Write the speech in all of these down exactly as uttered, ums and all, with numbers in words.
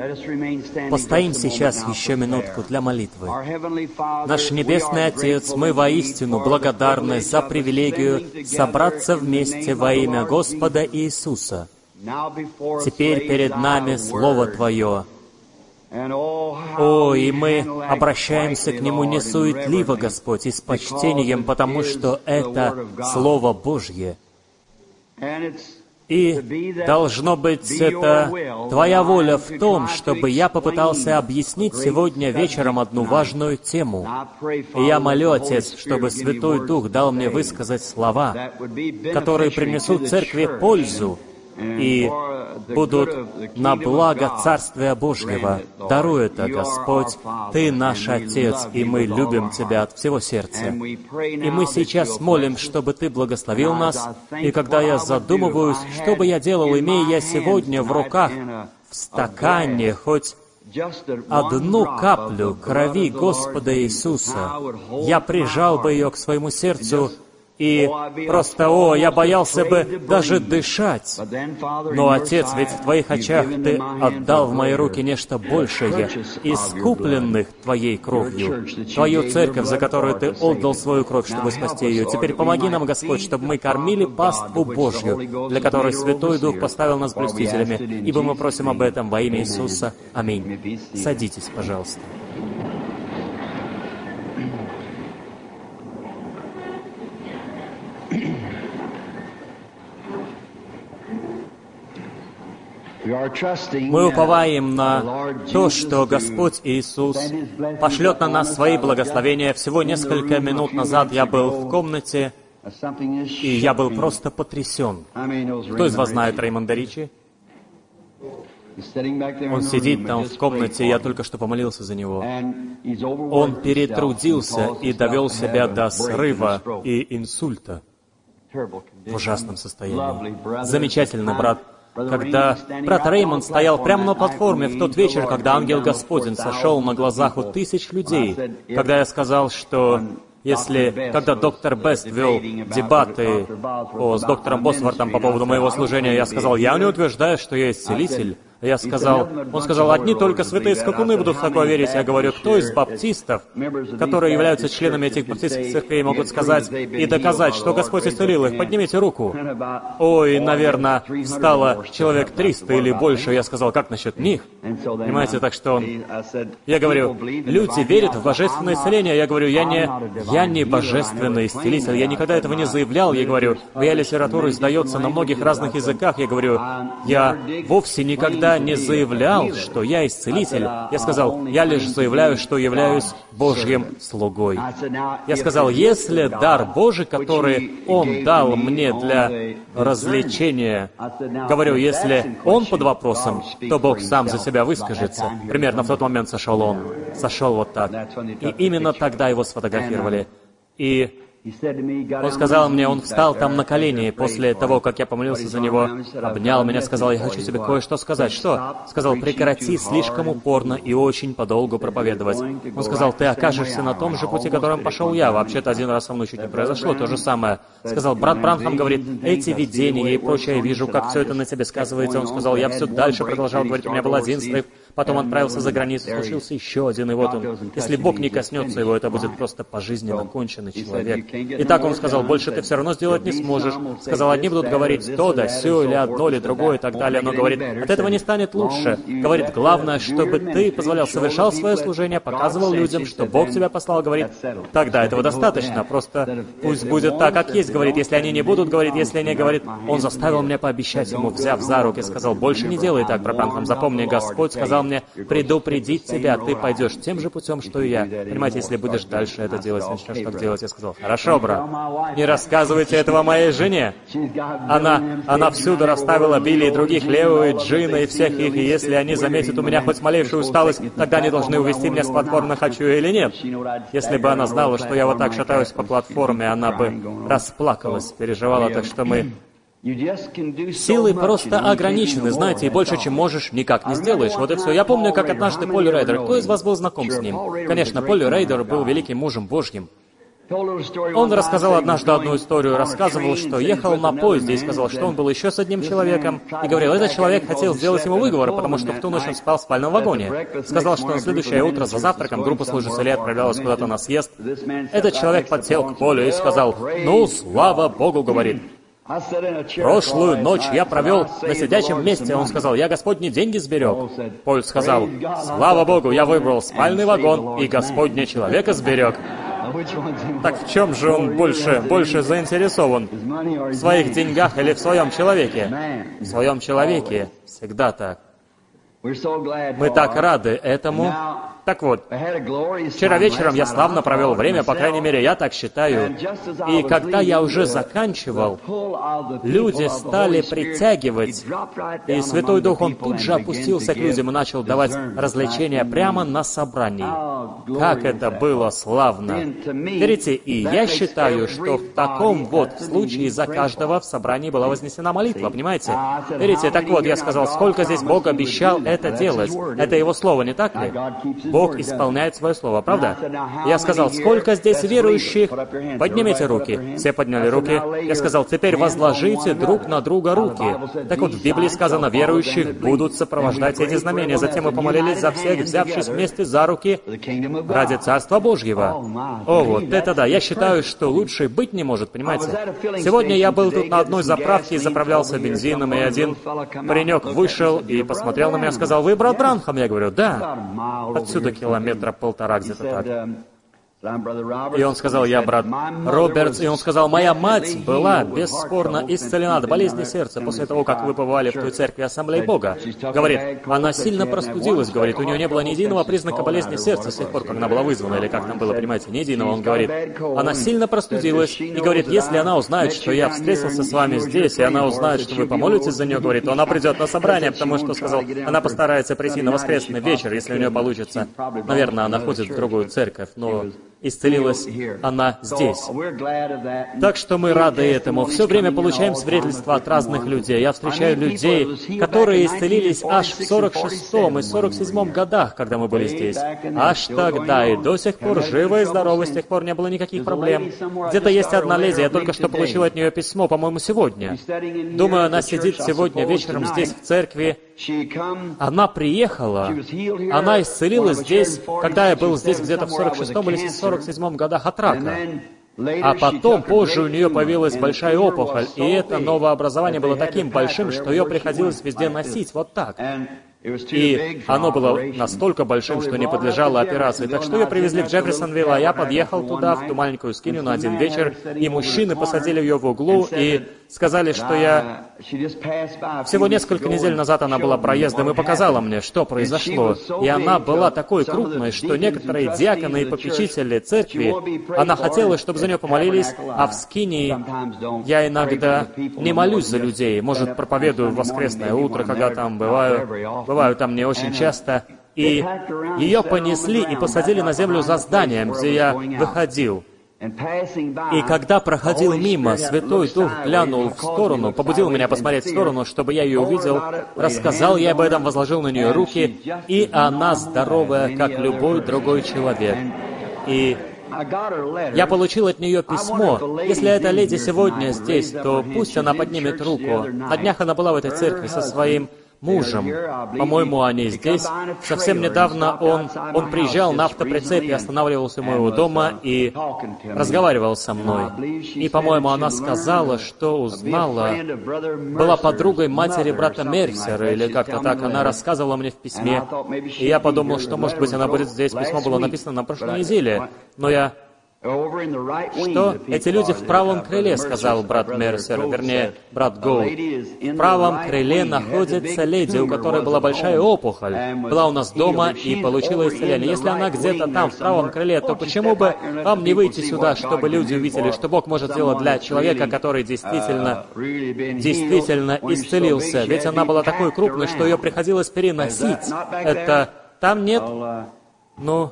Постоим сейчас еще минутку для молитвы. Наш Небесный Отец, мы воистину благодарны за привилегию собраться вместе во имя Господа Иисуса. Теперь перед нами Слово Твое. О, и мы обращаемся к Нему не суетливо, Господь, и с почтением, потому что это Слово Божье. И должно быть, это Твоя воля в том, чтобы я попытался объяснить сегодня вечером одну важную тему. И я молю, Отец, чтобы Святой Дух дал мне высказать слова, которые принесут Церкви пользу и будут на благо Царствия Божьего. Даруй это, Господь. Ты наш Отец, и мы любим Тебя от всего сердца. И мы сейчас молим, чтобы Ты благословил нас, и когда я задумываюсь, что бы я делал, имея я сегодня в руках, в стакане, хоть одну каплю крови Господа Иисуса, я прижал бы ее к своему сердцу, и просто, о, я боялся бы даже дышать. Но, Отец, ведь в Твоих очах Ты отдал в мои руки нечто большее, искупленных Твоей кровью, Твою церковь, за которую Ты отдал свою кровь, чтобы спасти ее. Теперь помоги нам, Господь, чтобы мы кормили паству Божью, для которой Святой Дух поставил нас блюстителями, ибо мы просим об этом во имя Иисуса. Аминь. Садитесь, пожалуйста. Мы уповаем на то, что Господь Иисус пошлет на нас свои благословения. Всего несколько минут назад я был в комнате, и я был просто потрясен. Кто из вас знает Реймонда Ричи? Он сидит там в комнате, я только что помолился за него. Он перетрудился и довел себя до срыва и инсульта в ужасном состоянии. Замечательный брат. Когда брат Реймонд стоял прямо на платформе в тот вечер, когда ангел Господень сошел на глазах у тысяч людей, когда я сказал, что если, когда доктор Бест вел дебаты о, с доктором Босвортом по поводу моего служения, я сказал, я не утверждаю, что я исцелитель. Я сказал, он сказал, одни только святые скакуны будут в такое верить. Я говорю, кто из баптистов, которые являются членами этих баптистских церквей, могут сказать и доказать, что Господь исцелил их? Поднимите руку. Ой, наверное, встало человек триста или больше. Я сказал, как насчет них? Понимаете, так что он... Я говорю, люди верят в божественное исцеление. Я говорю, я не, я не божественный исцелитель. Я никогда этого не заявлял. Я говорю, моя литература издается на многих разных языках. Я говорю, я вовсе никогда не заявлял, что я исцелитель. Я сказал, я лишь заявляю, что являюсь Божьим слугой. Я сказал, если дар Божий, который Он дал мне для развлечения, говорю, если Он под вопросом, то Бог сам за себя выскажется. Примерно в тот момент сошел Он. Сошел вот так. И именно тогда его сфотографировали. И он сказал мне, он встал там на колени после того, как я помолился за него, обнял меня, сказал, я хочу тебе кое-что сказать. Что? Сказал, прекрати слишком упорно и очень подолгу проповедовать. Он сказал, ты окажешься на том же пути, которым пошел я. Вообще-то один раз со мной чуть не произошло то же самое. Сказал, брат Бранхам говорит, эти видения и прочее, я вижу, как все это на тебе сказывается. Он сказал, я все дальше продолжал говорить, у меня был один срыв. Потом отправился за границу, случился еще один, и вот он. Если Бог не коснется его, это будет просто пожизненно конченый человек. И так он сказал, больше ты все равно сделать не сможешь. Сказал, одни будут говорить то, да сё, или одно, или другое, и так далее. Но говорит, от этого не станет лучше. Говорит, главное, чтобы ты позволял, совершал свое служение, показывал людям, что Бог тебя послал, говорит, тогда этого достаточно. Просто пусть будет так, как есть, говорит. Если они не будут говорить, если они говорит, он заставил меня пообещать ему, взяв за руки, сказал, больше не делай так, брат Бранхам, запомни, Господь сказал мне предупредить тебя, ты пойдешь тем же путем, что и я. Понимаете, если будешь дальше это делать, начнешь так делать. Я сказал, хорошо, брат, не рассказывайте этого моей жене. Она, она всюду расставила Билли и других, Лео и Джина и всех их, и если они заметят у меня хоть малейшую усталость, тогда они должны увести меня с платформы, хочу я или нет. Если бы она знала, что я вот так шатаюсь по платформе, она бы расплакалась, переживала, так что мы... Силы просто ограничены, знаете, и больше, чем можешь, никак не сделаешь. Вот и все. Я помню, как однажды Полли Рейдер, кто из вас был знаком с ним? Конечно, Полли Рейдер был великим мужем Божьим. Он рассказал однажды одну историю, рассказывал, что ехал на поезде и сказал, что он был еще с одним человеком, и говорил, этот человек хотел сделать ему выговор, потому что в ту ночь он спал в спальном вагоне. Сказал, что на следующее утро за завтраком группа служителей отправлялась куда-то на съезд. Этот человек подсел к полю и сказал, «Ну, слава Богу», говорит, «прошлую ночь я провел на сидячем месте». Он сказал, «Я Господни деньги сберег». Поль сказал, «Слава Богу, я выбрал спальный вагон, и Господня человека сберег». Так в чем же он больше, больше заинтересован? В своих деньгах или в своем человеке? В своем человеке. Всегда так. Мы так рады этому. Так вот, вчера вечером я славно провел время, по крайней мере, я так считаю. И когда я уже заканчивал, люди стали притягивать, и Святой Дух, Он тут же опустился к людям и начал давать развлечения прямо на собрании. Как это было славно! Верите, и я считаю, что в таком вот случае за каждого в собрании была вознесена молитва, понимаете? Верите, так вот, я сказал, сколько здесь Бог обещал это делать. Это Его Слово, не так ли? Бог исполняет свое слово, правда? Я сказал, сколько здесь верующих? Поднимите руки. Все подняли руки. Я сказал, теперь возложите друг на друга руки. Так вот, в Библии сказано, верующих будут сопровождать эти знамения. Затем мы помолились за всех, взявшись вместе за руки ради Царства Божьего. О, вот это да. Я считаю, что лучше быть не может, понимаете? Сегодня я был тут на одной заправке и заправлялся бензином, и один паренек вышел и посмотрел на меня и сказал, «Вы брат Бранхам?» Я говорю, «Да». Отсюда километра полтора где-то так. И он сказал, я брат Робертс, и он сказал, моя мать была бесспорно исцелена от болезни сердца после того, как вы побывали в той церкви Ассамблеи Бога. Говорит, она сильно простудилась, говорит, у нее не было ни единого признака болезни сердца с тех пор, как она была вызвана, или как там было, понимаете, ни единого. Он говорит, она сильно простудилась, и говорит, если она узнает, что я встретился с вами здесь, и она узнает, что вы помолитесь за нее, говорит, то она придет на собрание, потому что, сказал, она постарается прийти на воскресный вечер, если у нее получится. Наверное, она ходит в другую церковь, но исцелилась она здесь. Так что мы рады этому. Все время получаем свидетельства от разных людей. Я встречаю людей, которые исцелились аж в сорок шестом и сорок седьмом годах, когда мы были здесь. Аж тогда и до сих пор живы и здоровы, с тех пор не было никаких проблем. Где-то есть одна леди, я только что получил от нее письмо, по-моему, сегодня. Думаю, она сидит сегодня вечером здесь в церкви. Она приехала, она исцелилась здесь, когда я был здесь где-то в сорок шестом или сорок седьмом годах от рака. А потом, позже, у нее появилась большая опухоль, и это новообразование было таким большим, что ее приходилось везде носить вот так. И оно было настолько большим, что не подлежало операции. Так что ее привезли в Джефферсонвилл, а я подъехал туда, в ту маленькую скинию, на один вечер, и мужчины посадили ее в углу и сказали, что я... Всего несколько недель назад она была проездом и показала мне, что произошло. И она была такой крупной, что некоторые диаконы и попечители церкви, она хотела, чтобы за нее помолились, а в скинии я иногда не молюсь за людей. Может, проповедую в воскресное утро, когда там бываю. Бываю там не очень часто, и ее понесли и посадили на землю за зданием, где я выходил. И когда проходил мимо, Святой Дух глянул в сторону, побудил меня посмотреть в сторону, чтобы я ее увидел, рассказал ей об этом, возложил на нее руки, и она здоровая, как любой другой человек. И я получил от нее письмо. Если эта леди сегодня здесь, то пусть она поднимет руку. На днях она была в этой церкви со своим мужем. По-моему, они здесь. Совсем недавно он, он приезжал на автоприцепе, останавливался у моего дома и разговаривал со мной. И, по-моему, она сказала, что узнала, была подругой матери брата Мерсера, или как-то так. Она рассказывала мне в письме. И я подумал, что, может быть, она будет здесь. Письмо было написано на прошлой неделе. Но я... Что? Эти люди в правом крыле, сказал брат Мерсер, вернее, брат Голд. В правом крыле находится леди, у которой была большая опухоль. Была у нас дома и получила исцеление. Если она где-то там, в правом крыле, то почему бы вам не выйти сюда, чтобы люди увидели, что Бог может сделать для человека, который действительно, действительно исцелился? Ведь она была такой крупной, что ее приходилось переносить. Это... Там нет... Ну...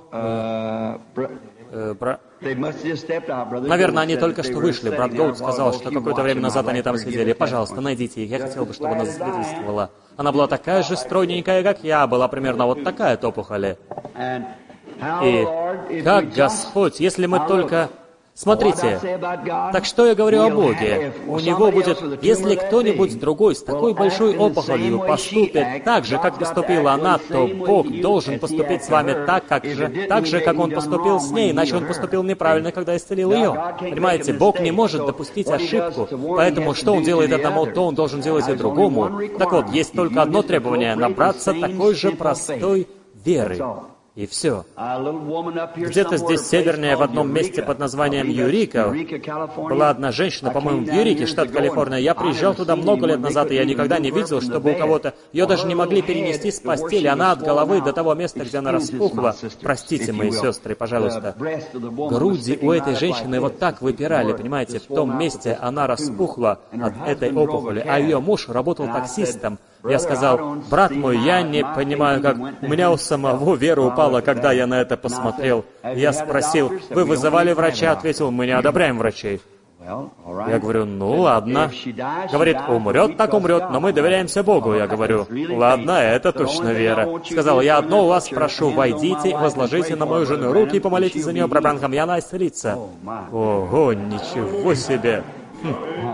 Э, бра... Наверное, они только что вышли. Брат Голд сказал, что какое-то время назад они там сидели. Пожалуйста, найдите их. Я хотел бы, чтобы она засвидетельствовала. Она была такая же стройненькая, как я. Была примерно вот такая от опухоли. И как Господь, если мы только Смотрите, так что я говорю о Боге? У Него будет, если кто-нибудь другой с такой большой опухолью поступит так же, как поступила она, то Бог должен поступить с вами так, как же, так же, как Он поступил с ней, иначе Он поступил неправильно, когда исцелил ее. Понимаете, Бог не может допустить ошибку, поэтому что Он делает одному, то Он должен делать и другому. Так вот, есть только одно требование — набраться такой же простой веры. И все. Где-то здесь севернее, в одном месте под названием Юрика, была одна женщина, по-моему, в Юрике, штат Калифорния. Я приезжал туда много лет назад, и я никогда не видел, чтобы у кого-то... Ее даже не могли перенести с постели. Она от головы до того места, где она распухла. Простите, мои сестры, пожалуйста. Груди у этой женщины вот так выпирали, понимаете? В том месте она распухла от этой опухоли, а ее муж работал таксистом. Я сказал: брат мой, я не понимаю, как... У меня у самого вера упала, когда я на это посмотрел. Я спросил: вы вызывали врача? Ответил: мы не одобряем врачей. Я говорю: ну ладно. Говорит: умрет, так умрет, но мы доверяемся Богу. Я говорю: ладно, это точно вера. Сказал: я одно у вас прошу, войдите, возложите на мою жену руки и помолитесь за нее браблянком, и она исцелится. Ого, ничего себе. Хм.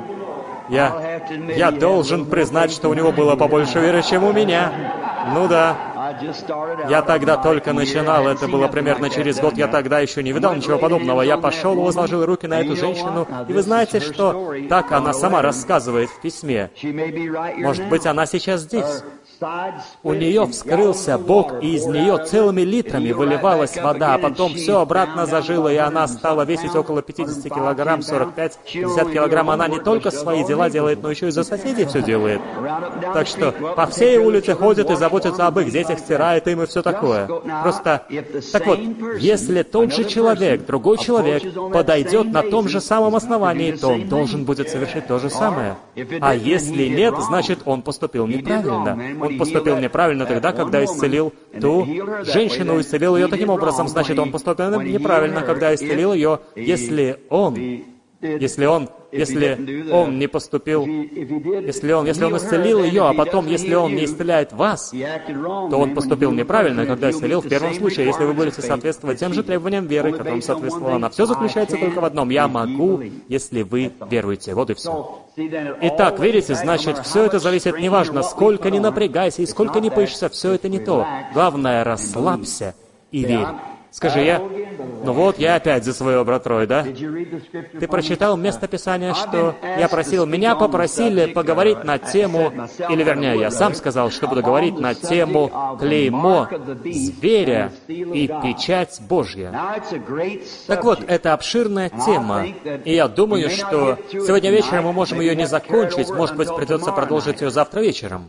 Я, я должен признать, что у него было побольше веры, чем у меня. Ну да. Я тогда только начинал, это было примерно через год, я тогда еще не видал ничего подобного. Я пошел и возложил руки на эту женщину, и вы знаете, что так она сама рассказывает в письме. Может быть, она сейчас здесь. У нее вскрылся бок, и из нее целыми литрами выливалась вода, а потом все обратно зажило, и она стала весить около пятидесяти килограмм, сорок пять — пятьдесят килограмм. Она не только свои дела делает, но еще и за соседей все делает. Так что по всей улице ходит и заботится об их детях, стирает им и все такое. Просто... Так вот, если тот же человек, другой человек, подойдет на том же самом основании, то он должен будет совершить то же самое. А если нет, значит, он поступил неправильно. Он поступил неправильно тогда, когда исцелил ту женщину, исцелил ее таким образом, значит, он поступил неправильно, когда исцелил ее. Если он, если он, если он не поступил, если он, если он исцелил ее, а потом, если он не исцеляет вас, то он поступил неправильно, когда исцелил в первом случае. Если вы будете соответствовать тем же требованиям веры, которым соответствовала она. Все заключается только в одном: я могу, если вы веруете. Вот и все. Итак, видите, значит, все это зависит, неважно, сколько ни напрягайся и сколько ни пышься, все это не то. Главное, расслабься и верь. Скажи: я... Ну вот, я опять за своего брат Рой, да? Ты прочитал место Писания, что я просил, меня попросили поговорить на тему, или вернее, я сам сказал, что буду говорить на тему клеймо зверя и печать Божья. Так вот, это обширная тема, и я думаю, что сегодня вечером мы можем ее не закончить, может быть, придется продолжить ее завтра вечером.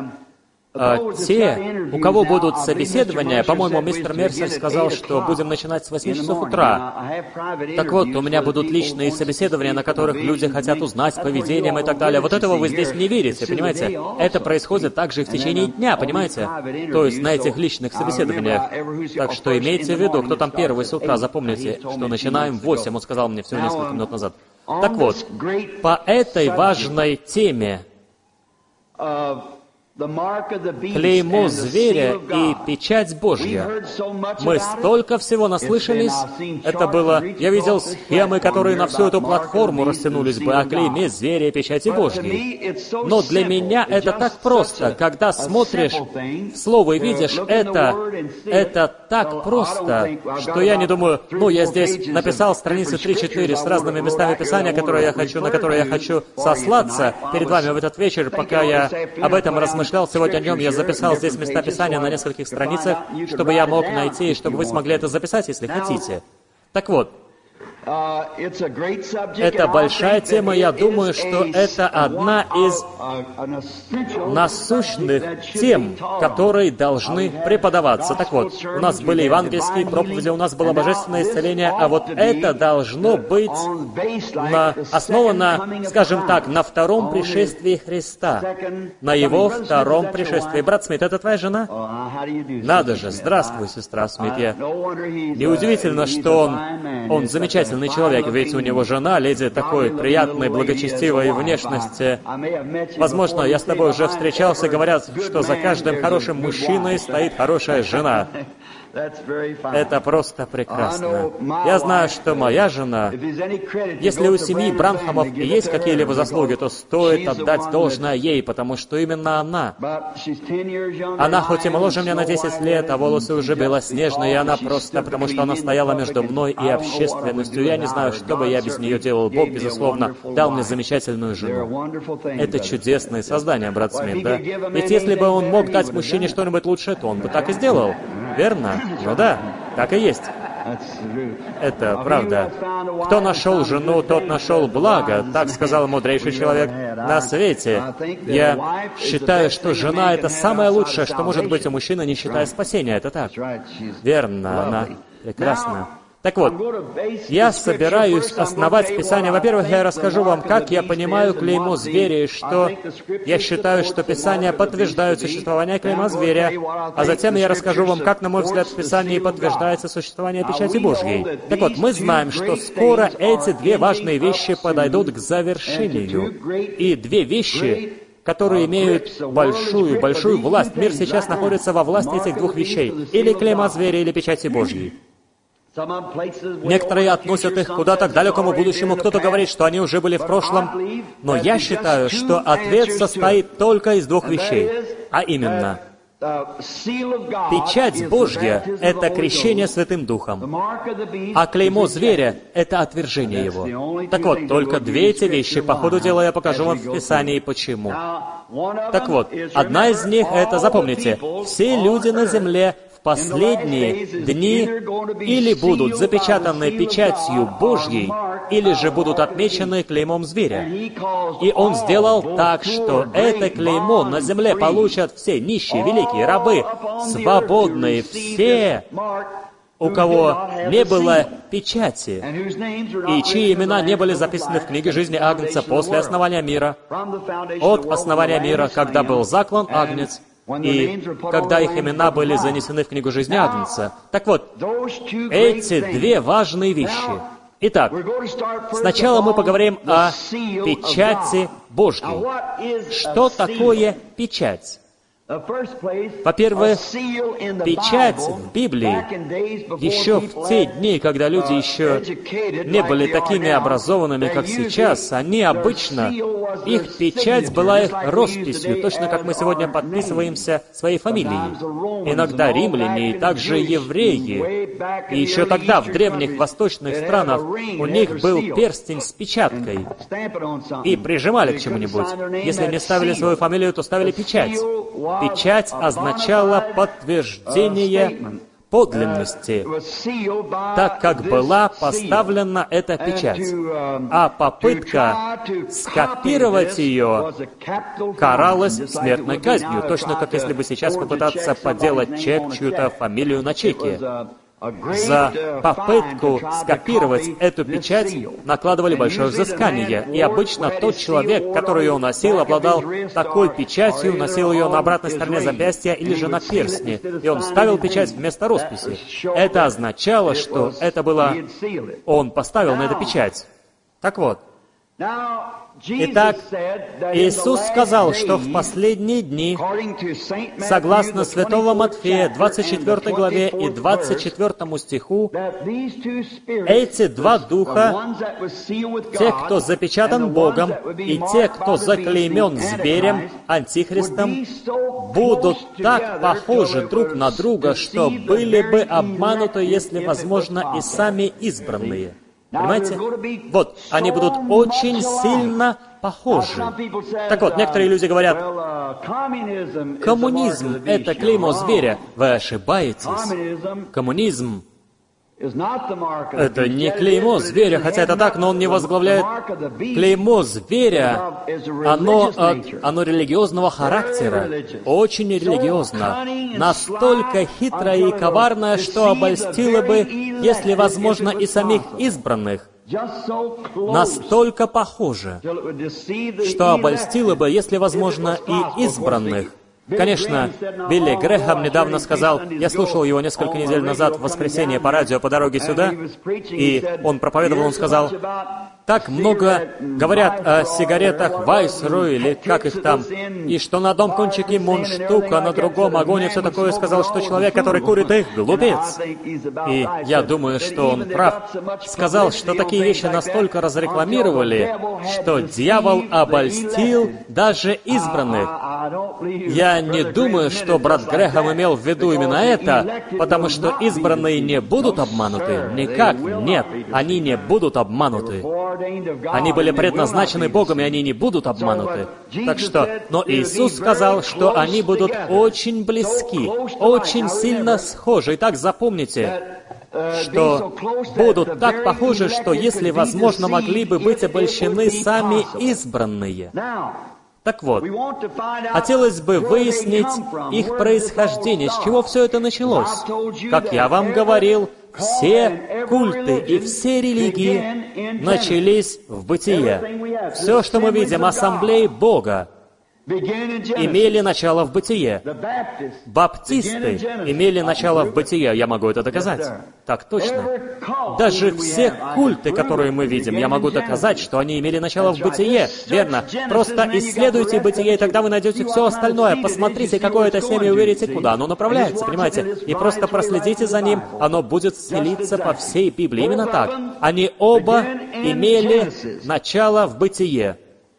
А те, у кого будут собеседования, по-моему, мистер Мерсер сказал, что будем начинать с восьми часов утра. Так вот, у меня будут личные собеседования, на которых люди хотят узнать поведением и так далее. Вот этого вы здесь не видите, понимаете? Это происходит также и в течение дня, понимаете? То есть на этих личных собеседованиях. Так что имейте в виду, кто там первый с утра, запомните, что начинаем в восемь, он сказал мне всего несколько минут назад. Так вот, по этой важной теме, клеймо зверя и печать Божья. Мы столько всего наслышались. Это было... Я видел схемы, которые на всю эту платформу растянулись бы о клейме зверя и печати Божьей. Но для меня это так просто. Когда смотришь в Слово и видишь это, это так просто, что я не думаю, ну, я здесь написал страницы три-четыре с разными местами Писания, которые я хочу, на которые я хочу сослаться перед вами в этот вечер, пока я об этом размышлял. Сегодня днем я записал здесь места Писания на нескольких страницах, чтобы я мог найти, и чтобы вы смогли это записать, если хотите. Так вот, это большая тема, я думаю, что это одна из насущных тем, которые должны преподаваться. Так вот, у нас были евангельские проповеди, у нас было божественное исцеление, а вот это должно быть на, основано, скажем так, на втором пришествии Христа, на Его втором пришествии. Брат Смит, это твоя жена? Надо же, здравствуй, сестра Смит. Я... Неудивительно, что он, он замечательный человек, ведь у него жена, леди такой приятной, благочестивой внешности. Возможно, я с тобой уже встречался, говорят, что за каждым хорошим мужчиной стоит хорошая жена. Это просто прекрасно. Я знаю, что моя жена, если у семьи Бранхамов и есть какие-либо заслуги, то стоит отдать должное ей, потому что именно она. Она хоть и моложе меня на десять лет, а волосы уже белоснежные, и она просто, потому что она стояла между мной и общественностью. Я не знаю, что бы я без нее делал. Бог, безусловно, дал мне замечательную жену. Это чудесное создание, брат Смит, да? Ведь если бы он мог дать мужчине что-нибудь лучше, то он бы так и сделал. Верно? Ну да, так и есть. Это правда. Кто нашел жену, тот нашел благо, так сказал мудрейший человек на свете. Я считаю, что жена — это самое лучшее, что может быть у мужчины, не считая спасения. Это так. Верно, она прекрасна. Так вот, я собираюсь основать Писание. Во-первых, я расскажу вам, как я понимаю клеймо зверя, и что я считаю, что Писания подтверждают существование клейма зверя, а затем я расскажу вам, как, на мой взгляд, в Писании подтверждается существование печати Божьей. Так вот, мы знаем, что скоро эти две важные вещи подойдут к завершению. И две вещи, которые имеют большую, большую власть. Мир сейчас находится во власти этих двух вещей. Или клейма зверя, или печати Божьей. Некоторые относят их куда-то к далекому будущему, кто-то говорит, что они уже были в прошлом. Но я считаю, что ответ состоит только из двух вещей. А именно, печать Божья — это крещение Святым Духом, а клеймо зверя — это отвержение его. Так вот, только две эти вещи, по ходу дела, я покажу вам в Писании, почему. Так вот, одна из них — это, запомните, все люди на земле в последние дни или будут запечатаны печатью Божьей, или же будут отмечены клеймом зверя. И он сделал так, что это клеймо на земле получат все нищие, великие, рабы, свободные, все, у кого не было печати, и чьи имена не были записаны в книге жизни Агнца после основания мира, от основания мира, когда был заклан Агнец, и когда их имена были занесены в книгу жизни Агнца. Так вот, эти две важные вещи. Итак, сначала мы поговорим о печати Божьей. Что такое печать? Во-первых, печать в Библии еще в те дни, когда люди еще не были такими образованными, как сейчас, они обычно, их печать была их росписью, точно как мы сегодня подписываемся своей фамилией. Иногда римляне и также евреи, и еще тогда в древних восточных странах у них был перстень с печаткой, и прижимали к чему-нибудь. Если не ставили свою фамилию, то ставили печать. Печать означала подтверждение подлинности, так как была поставлена эта печать. А попытка скопировать ее каралась смертной казнью, точно как если бы сейчас попытаться подделать чек, чью-то фамилию на чеке. За попытку скопировать эту печать накладывали большое взыскание, и обычно тот человек, который ее носил, обладал такой печатью, носил ее на обратной стороне запястья или же на перстне, и он ставил печать вместо росписи. Это означало, что это было... Он поставил на это печать. Так вот. Итак, Иисус сказал, что в последние дни, согласно Святого Матфея, двадцать четвёртой главе и двадцать четвёртому стиху, эти два духа, те, кто запечатан Богом, и те, кто заклеймен зверем, антихристом, будут так похожи друг на друга, что были бы обмануты, если возможно, и сами избранные. Понимаете? Вот, они будут очень сильно похожи. Так вот, некоторые люди говорят, коммунизм — это клеймо зверя. Вы ошибаетесь. Коммунизм — это не клеймо зверя, хотя это так, но он не возглавляет. Клеймо зверя, оно, оно религиозного характера, очень религиозно, настолько хитрое и коварное, что обольстило бы, если возможно, и самих избранных. Настолько похоже, что обольстило бы, если возможно, и избранных. Конечно, Билли Грэхэм недавно сказал, я слушал его несколько недель назад в воскресенье по радио по дороге сюда, и он проповедовал, он сказал, так много говорят о сигаретах Вайсеру, или как их там, и что на одном кончике мундштук, а на другом огонь, и все такое, сказал, что человек, который курит их, глупец. И я думаю, что он прав. Сказал, что такие вещи настолько разрекламировали, что дьявол обольстил даже избранных. Я не думаю, что брат Грэхэм имел в виду именно это, потому что избранные не будут обмануты. Никак, нет, они не будут обмануты. Они были предназначены Богом, и они не будут обмануты. Так что, но Иисус сказал, что они будут очень близки, очень сильно схожи. Итак, запомните, что будут так похожи, что, если возможно, могли бы быть обольщены сами избранные. Так вот, хотелось бы выяснить их происхождение, с чего все это началось. Как я вам говорил, все культы и все религии начались в бытие. Все, что мы видим, ассамблеи Бога, имели начало в бытие. Баптисты имели начало в бытие. Я могу это доказать. Так точно. Даже все культы, которые мы видим, я могу доказать, что они имели начало в бытие. Верно. Просто исследуйте бытие, и тогда вы найдете все остальное. Посмотрите, какое это семя, и увидите, куда оно направляется, понимаете? И просто проследите за ним. Оно будет селиться по всей Библии. Именно так. Они оба имели начало в бытие.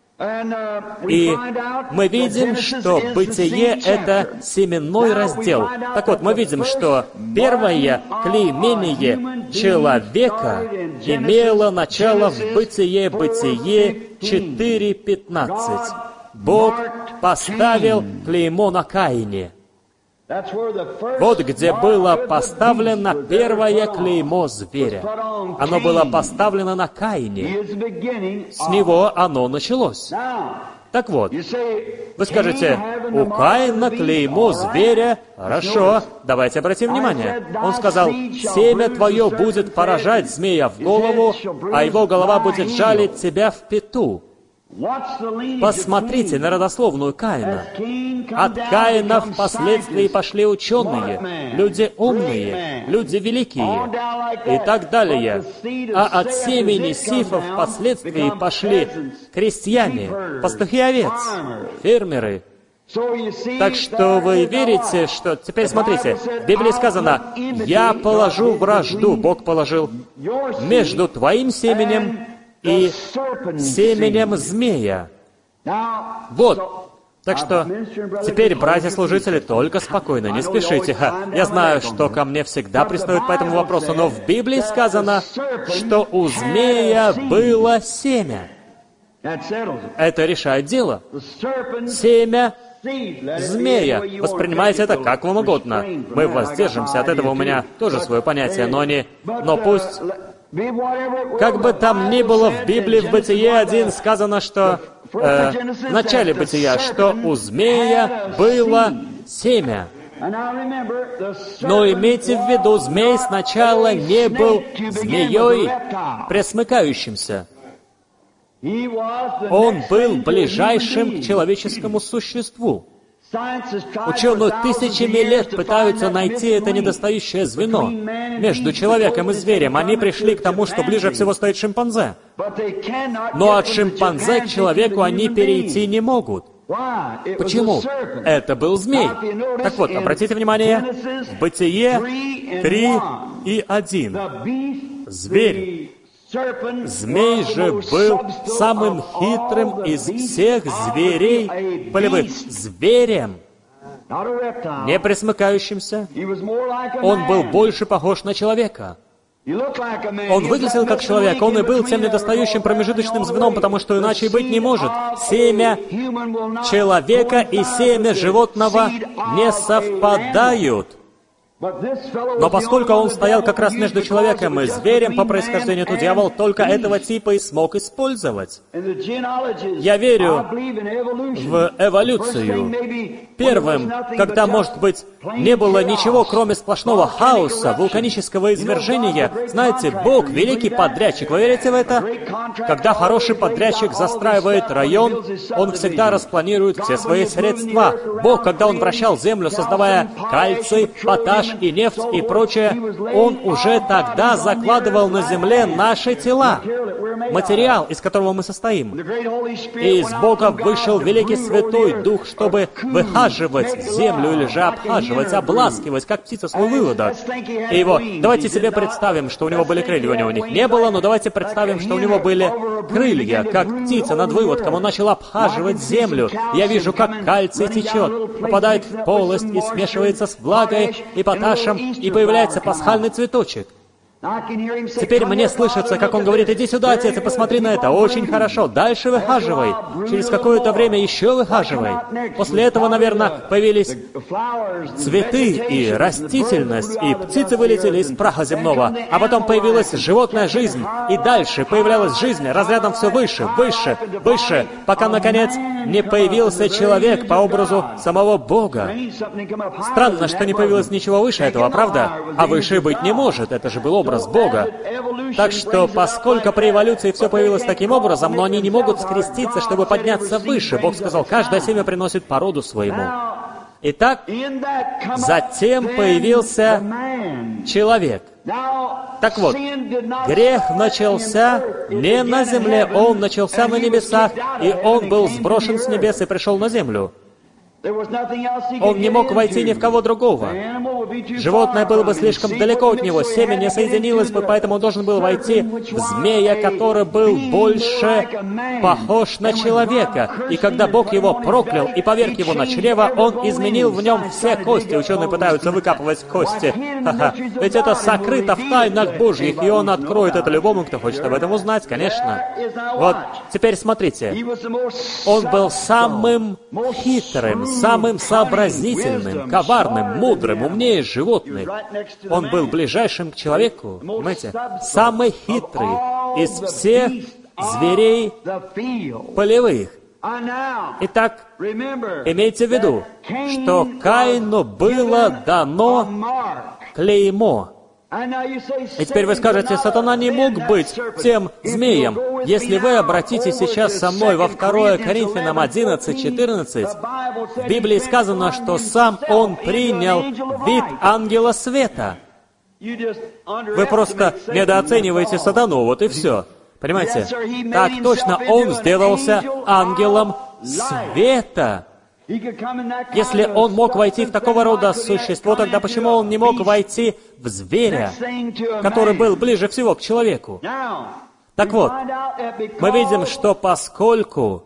И мы видим, что бытие — это семенной раздел. Так вот, мы видим, что первое клеймение человека имело начало в бытие, бытие четыре пятнадцать. Бог поставил клеймо на Каине. Вот где было поставлено первое клеймо зверя. Оно было поставлено на Каине. С него оно началось. Так вот, вы скажете, у Каина клеймо зверя. Хорошо, давайте обратим внимание. Он сказал, семя твое будет поражать змея в голову, а его голова будет жалить тебя в пяту. Посмотрите на родословную Каина. От Каина впоследствии пошли ученые, люди умные, люди великие и так далее. А от семени Сифа впоследствии пошли крестьяне, пастухи овец, фермеры. Так что вы верите, что... Теперь смотрите, в Библии сказано, «Я положу вражду», Бог положил, «между твоим семенем и семенем змея». Вот. Так что, теперь, братья-служители, только спокойно, не спешите. Ха. Я знаю, что ко мне всегда пристают по этому вопросу, но в Библии сказано, что у змея было семя. Это решает дело. Семя змея. Воспринимайте это как вам угодно. Мы воздержимся от этого, у меня тоже свое понятие, но не... Но пусть... Как бы там ни было, в Библии в Бытие один сказано, что э, в начале Бытия, что у змея было семя. Но имейте в виду, змей сначала не был змеей пресмыкающимся. Он был ближайшим к человеческому существу. Ученые тысячами лет пытаются найти это недостающее звено между человеком и зверем. Они пришли к тому, что ближе всего стоит шимпанзе. Но от шимпанзе к человеку они перейти не могут. Почему? Это был змей. Так вот, обратите внимание, в Бытие три и один. Зверь. Змей же был самым хитрым из всех зверей полевых. Зверем, не пресмыкающимся. Он был больше похож на человека. Он выглядел как человек, он и был тем недостающим промежуточным звеном, потому что иначе быть не может. Семя человека и семя животного не совпадают. Но поскольку он стоял как раз между человеком и зверем по происхождению, то дьявол только этого типа и смог использовать. Я верю в эволюцию. Первым, когда, может быть, не было ничего, кроме сплошного хаоса, вулканического извержения, знаете, Бог — великий подрядчик. Вы верите в это? Когда хороший подрядчик застраивает район, он всегда распланирует все свои средства. Бог, когда Он вращал землю, создавая кальций, поташ и нефть и прочее, Он уже тогда закладывал на земле наши тела, материал, из которого мы состоим. И из Бога вышел великий Святой Дух, чтобы выхаживать землю или же обхаживать, обласкивать, как птица свой выводок. И его, давайте себе представим, что у него были крылья, у него них не было, но давайте представим, что у него были крылья, как птица над выводком. Он начал обхаживать землю. Я вижу, как кальций течет, попадает в полость и смешивается с влагой и поташем, и появляется пасхальный цветочек. Теперь мне слышится, как он говорит: «Иди сюда, отец, и посмотри на это. Очень хорошо. Дальше выхаживай. Через какое-то время еще выхаживай». После этого, наверное, появились цветы и растительность, и птицы вылетели из праха земного. А потом появилась животная жизнь, и дальше появлялась жизнь, разрядом все выше, выше, выше, пока, наконец, не появился человек по образу самого Бога. Странно, что не появилось ничего выше этого, правда? А выше быть не может. Это же был образ Бога. Так что, поскольку при эволюции все появилось таким образом, но они не могут скреститься, чтобы подняться выше, Бог сказал, каждое семя приносит породу своему. Итак, затем появился человек. Так вот, грех начался не на земле, он начался на небесах, и он был сброшен с небес и пришел на землю. Он не мог войти ни в кого другого. Животное было бы слишком далеко от него, семя не соединилось бы, поэтому он должен был войти в змея, который был больше похож на человека. И когда Бог его проклял и поверг его на чрево, он изменил в нем все кости. Ученые пытаются выкапывать кости. Ха-ха. Ведь это сокрыто в тайнах Божьих, и он откроет это любому, кто хочет об этом узнать, конечно. Вот, теперь смотрите. Он был самым хитрым, самым сообразительным, коварным, мудрым, умнее животных. Он был ближайшим к человеку, понимаете? Самый хитрый из всех зверей полевых. Итак, имейте в виду, что Каину было дано клеймо. И теперь вы скажете, сатана не мог быть тем змеем. Если вы обратитесь сейчас со мной во второе Коринфянам одиннадцать четырнадцать, в Библии сказано, что сам он принял вид ангела света. Вы просто недооцениваете сатану, вот и все. Понимаете? Так точно, он сделался ангелом света. Если он мог войти в такого рода существо, тогда почему он не мог войти в зверя, который был ближе всего к человеку? Так вот, мы видим, что поскольку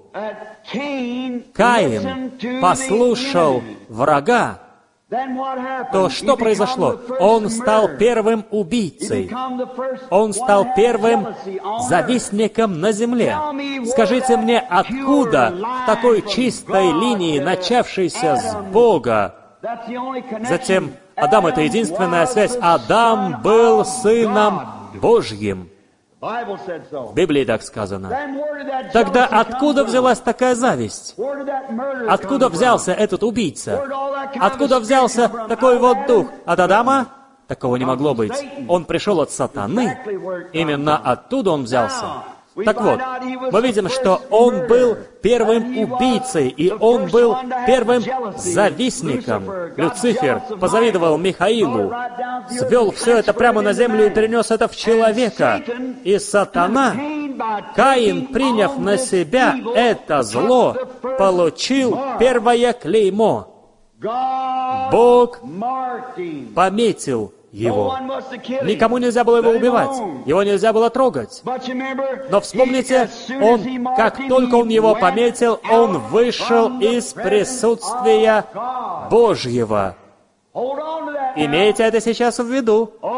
Каин послушал врага, то что произошло? Он стал первым убийцей. Он стал первым завистником на земле. Скажите мне, откуда в такой чистой линии, начавшейся с Бога? Затем, Адам — это единственная связь. Адам был сыном Божьим. В Библии так сказано. Тогда откуда взялась такая зависть? Откуда взялся этот убийца? Откуда взялся такой вот дух? От Адама? Такого не могло быть. Он пришел от сатаны. Именно оттуда он взялся. Так вот, мы видим, что он был первым убийцей, и он был первым завистником. Люцифер позавидовал Михаилу, свел все это прямо на землю и перенес это в человека. И сатана, Каин, приняв на себя это зло, получил первое клеймо. Бог пометил его. Никому нельзя было его убивать. Его нельзя было трогать. Но вспомните, он, как только он его пометил, он вышел из присутствия Божьего. Имейте это сейчас в виду.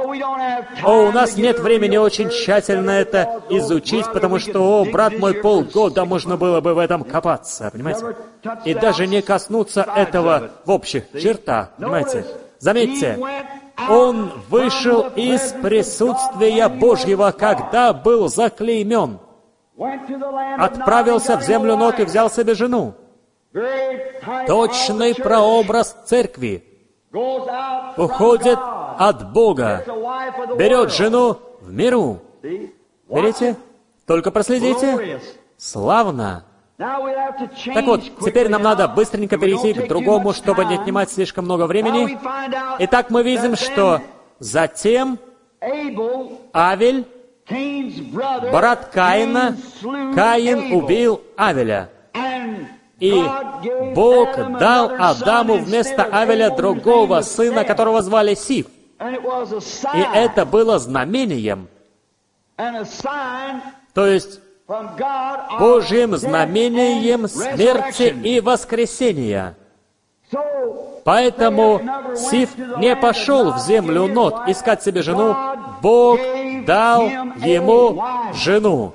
О, у нас нет времени очень тщательно это изучить, потому что, о, брат мой, полгода можно было бы в этом копаться, понимаете? И даже не коснуться этого в общих чертах, понимаете? Заметьте, он вышел из присутствия Божьего, когда был заклеймен. Отправился в землю Нот и взял себе жену. Точный прообраз церкви. Уходит от Бога, берет жену в миру. Видите? Только проследите. Славно. Так вот, теперь нам надо быстренько перейти к другому, чтобы не отнимать слишком много времени. Итак, мы видим, что затем Авель, брат Каина, Каин убил Авеля. И Бог дал Адаму вместо Авеля другого сына, которого звали Сиф. И это было знамением, то есть Божьим знамением смерти и воскресения. Поэтому Сиф не пошел в землю Нот искать себе жену. Бог дал ему жену.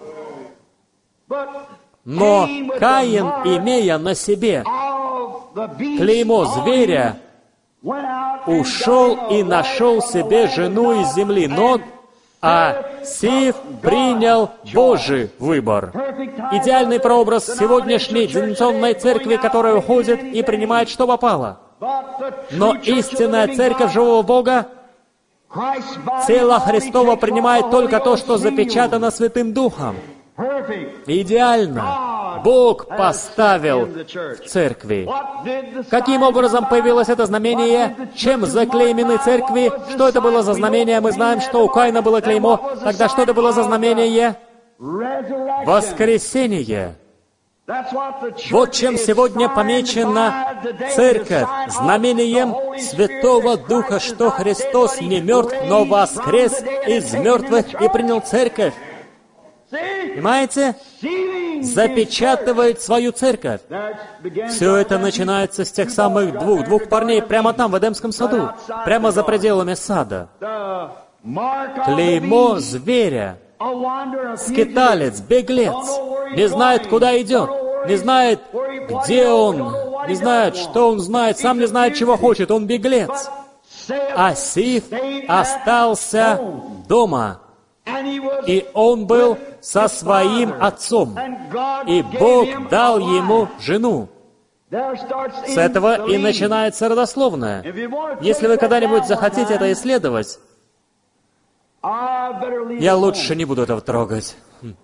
Но Каин, имея на себе клеймо зверя, ушел и нашел себе жену из земли Нот, а Сиф принял Божий выбор. Идеальный прообраз сегодняшней деноминационной церкви, которая уходит и принимает, что попало. Но истинная церковь живого Бога, тело Христово, принимает только то, что запечатано Святым Духом. Идеально Бог поставил в церкви. Каким образом появилось это знамение? Чем заклеймены церкви? Что это было за знамение? Мы знаем, что у Каина было клеймо. Тогда что это было за знамение? Воскресение. Вот чем сегодня помечена церковь, знамением Святого Духа, что Христос не мертв, но воскрес из мертвых и принял церковь. Понимаете? Запечатывает свою церковь. Все это начинается с тех самых двух, двух парней прямо там, в Эдемском саду, прямо за пределами сада. Клеймо зверя, скиталец, беглец, не знает, куда идет, не знает, где он, не знает, что он знает, сам не знает, чего хочет, он беглец. А Сиф остался дома. И он был со своим отцом, и Бог дал ему жену. С этого и начинается родословное. Если вы когда-нибудь захотите это исследовать, я лучше не буду этого трогать.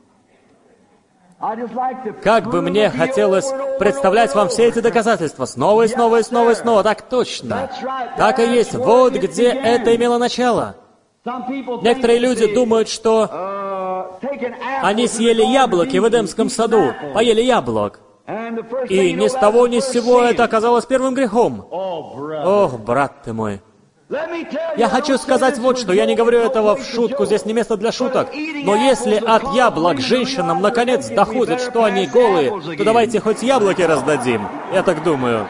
Как бы мне хотелось представлять вам все эти доказательства снова и снова и снова и снова. Так точно. Так и есть. Вот где это имело начало. Некоторые люди думают, что они съели яблоки в Эдемском саду, поели яблок, и ни с того ни с сего это оказалось первым грехом. Ох, брат ты мой. Я хочу сказать вот что, я не говорю этого в шутку, здесь не место для шуток, но если от яблок женщинам наконец доходит, что они голые, то давайте хоть яблоки раздадим, я так думаю.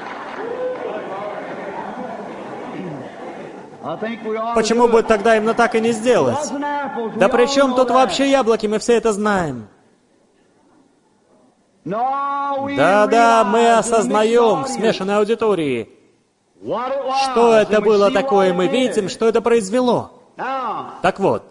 Почему бы тогда именно так и не сделать? Да при чем тут вообще яблоки, мы все это знаем. Да-да, мы осознаем в смешанной аудитории, что это было такое, мы видим, что это произвело. Так вот,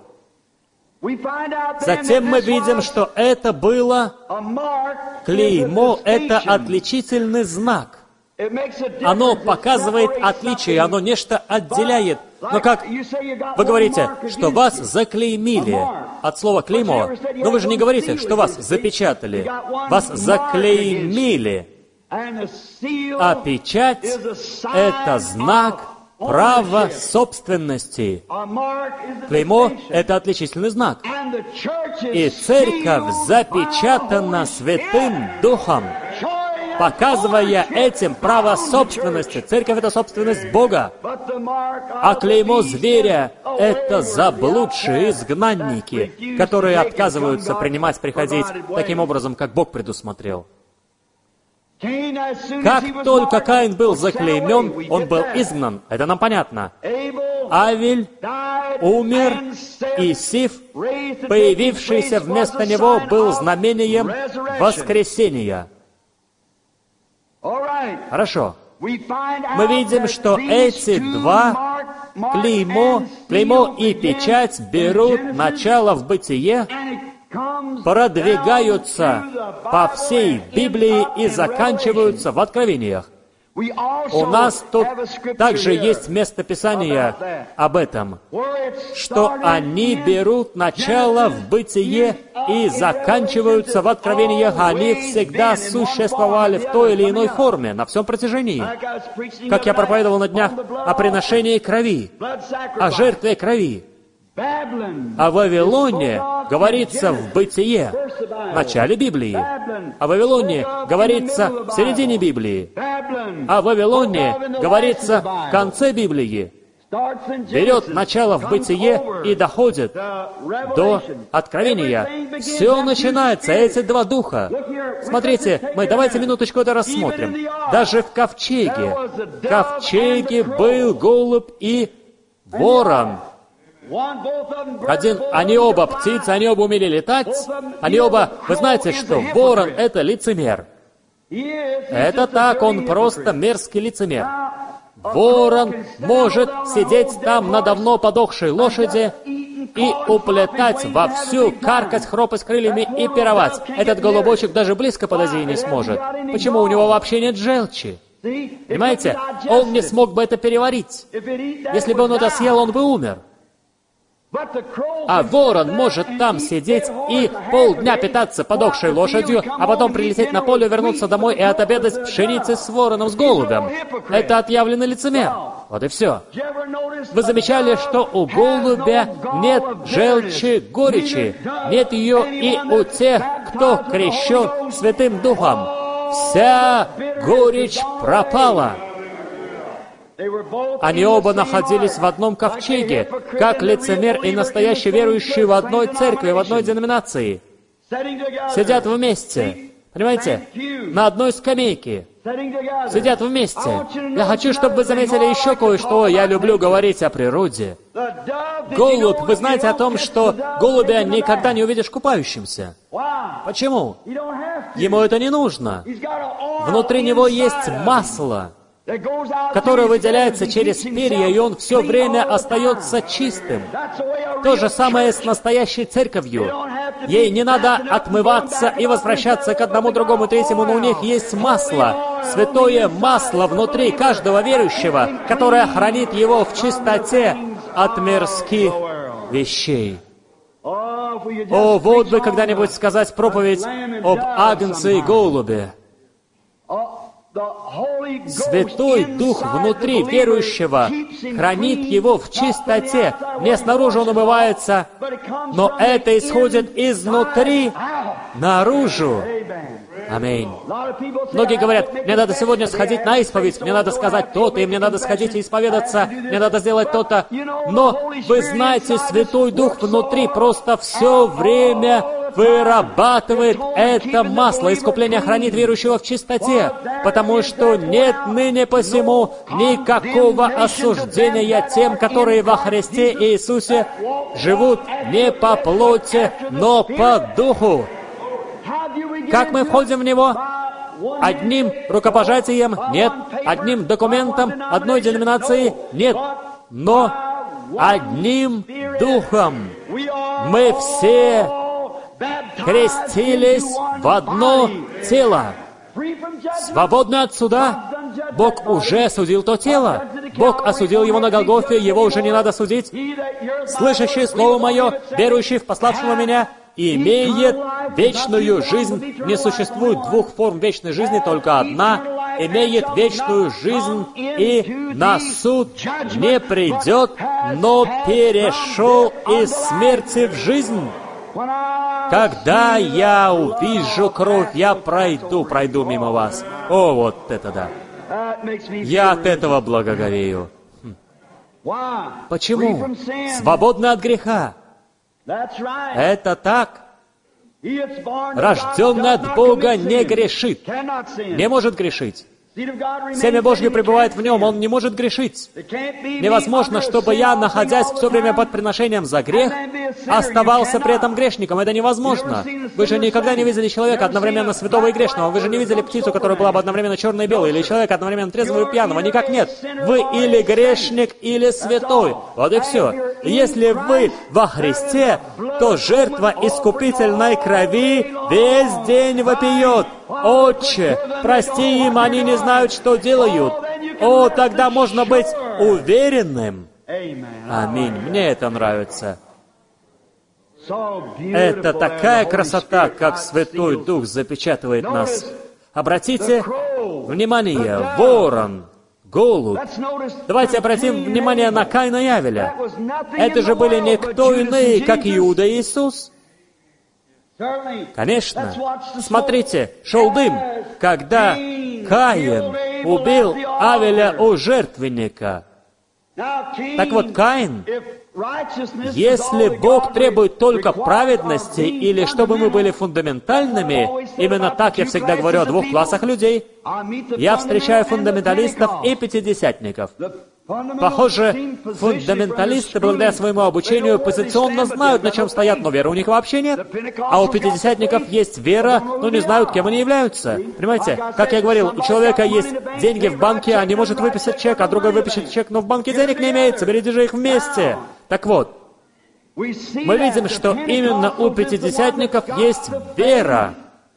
затем мы видим, что это было клеймо, это отличительный знак. Оно показывает отличие, оно нечто отделяет. Но как вы говорите, что вас заклеймили от слова «клеймо», но вы же не говорите, что вас запечатали. Вас заклеймили. А печать — это знак права собственности. Клеймо — это отличительный знак. И церковь запечатана Святым Духом, показывая этим право собственности. Церковь — это собственность Бога. А клеймо зверя — это заблудшие изгнанники, которые отказываются принимать, приходить таким образом, как Бог предусмотрел. Как только Каин был заклеймен, он был изгнан. Это нам понятно. Авель умер, и Сиф, появившийся вместо него, был знамением воскресения. Хорошо. Мы видим, что эти два клеймо, клеймо и печать берут начало в бытие, продвигаются по всей Библии и заканчиваются в Откровениях. У нас тут также есть местописание об этом, что они берут начало в бытие и заканчиваются в Откровениях. Они всегда существовали в той или иной форме на всем протяжении. Как я проповедовал на днях о приношении крови, о жертве крови. О Вавилоне говорится в Бытие, в начале Библии. О Вавилоне говорится в середине Библии. О Вавилоне говорится в конце Библии. Берет начало в Бытие и доходит до Откровения. Все начинается, эти два духа. Смотрите, мы давайте минуточку это рассмотрим. Даже в ковчеге, в ковчеге был голубь и ворон. Один, они оба птицы, они оба умели летать, они оба, вы знаете, что ворон — это лицемер. Это так, он просто мерзкий лицемер. Ворон может сидеть там на давно подохшей лошади и уплетать вовсю, каркать, хропать крыльями и пировать. Этот голубочек даже близко подойти не сможет. Почему? У него вообще нет желчи. Понимаете? Он не смог бы это переварить. Если бы он это съел, он бы умер. А ворон может там сидеть и полдня питаться подохшей лошадью, а потом прилететь на поле, вернуться домой и отобедать пшеницей с вороном, с голубем. Это отъявленный лицемер. Вот и все. Вы замечали, что у голубя нет желчи, горечи, нет ее и у тех, кто крещен Святым Духом. Вся горечь пропала. Они оба находились в одном ковчеге, как лицемер и настоящий верующий в одной церкви, в одной деноминации. Сидят вместе, понимаете, на одной скамейке. Сидят вместе. Я хочу, чтобы вы заметили еще кое-что. Я люблю говорить о природе. Голубь, вы знаете о том, что голубя никогда не увидишь купающимся. Почему? Ему это не нужно. Внутри него есть масло, которое выделяется через перья, и он все время остается чистым. То же самое с настоящей церковью. Ей не надо отмываться и возвращаться к одному, другому, третьему, но у них есть масло, святое масло внутри каждого верующего, которое хранит его в чистоте от мирских вещей. О, вот бы когда-нибудь сказать проповедь об агнце и голубе. Святой Дух внутри верующего хранит его в чистоте. Не снаружи он умывается, но это исходит изнутри наружу. Аминь. Многие говорят, мне надо сегодня сходить на исповедь, мне надо сказать то-то, и мне надо сходить и исповедаться, мне надо сделать то-то. Но вы знаете, Святой Дух внутри просто все время вырабатывает это масло. Искупление хранит верующего в чистоте, потому что нет ныне посему никакого осуждения тем, которые во Христе Иисусе живут не по плоти, но по духу. Как мы входим в Него? Одним рукопожатием? Нет. Одним документом? Одной деноминации? Нет. Но одним Духом мы все крестились в одно тело. Свободны от суда. Бог уже осудил то тело. Бог осудил его на Голгофе, его уже не надо судить. Слышащий Слово Мое, верующий в пославшего Меня, имеет вечную жизнь. Не существует двух форм вечной жизни, только одна. Имеет вечную жизнь и на суд не придет, но перешел из смерти в жизнь. Когда я увижу кровь, я пройду, пройду мимо вас. О, вот это да. Я от этого благоговею. Почему? Свободны от греха. Это так. Рожденный от Бога не грешит. Не может грешить. Семя Божье пребывает в нем, он не может грешить. Невозможно, чтобы я, находясь все время под приношением за грех, оставался при этом грешником. Это невозможно. Вы же никогда не видели человека одновременно святого и грешного. Вы же не видели птицу, которая была бы одновременно черной и белой, или человека одновременно трезвого и пьяного. Никак нет. Вы или грешник, или святой. Вот и все. Если вы во Христе, то жертва искупительной крови весь день вопиет: «Отче, прости им, они не знают, что делают». О, тогда можно быть уверенным. Аминь. Мне это нравится. Это такая красота, как Святой Дух запечатывает нас. Обратите внимание, ворон, голубь. Давайте обратим внимание на Каина и Авеля. Это же были никто иные, как Иуда и Иисус. Конечно. Смотрите, шел дым, когда Каин убил Авеля у жертвенника. Так вот, Каин, если Бог требует только праведности, или чтобы мы были фундаментальными, именно так я всегда говорю о двух классах людей. Я встречаю фундаменталистов и пятидесятников. Похоже, фундаменталисты, благодаря своему обучению, позиционно знают, на чем стоят, но веры у них вообще нет. А у пятидесятников есть вера, но не знают, кем они являются. Понимаете? Как я говорил, у человека есть деньги в банке, а не может выписать чек, а другой выпишет чек, но в банке денег не имеется, берите же их вместе. Так вот, мы видим, что именно у пятидесятников есть вера.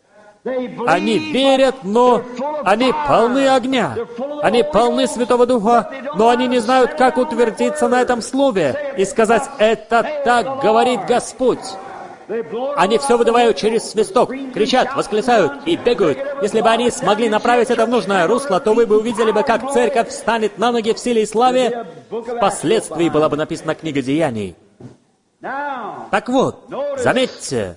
Они верят, но они полны огня. Они полны Святого Духа, но они не знают, как утвердиться на этом слове и сказать: «Это так говорит Господь». Они все выдавают через свисток, кричат, восклицают и бегают. Если бы они смогли направить это в нужное русло, то вы бы увидели бы, как церковь встанет на ноги в силе и славе. Впоследствии была бы написана книга Деяний. Так вот, заметьте,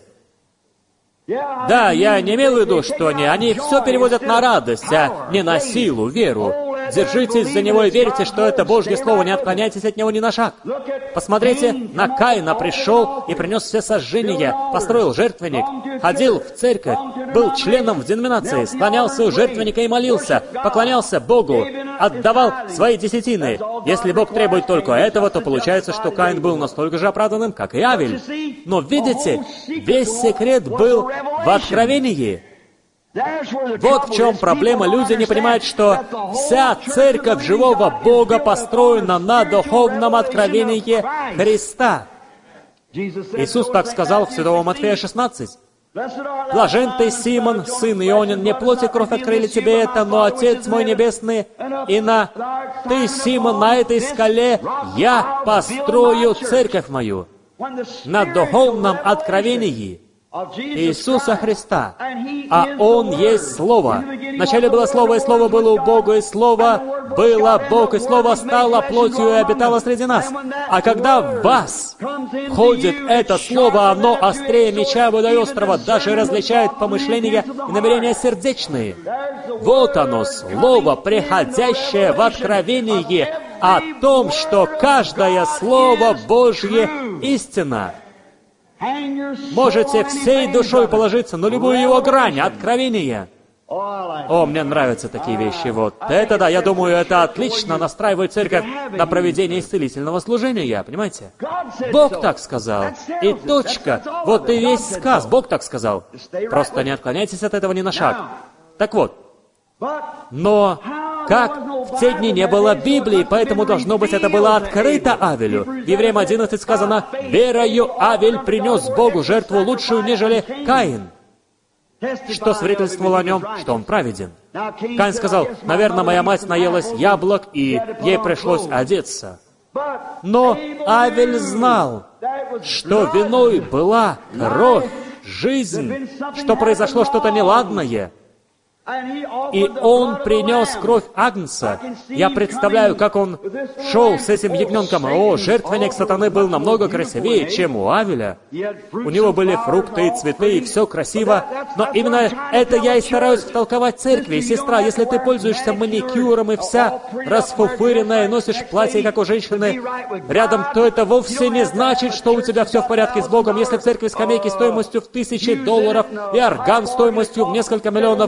да, я не имел в виду, что они, они все переводят на радость, а не на силу, веру. Держитесь за него и верьте, что это Божье Слово, не отклоняйтесь от него ни на шаг. Посмотрите, на Каина пришел и принес все сожжения, построил жертвенник, ходил в церковь, был членом в деноминации, склонялся у жертвенника и молился, поклонялся Богу, отдавал свои десятины. Если Бог требует только этого, то получается, что Каин был настолько же оправданным, как и Авель. Но видите, весь секрет был в откровении. Вот в чем проблема. Люди не понимают, что вся церковь живого Бога построена на духовном откровении Христа. Иисус так сказал в Святого Матфея шестнадцать. «Блажен ты, Симон, сын Ионин, не плоть и кровь открыли тебе это, но Отец мой Небесный, и на ты, Симон, на этой скале я построю церковь мою». На духовном откровении Иисуса Христа, а Он есть Слово. Вначале было Слово, и Слово было у Бога, и Слово было Бог, и Слово стало плотью и обитало среди нас. А когда в вас входит это Слово, оно острее меча водоострого, даже различает помышления и намерения сердечные. Вот оно, Слово, приходящее в откровение о том, что каждое Слово Божье истина. Можете всей душой положиться на любую его грань, откровения. О, мне нравятся такие вещи. Вот это да, я думаю, это отлично настраивает церковь на проведение исцелительного служения, понимаете? Бог так сказал. И точка. Вот и весь сказ. Бог так сказал. Просто не отклоняйтесь от этого ни на шаг. Так вот. Но как в те дни не было Библии, поэтому, должно быть, это было открыто Авелю. В Евреям одиннадцать сказано: «Верою Авель принес Богу жертву лучшую, нежели Каин», что свидетельствовало о нем, что он праведен. Каин сказал: «Наверное, моя мать наелась яблок, и ей пришлось одеться». Но Авель знал, что виной была кровь, жизнь, что произошло что-то неладное. И он принес кровь агнца. Я представляю, как он шел с этим ягненком. О, жертвенник сатаны был намного красивее, чем у Авеля. У него были фрукты и цветы, и все красиво. Но именно это я и стараюсь втолковать церкви. Сестра, если ты пользуешься маникюром и вся расфуфыренная, носишь платье, как у женщины, рядом, то это вовсе не значит, что у тебя все в порядке с Богом. Если в церкви скамейки стоимостью в тысячи долларов и орган стоимостью в несколько миллионов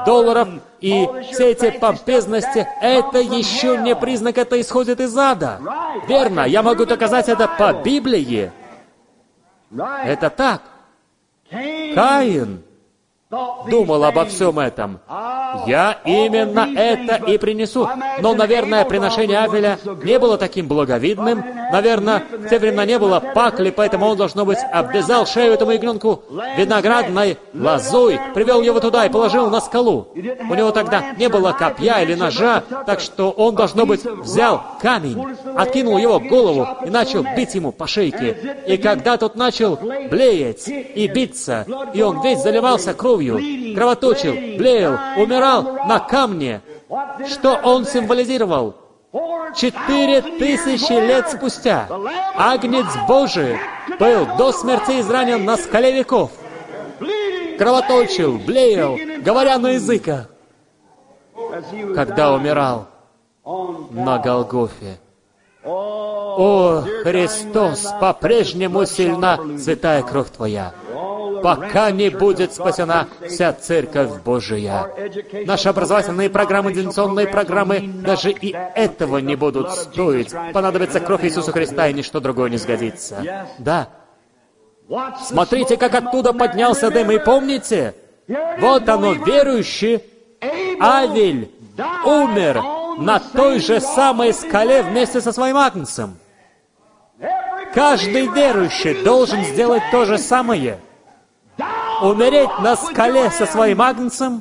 долларов и все эти помпезности, это еще не признак, это исходит из ада. Верно, я могу доказать это по Библии. Это так. Каин думал обо всем этом. Я именно это и принесу. Но, наверное, приношение Авеля не было таким благовидным. Наверное, в те времена не было пакли, поэтому он, должно быть, обвязал шею этому ягненку виноградной лозой, привел его туда и положил на скалу. У него тогда не было копья или ножа, так что он, должно быть, взял камень, откинул его голову и начал бить ему по шейке. И когда тот начал блеять и биться, и он весь заливался кровью, кровоточил, блеял, умирал на камне, что он символизировал? Четыре тысячи лет спустя Агнец Божий был до смерти изранен на скале веков, кровоточил, блеял, говоря на языках, когда умирал на Голгофе. О, Христос, по-прежнему сильна святая кровь Твоя, пока не будет спасена вся Церковь Божия. Наши образовательные программы, дистанционные программы даже и этого не будут стоить. Понадобится кровь Иисуса Христа, и ничто другое не сгодится. Да. Смотрите, как оттуда поднялся дым, и помните, вот оно, верующий Авель умер на той же самой скале вместе со своим агнцем. Каждый верующий должен сделать то же самое. Умереть на скале со своим агнцем.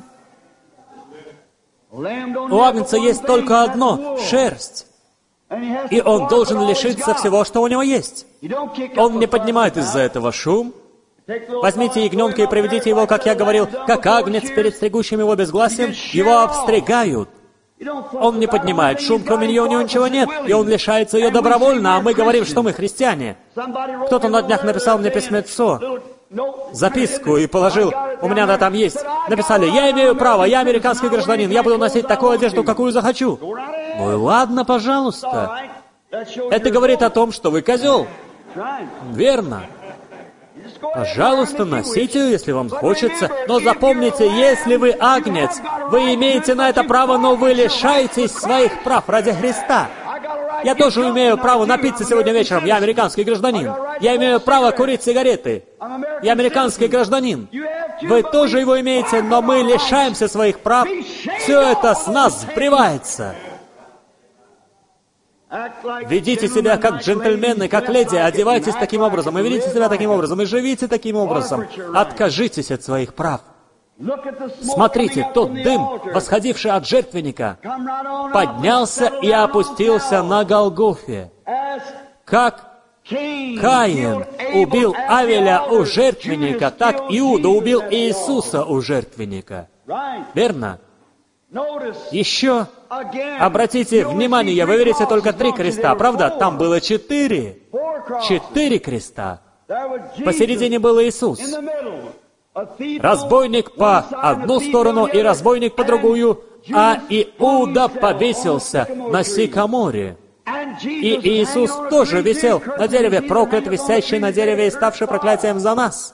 У агнца есть только одно — шерсть. И он должен лишиться всего, что у него есть. Он не поднимает из-за этого шум. Возьмите ягненка и приведите его, как я говорил, как агнец перед стригущим его безгласием. Его обстригают. Он не поднимает шум, кроме нее у него ничего нет, и он лишается ее добровольно, а мы говорим, что мы христиане. Кто-то на днях написал мне письмецо, записку и положил, у меня она там есть. Написали: я имею право, я американский гражданин, я буду носить такую одежду, какую захочу. Ну и ладно, пожалуйста. Это говорит о том, что вы козел. Верно. Пожалуйста, носите ее, если вам хочется. Но запомните, если вы агнец, вы имеете на это право, но вы лишаетесь своих прав ради Христа. Я тоже имею право напиться сегодня вечером. Я американский гражданин. Я имею право курить сигареты. Я американский гражданин. Вы тоже его имеете, но мы лишаемся своих прав. Все это с нас сбривается. Ведите себя как джентльмены, как леди, одевайтесь таким образом, и ведите себя таким образом, и живите таким образом. Откажитесь от своих прав. Смотрите, тот дым, восходивший от жертвенника, поднялся и опустился на Голгофе. Как Каин убил Авеля у жертвенника, так Иуда убил Иисуса у жертвенника. Верно? Еще обратите внимание, вы видите только три креста, правда? Там было четыре. Четыре креста. Посередине был Иисус. Разбойник по одну сторону и разбойник по другую, а Иуда повесился на сикаморе. И Иисус тоже висел на дереве, проклят, висящий на дереве и ставший проклятием за нас.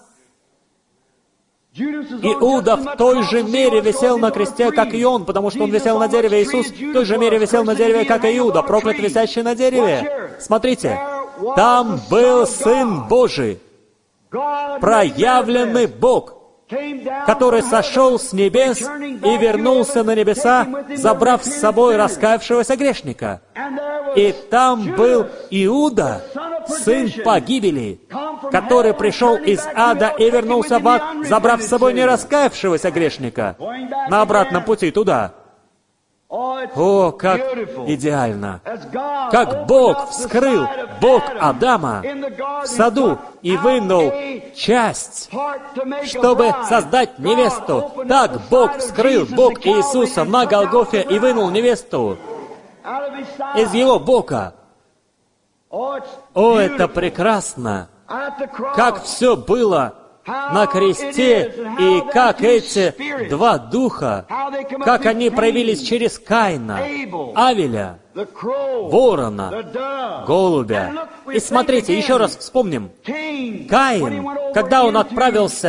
Иуда в той же мере висел на кресте, как и он, потому что он висел на дереве. Иисус в той же мере висел на дереве, как и Иуда, проклят, висящий на дереве. Смотрите, там был Сын Божий, проявленный Бог, который сошел с небес и вернулся на небеса, забрав с собой раскаявшегося грешника. И там был Иуда, сын погибели, который пришел из ада и вернулся в ад, забрав с собой не раскаявшегося грешника на обратном пути туда. О, как идеально! Как Бог вскрыл, Бог Адама в саду и вынул часть, чтобы создать невесту. Так Бог вскрыл, Бог Иисуса на Голгофе и вынул невесту из его бока. О, это прекрасно! Как все было на кресте, и как эти два духа, как они проявились через Каина, Авеля, ворона, голубя. И смотрите, еще раз вспомним. Каин, когда он отправился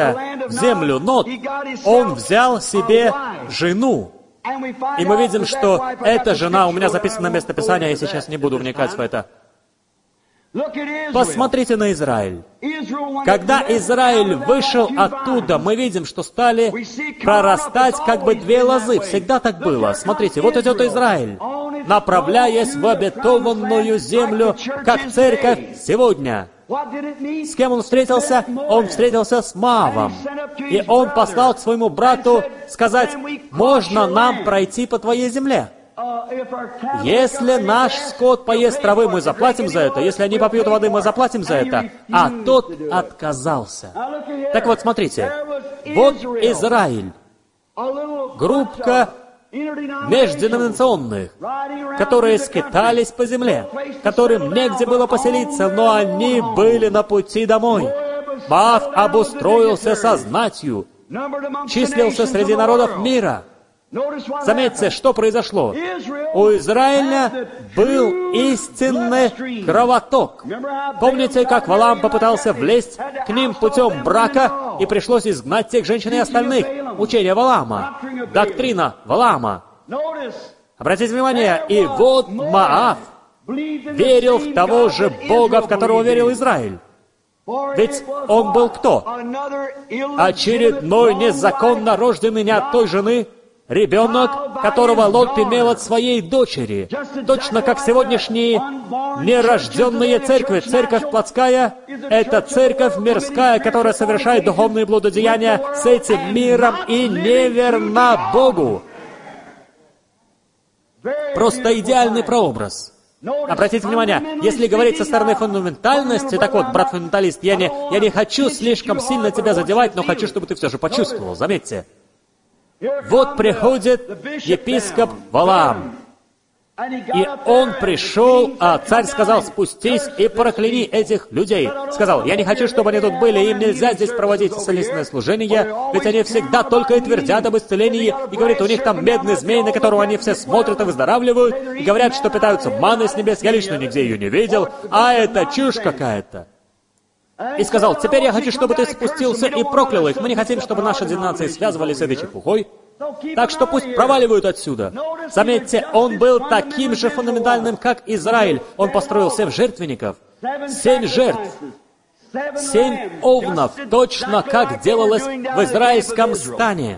в землю Нот, он взял себе жену. И мы видим, что эта жена, у меня записано местописание, я сейчас не буду вникать в это. Посмотрите на Израиль. Когда Израиль вышел оттуда, мы видим, что стали прорастать как бы две лозы. Всегда так было. Смотрите, вот идет Израиль, направляясь в обетованную землю, как церковь сегодня. С кем он встретился? Он встретился с Моавом. И он послал к своему брату сказать: «Можно нам пройти по твоей земле? Если наш скот поест травы, мы заплатим за это. Если они попьют воды, мы заплатим за это». А тот отказался. Так вот, смотрите. Вот Израиль. Группка межденоминационных, которые скитались по земле, которым негде было поселиться, но они были на пути домой. Моав обустроился со знатью, числился среди народов мира. Заметьте, что произошло. У Израиля был истинный кровоток. Помните, как Валаам попытался влезть к ним путем брака, и пришлось изгнать тех женщин и остальных? Учение Валаама, доктрина Валаама. Обратите внимание, и вот Моав верил в того же Бога, в которого верил Израиль. Ведь он был кто? Очередной незаконно рожденный не от той жены ребенок, которого Лот имел от своей дочери. Точно как сегодняшние нерожденные церкви. Церковь плотская — это церковь мирская, которая совершает духовные блудодеяния с этим миром и неверна Богу. Просто идеальный прообраз. Обратите внимание, если говорить со стороны фундаментальности, так вот, брат фундаменталист, я не, я не хочу слишком сильно тебя задевать, но хочу, чтобы ты все же почувствовал, заметьте. Вот приходит епископ Валаам, и он пришел, а царь сказал: «Спустись и прокляни этих людей». Сказал: «Я не хочу, чтобы они тут были, им нельзя здесь проводить исцелительное служение, ведь они всегда только и твердят об исцелении, и говорит, у них там медный змей, на которого они все смотрят и выздоравливают, и говорят, что питаются манной с небес, я лично нигде ее не видел, а это чушь какая-то». И сказал: «Теперь я хочу, чтобы ты спустился и проклял их. Мы не хотим, чтобы наши деноминации связывались с этой чепухой. Так что пусть проваливают отсюда». Заметьте, он был таким же фундаментальным, как Израиль. Он построил семь жертвенников, семь жертв, семь овнов, точно как делалось в израильском стане.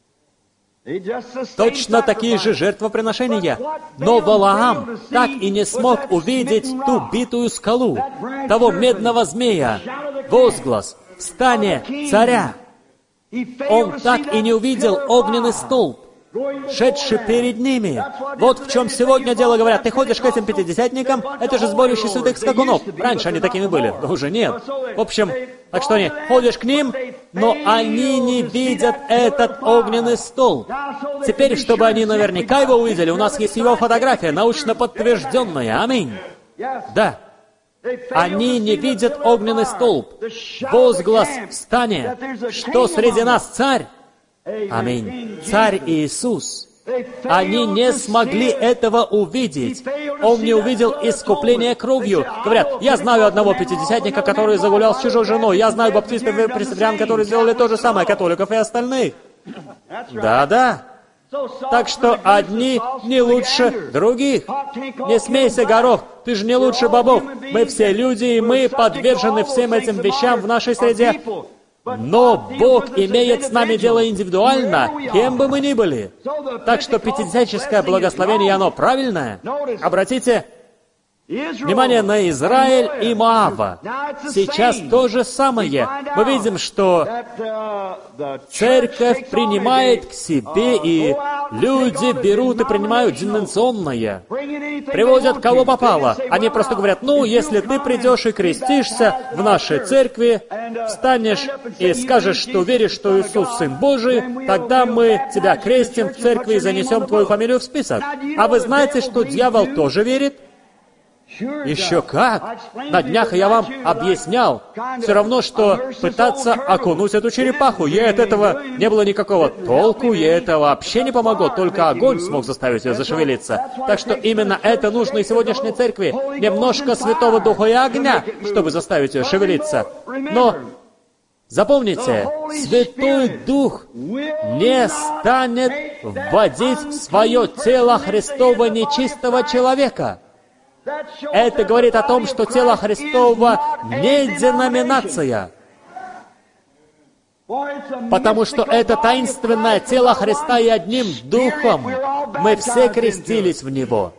Точно такие же жертвоприношения. Но Валаам так и не смог увидеть ту битую скалу, того медного змея, возглас в стане царя. Он так и не увидел огненный столб, шедший перед ними. Вот в чем сегодня дело, говорят. Ты ходишь к этим пятидесятникам, это же сборище святых скакунов. Раньше они такими были, но уже нет. В общем, так что они, ходишь к ним, но они не видят этот огненный столб. Теперь, чтобы они наверняка его увидели, у нас есть его фотография, научно подтвержденная. Аминь. Да. Они не видят огненный столб, возглас в стане, что среди нас царь. Аминь. Царь Иисус. Они не смогли этого увидеть. Он не увидел искупления кровью. Говорят: я знаю одного пятидесятника, который загулял с чужой женой. Я знаю баптистов и пресвитерян, которые сделали то же самое, католиков и остальных. Да-да. Так что одни не лучше других. Не смейся, Горох, ты же не лучше бобов. Мы все люди, и мы подвержены всем этим вещам в нашей среде. Но Бог имеет с нами дело индивидуально, кем бы мы ни были. Так что пятидесятническое благословение, оно правильное. Обратите внимание на Израиль и Моава. Сейчас то же самое. Мы видим, что церковь принимает к себе, и люди берут и принимают деноминационное. Приводят кого попало. Они просто говорят: ну, если ты придешь и крестишься в нашей церкви, встанешь и скажешь, что веришь, что Иисус Сын Божий, тогда мы тебя крестим в церкви и занесем твою фамилию в список. А вы знаете, что дьявол тоже верит? Еще как! На днях я вам объяснял. Все равно, что пытаться окунуть эту черепаху. Ей от этого не было никакого толку, ей это вообще не помогло. Только огонь смог заставить ее зашевелиться. Так что именно это нужно и сегодняшней церкви. Немножко Святого Духа и огня, чтобы заставить ее шевелиться. Но Запомните, Святой Дух не станет вводить в свое тело Христово нечистого человека. Это говорит о том, что тело Христово не деноминация, потому что это таинственное тело Христа и одним Духом мы все крестились в Него.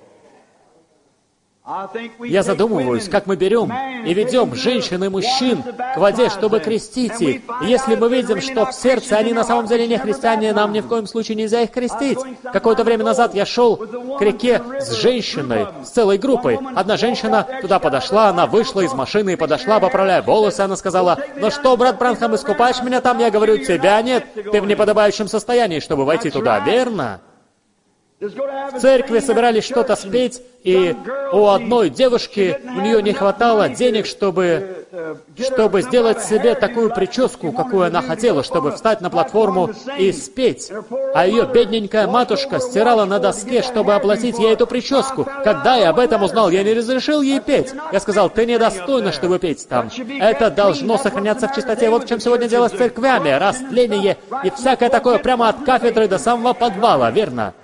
Я задумываюсь, как мы берем и ведем женщин и мужчин к воде, чтобы крестить их. И если мы видим, что в сердце они на самом деле не христиане, нам ни в коем случае нельзя их крестить. Какое-то время назад я шел к реке с женщиной, с целой группой. Одна женщина туда подошла, она вышла из машины и подошла, поправляя волосы. Она сказала: «Ну что, брат Бранхам, искупаешь меня там?» Я говорю: «Тебя нет, ты в неподобающем состоянии, чтобы войти туда, верно?» В церкви собирались что-то спеть, и у одной девушки, у нее не хватало денег, чтобы, чтобы сделать себе такую прическу, какую она хотела, чтобы встать на платформу и спеть. А ее бедненькая матушка стирала на доске, чтобы оплатить ей эту прическу. Когда я об этом узнал, я не разрешил ей петь. Я сказал: «Ты недостойна, чтобы петь там. Это должно сохраняться в чистоте». Вот в чем сегодня дело с церквями. Растление и всякое такое прямо от кафедры до самого подвала, верно?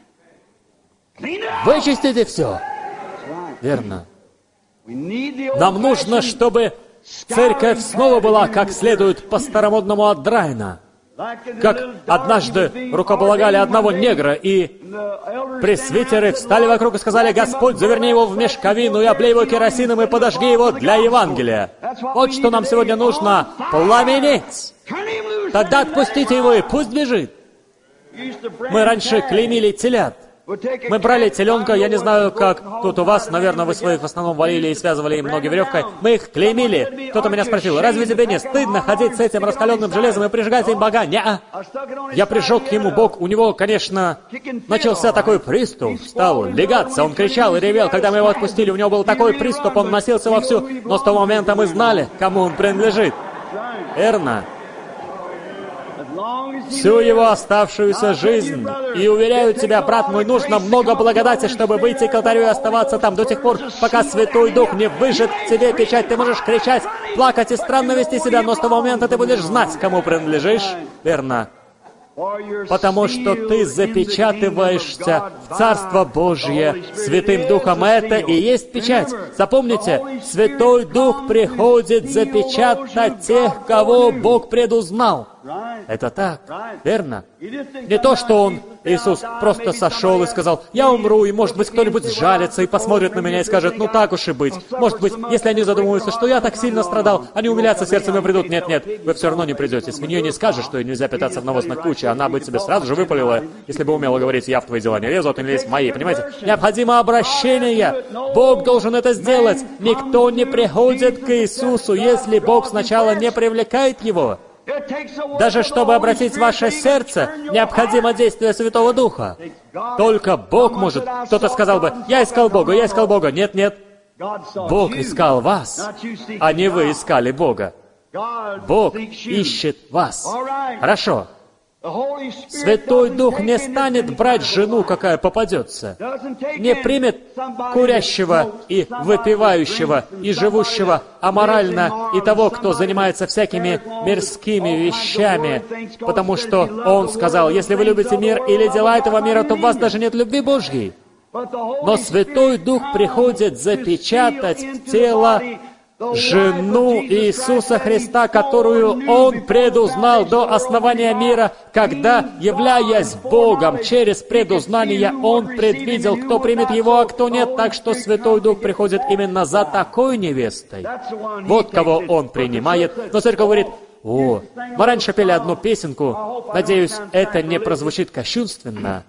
Вычистите все. Верно. Нам нужно, чтобы церковь снова была как следует по-старомодному от Драйна. Как однажды рукополагали одного негра, и пресвитеры встали вокруг и сказали: «Господь, заверни его в мешковину и облей его керосином и подожги его для Евангелия». Вот что нам сегодня нужно — пламенеть. Тогда отпустите его и пусть бежит. Мы раньше клеймили телят. Мы брали теленка, я не знаю, как тут у вас, наверное, вы своих в основном валили и связывали им ноги веревкой. Мы их клеймили. Кто-то меня спросил: «Разве тебе не стыдно ходить с этим раскаленным железом и прижигать им бога?» Не-а. Я прижег ему бог. У него, конечно, начался такой приступ. Стал легаться. Он кричал и ревел. Когда мы его отпустили, у него был такой приступ, он носился вовсю. Но с того момента мы знали, кому он принадлежит. Верно. Всю его оставшуюся жизнь. И уверяю тебя, брат мой, нужно много благодати, чтобы выйти к алтарю и оставаться там до тех пор, пока Святой Дух не выжжет в тебе печать. Ты можешь кричать, плакать и странно вести себя, но с того момента ты будешь знать, кому принадлежишь. Верно. Потому что ты запечатываешься в Царство Божье Святым Духом. Это и есть печать. Запомните, Святой Дух приходит запечатать тех, кого Бог предузнал. Это так, верно? Не то, что Он, Иисус, просто сошел и сказал: «Я умру, и, может быть, кто-нибудь сжалится и посмотрит на меня и скажет: ну так уж и быть». Может быть, если они задумываются, что я так сильно страдал, они умилятся сердцем и придут. Нет, нет, вы все равно не придете. Свиньей не скажешь, что ей нельзя питаться в навозной куче. Она бы тебе сразу же выпалила, если бы умела говорить: «Я в твои дела не лезу, а ты не лезь в мои». Понимаете? Необходимо обращение. Бог должен это сделать. Никто не приходит к Иисусу, если Бог сначала не привлекает его. Даже чтобы обратить ваше сердце, необходимо действие Святого Духа. Только Бог может. Кто-то сказал бы: «Я искал Бога, я искал Бога». Нет, нет. Бог искал вас, а не вы искали Бога. Бог ищет вас. Хорошо. Святой Дух не станет брать жену, какая попадется. Не примет курящего и выпивающего, и живущего аморально, и того, кто занимается всякими мирскими вещами. Потому что Он сказал: «Если вы любите мир или дела этого мира, то в вас даже нет любви Божьей». Но Святой Дух приходит запечатать в тело жену Иисуса Христа, которую Он предузнал до основания мира, когда, являясь Богом через предузнание, Он предвидел, кто примет Его, а кто нет. Так что Святой Дух приходит именно за такой невестой. Вот кого Он принимает. Но церковь говорит: «О, мы раньше пели одну песенку, надеюсь, это не прозвучит кощунственно».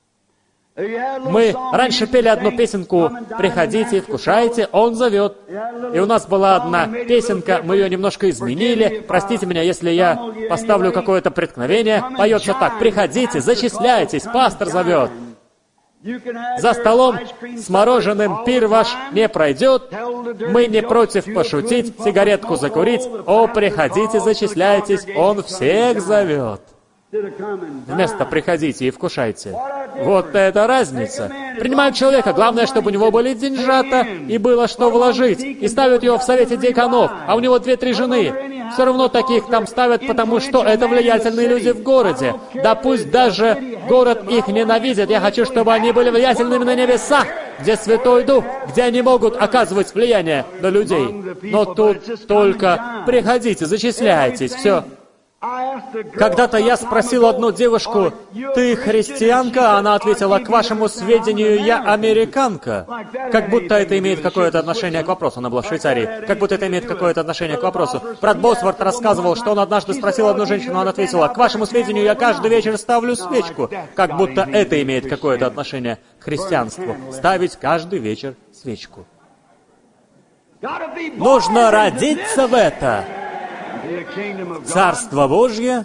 Мы раньше пели одну песенку: «Приходите, вкушайте, Он зовет». И у нас была одна песенка, мы ее немножко изменили. Простите меня, если я поставлю какое-то преткновение. Поется так: «Приходите, зачисляйтесь, пастор зовет». За столом с мороженым пир ваш не пройдет. Мы не против пошутить, сигаретку закурить. О, приходите, зачисляйтесь, Он всех зовет. Вместо «приходите и вкушайте». Вот это разница. Принимают человека, главное, чтобы у него были деньжата и было что вложить. И ставят его в совете дьяконов, а у него две-три жены. Все равно таких там ставят, потому что это влиятельные люди в городе. Да пусть даже город их ненавидит, я хочу, чтобы они были влиятельными на небесах, где Святой Дух, где они могут оказывать влияние на людей. Но тут только приходите, зачисляйтесь, все. Когда-то я спросил одну девушку: «Ты христианка?» Она ответила: «К вашему сведению, я американка». Как будто это имеет какое-то отношение к вопросу. Она была в Швейцарии. Как будто это имеет какое-то отношение к вопросу. Брат Босворт рассказывал, что он однажды спросил одну женщину, она ответила: «К вашему сведению, я каждый вечер ставлю свечку». Как будто это имеет какое-то отношение к христианству. Ставить каждый вечер свечку. Нужно родиться в это. Царство Божье.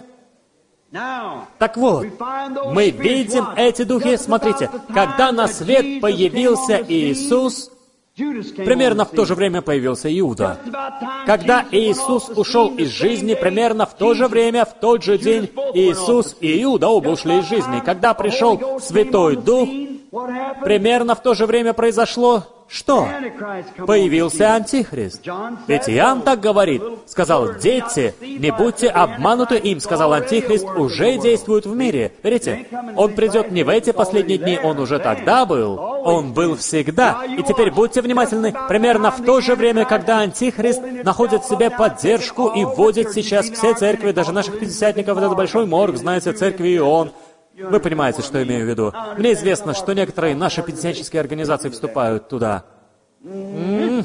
Так вот, мы видим эти духи. Смотрите, когда на свет появился Иисус, примерно в то же время появился Иуда. Когда Иисус ушел из жизни, примерно в то же время, в тот же день, Иисус и Иуда оба ушли из жизни. Когда пришел Святой Дух, примерно в то же время произошло что? Появился Антихрист. Ведь Иоанн так говорит. Сказал: «Дети, не будьте обмануты им», сказал Антихрист, уже действует в мире. Видите? Он придет не в эти последние дни, он уже тогда был. Он был всегда. И теперь будьте внимательны. Примерно в то же время, когда Антихрист находит в себе поддержку и вводит сейчас все церкви, даже наших пятидесятников, этот большой морг, знаете, церкви Ион. Вы понимаете, что имею в виду. Мне известно, что некоторые наши пятидесятнические организации вступают туда. М-м-м.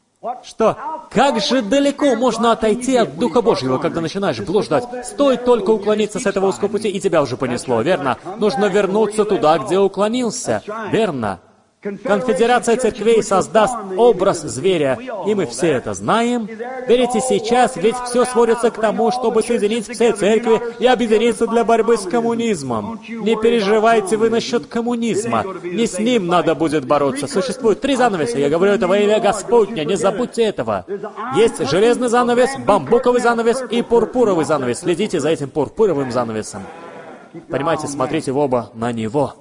Что? Как же далеко можно отойти от Духа Божьего, когда начинаешь блуждать? Стоит только уклониться с этого узкого пути, и тебя уже понесло, верно? Нужно вернуться туда, где уклонился, верно? Конфедерация церквей создаст образ зверя, и мы все это знаем. Верите, сейчас ведь все сводится к тому, чтобы соединить все церкви и объединиться для борьбы с коммунизмом. Не переживайте вы насчет коммунизма. Не с ним надо будет бороться. Существует три занавеса, я говорю это во имя Господня, не забудьте этого. Есть железный занавес, бамбуковый занавес и пурпуровый занавес. Следите за этим пурпуровым занавесом. Понимаете, смотрите в оба на него.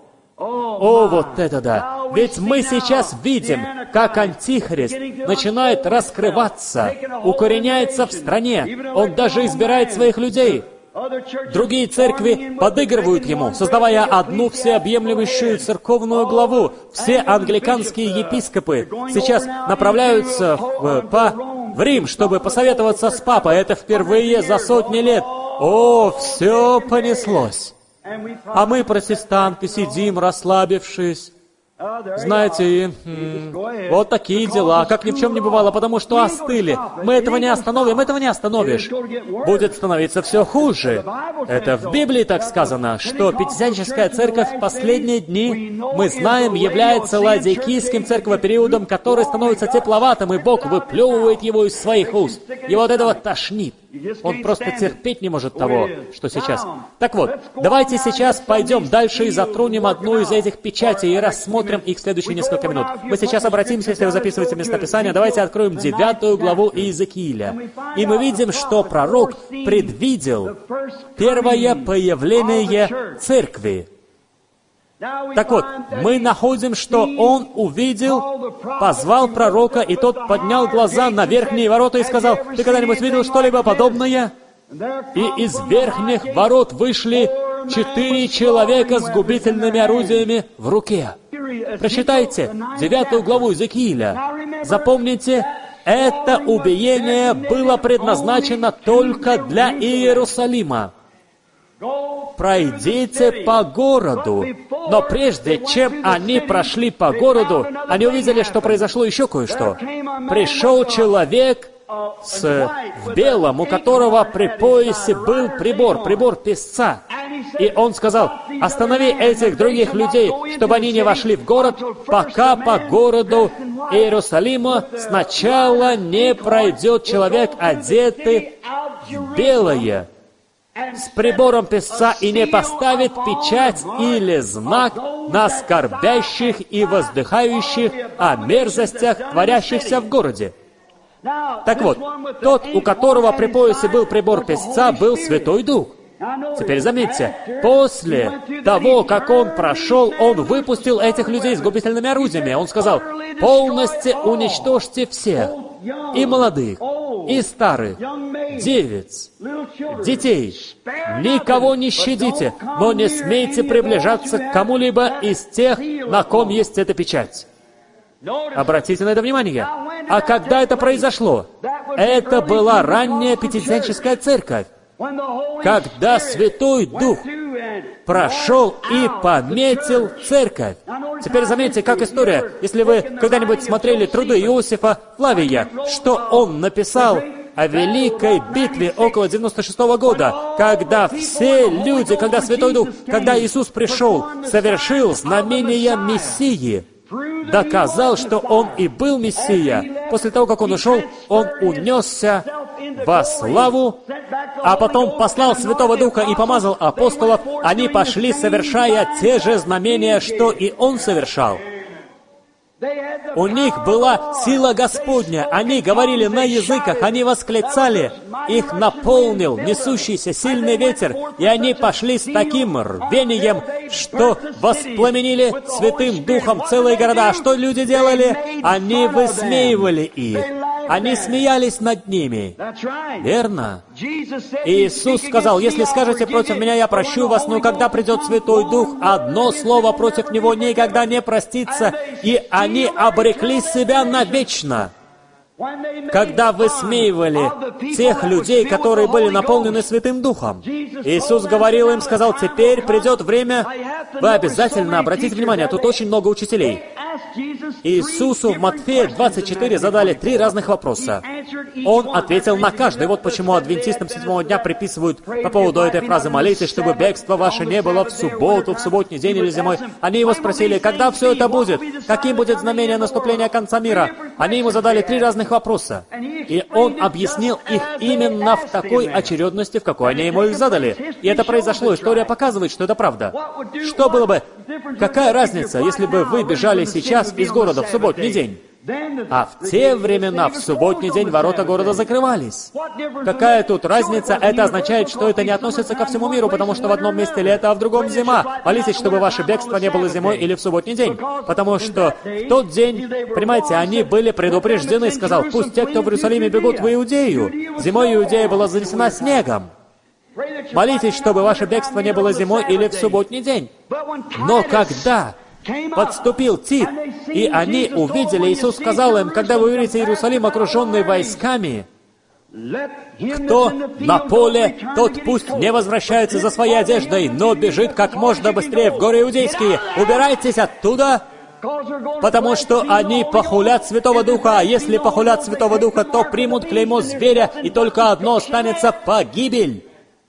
О, вот это да! Ведь мы сейчас видим, как Антихрист начинает раскрываться, укореняется в стране. Он даже избирает своих людей. Другие церкви подыгрывают ему, создавая одну всеобъемлющую церковную главу. Все англиканские епископы сейчас направляются в, по, в Рим, чтобы посоветоваться с папой. Это впервые за сотни лет. О, все понеслось. А мы, протестанты, сидим, расслабившись. Знаете, м- вот такие дела, как ни в чем не бывало, потому что остыли. Мы этого не остановим, этого не остановишь. Будет становиться все хуже. Это в Библии так сказано, что Пятидесятническая церковь в последние дни, мы знаем, является ладикийским церковопериодом, который становится тепловатым, и Бог выплевывает его из своих уст. И вот этого тошнит. Он просто терпеть не может того, что сейчас. Так вот, давайте сейчас пойдем дальше и затронем одну из этих печатей и рассмотрим их в следующие несколько минут. Мы сейчас обратимся, если вы записываете местописание, давайте откроем девятую главу Иезекииля. И мы видим, что пророк предвидел первое появление церкви. Так вот, мы находим, что он увидел, позвал пророка, и тот поднял глаза на верхние ворота и сказал: «Ты когда-нибудь видел что-либо подобное?» И из верхних ворот вышли четыре человека с губительными орудиями в руке. Прочитайте девятую главу Иезекииля. Запомните, это убиение было предназначено только для Иерусалима. «Пройдите по городу». Но прежде чем они прошли по городу, они увидели, что произошло еще кое-что. Пришел человек с, в белом, у которого при поясе был прибор, прибор песца. И он сказал: «Останови этих других людей, чтобы они не вошли в город, пока по городу Иерусалима сначала не пройдет человек, одетый в белое, с прибором песца, и не поставит печать или знак на скорбящих и воздыхающих о мерзостях, творящихся в городе». Так вот, тот, у которого при поясе был прибор песца, был Святой Дух. Теперь заметьте, после того, как он прошел, он выпустил этих людей с губительными орудиями. Он сказал: полностью уничтожьте всех, и молодых, и старых, девиц, детей. Никого не щадите, но не смейте приближаться к кому-либо из тех, на ком есть эта печать. Обратите на это внимание. А когда это произошло? Это была ранняя пятидесятническая церковь, когда Святой Дух прошел и пометил церковь. Теперь заметьте, как история. Если вы когда-нибудь смотрели труды Иосифа Флавия, что он написал о великой битве около девяносто шестого года, когда все люди, когда Святой Дух, когда Иисус пришел, совершил знамения Мессии, доказал, что Он и был Мессия. После того, как Он ушел, Он унесся во славу, а потом послал Святого Духа и помазал апостолов. Они пошли, совершая те же знамения, что и Он совершал. У них была сила Господня. Они говорили на языках, они восклицали. Их наполнил несущийся сильный ветер, и они пошли с таким рвением, что воспламенили Святым Духом целые города. А что люди делали? Они высмеивали их. Они смеялись над ними. Верно? Иисус сказал: если скажете против меня, я прощу вас, но когда придет Святой Дух, одно слово против Него никогда не простится, и они обрекли себя навечно. Когда высмеивали тех людей, которые были наполнены Святым Духом, Иисус говорил им, сказал: теперь придет время, вы обязательно обратите внимание, тут очень много учителей. Иисусу в Матфея двадцать четыре задали три разных вопроса. Он ответил на каждый. Вот почему адвентистам седьмого дня приписывают по поводу этой фразы: молитесь, чтобы бегство ваше не было в субботу, в субботний день или зимой. Они его спросили: когда все это будет? Каким будет знамение наступления конца мира? Они ему задали три разных вопроса. И он объяснил их именно в такой очередности, в какой они ему их задали. И это произошло. История показывает, что это правда. Что было бы? Какая разница, если бы вы бежали сейчас из города в субботний день? А в те времена в субботний день ворота города закрывались. Какая тут разница? Это означает, что это не относится ко всему миру, потому что в одном месте лето, а в другом зима. Молитесь, чтобы ваше бегство не было зимой или в субботний день. Потому что в тот день, понимаете, они были предупреждены. Сказал: пусть те, кто в Иерусалиме, бегут в Иудею. Зимой Иудея была занесена снегом. Молитесь, чтобы ваше бегство не было зимой или в субботний день. Но когда подступил Тит, и они увидели, Иисус сказал им: когда вы увидите Иерусалим, окруженный войсками, кто на поле, тот пусть не возвращается за своей одеждой, но бежит как можно быстрее в горы Иудейские. Убирайтесь оттуда, потому что они похулят Святого Духа, а если похулят Святого Духа, то примут клеймо зверя, и только одно останется — погибель.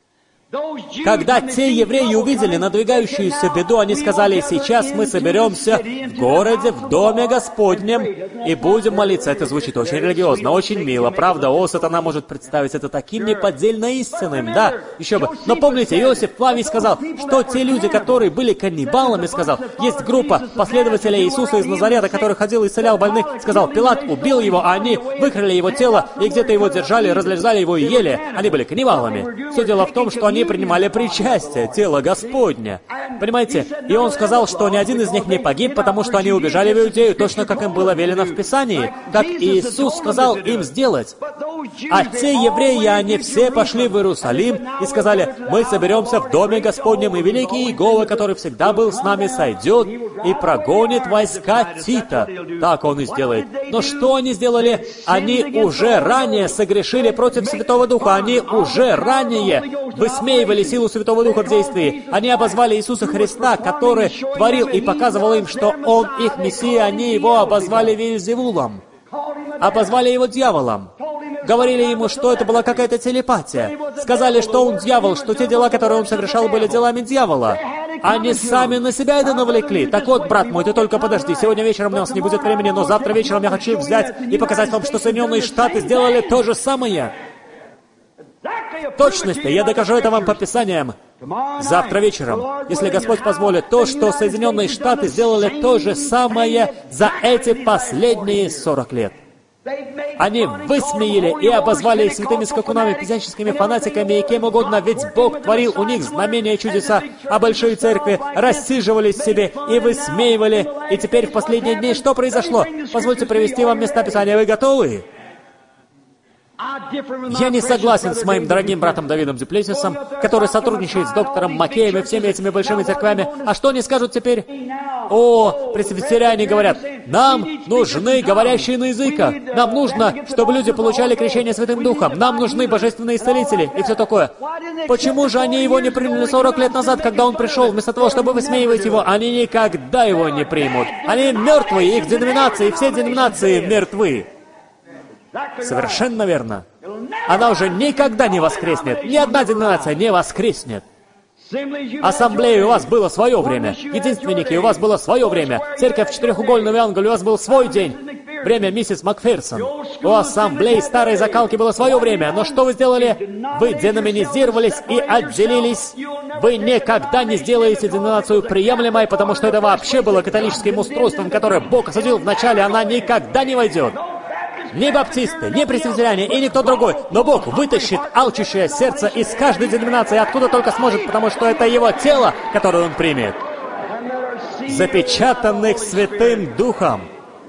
Когда те евреи увидели надвигающуюся беду, они сказали: сейчас мы соберемся в городе, в доме Господнем, и будем молиться. Это звучит очень религиозно, очень мило, правда? О, сатана может представить это таким неподдельно истинным, да, еще бы. Но помните, Иосиф Флавий сказал, что те люди, которые были каннибалами, сказал, есть группа последователей Иисуса из Назарета, который ходил и исцелял больных, сказал, Пилат убил его, а они выкрали его тело, и где-то его держали, разрезали его и ели. Они были каннибалами. Все дело в том, что они принимали причастие, тело Господня. Понимаете? И он сказал, что ни один из них не погиб, потому что они убежали в Иудею, точно как им было велено в Писании, как Иисус сказал им сделать. А те евреи, они все пошли в Иерусалим и сказали, мы соберемся в доме Господнем, и великий Иегова, который всегда был с нами, сойдет и прогонит войска Тита. Так он и сделает. Но что они сделали? Они уже ранее согрешили против Святого Духа. Они уже ранее высмеивали силу Святого Духа в действии. Они обозвали Иисуса Христа, который творил и показывал им, что Он их Мессия. Они Его обозвали Вельзевулом. Обозвали Его дьяволом. Говорили Ему, что это была какая-то телепатия. Сказали, что Он дьявол, что те дела, которые Он совершал, были делами дьявола. Они сами на себя это навлекли. Так вот, брат мой, ты только подожди. Сегодня вечером у нас не будет времени, но завтра вечером я хочу взять и показать вам, что Соединенные Штаты сделали то же самое. В точности, я докажу это вам по Писаниям. Завтра вечером, если Господь позволит, то, что Соединенные Штаты сделали то же самое за эти последние сорок лет. Они высмеяли и обозвали их святыми скакунами, пятидесятническими фанатиками и кем угодно, ведь Бог творил у них знамения и чудеса, а большие церкви рассиживались себе и высмеивали. И теперь в последние дни что произошло? Позвольте привести вам места Писания. Вы готовы? Я не согласен с моим дорогим братом Давидом Дюплесисом, который сотрудничает с доктором Маккеем и всеми этими большими церквями. А что они скажут теперь? О, пресвитериане говорят, нам нужны говорящие на языках. Нам нужно, чтобы люди получали крещение Святым Духом. Нам нужны божественные исцелители и все такое. Почему же они его не приняли сорок лет назад, когда он пришел? Вместо того, чтобы высмеивать его, они никогда его не примут. Они мертвые, их деноминации, все деноминации мертвы. Совершенно верно. Она уже никогда не воскреснет. Ни одна деноминация не воскреснет. Ассамблеи у вас было свое время. Единственники у вас было свое время. Церковь четырехугольного Евангелия у вас был свой день. Время миссис Макферсон. У ассамблей старой закалки было свое время. Но что вы сделали? Вы деноминизировались и отделились. Вы никогда не сделаете деноминацию приемлемой, потому что это вообще было католическим устройством, которое Бог осудил в начале. Она никогда не войдет. Ни баптисты, ни пресвитериане и никто другой. Но Бог вытащит алчущее сердце из каждой деноминации, откуда только сможет, потому что это Его тело, которое Он примет. Запечатанных Святым Духом.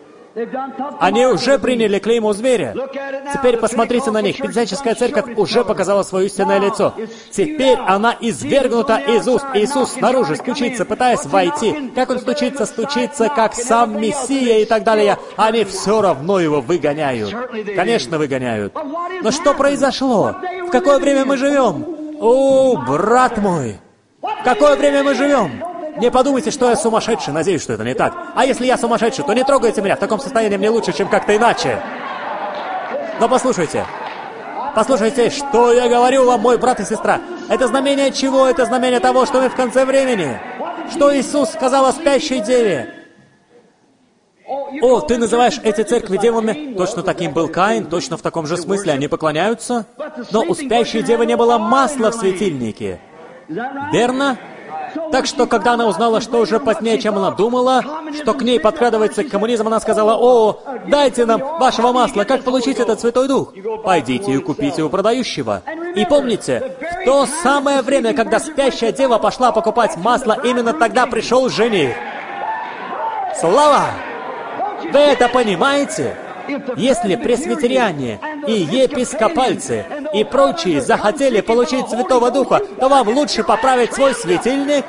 Они уже приняли клеймо зверя. Теперь посмотрите на них. Пятидесятническая церковь уже показала свое истинное лицо. Теперь она извергнута из уст. Иисус снаружи стучится, пытаясь войти. Как Он стучится? Стучится, как сам Мессия и так далее. Они все равно его выгоняют. Конечно, выгоняют. Но что произошло? В какое время мы живем? О, брат мой! В какое время мы живем? Не подумайте, что я сумасшедший, надеюсь, что это не так. А если я сумасшедший, то не трогайте меня, в таком состоянии мне лучше, чем как-то иначе. Но послушайте, послушайте, что я говорю вам, мой брат и сестра. Это знамение чего? Это знамение того, что мы в конце времени. Что Иисус сказал о спящей деве? О, ты называешь эти церкви девами? Точно таким был Каин, точно в таком же смысле они поклоняются. Но у спящей девы не было масла в светильнике. Верно? Так что, когда она узнала, что уже позднее, чем она думала, что к ней подкрадывается коммунизм, она сказала: «О, дайте нам вашего масла, как получить этот Святой Дух? Пойдите и купите у продающего». И помните, в то самое время, когда спящая дева пошла покупать масло, именно тогда пришел жених. Слава! Вы это понимаете? Если пресвитериане и епископальцы и прочие захотели получить Святого Духа, то вам лучше поправить свой светильник.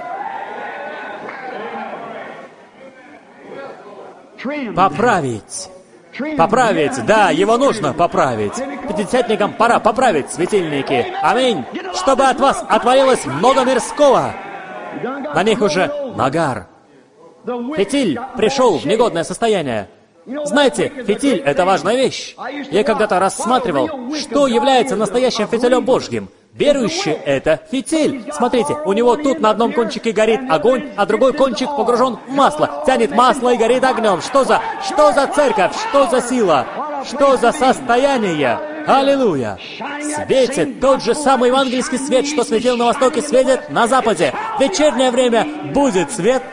Поправить. Поправить, да, его нужно поправить. Пятидесятникам пора поправить светильники. Аминь. Чтобы от вас отвалилось много мирского. На них уже нагар. Фитиль пришел в негодное состояние. Знаете, фитиль — это важная вещь. Я когда-то рассматривал, что является настоящим фитилем Божьим. Верующий — это фитиль. Смотрите, у него тут на одном кончике горит огонь, а другой кончик погружен в масло. Тянет масло и горит огнем. Что за... Что за церковь? Что за сила? Что за состояние? Аллилуйя! Светит тот же самый евангельский свет, что светил на востоке, светит на западе. В вечернее время будет свет.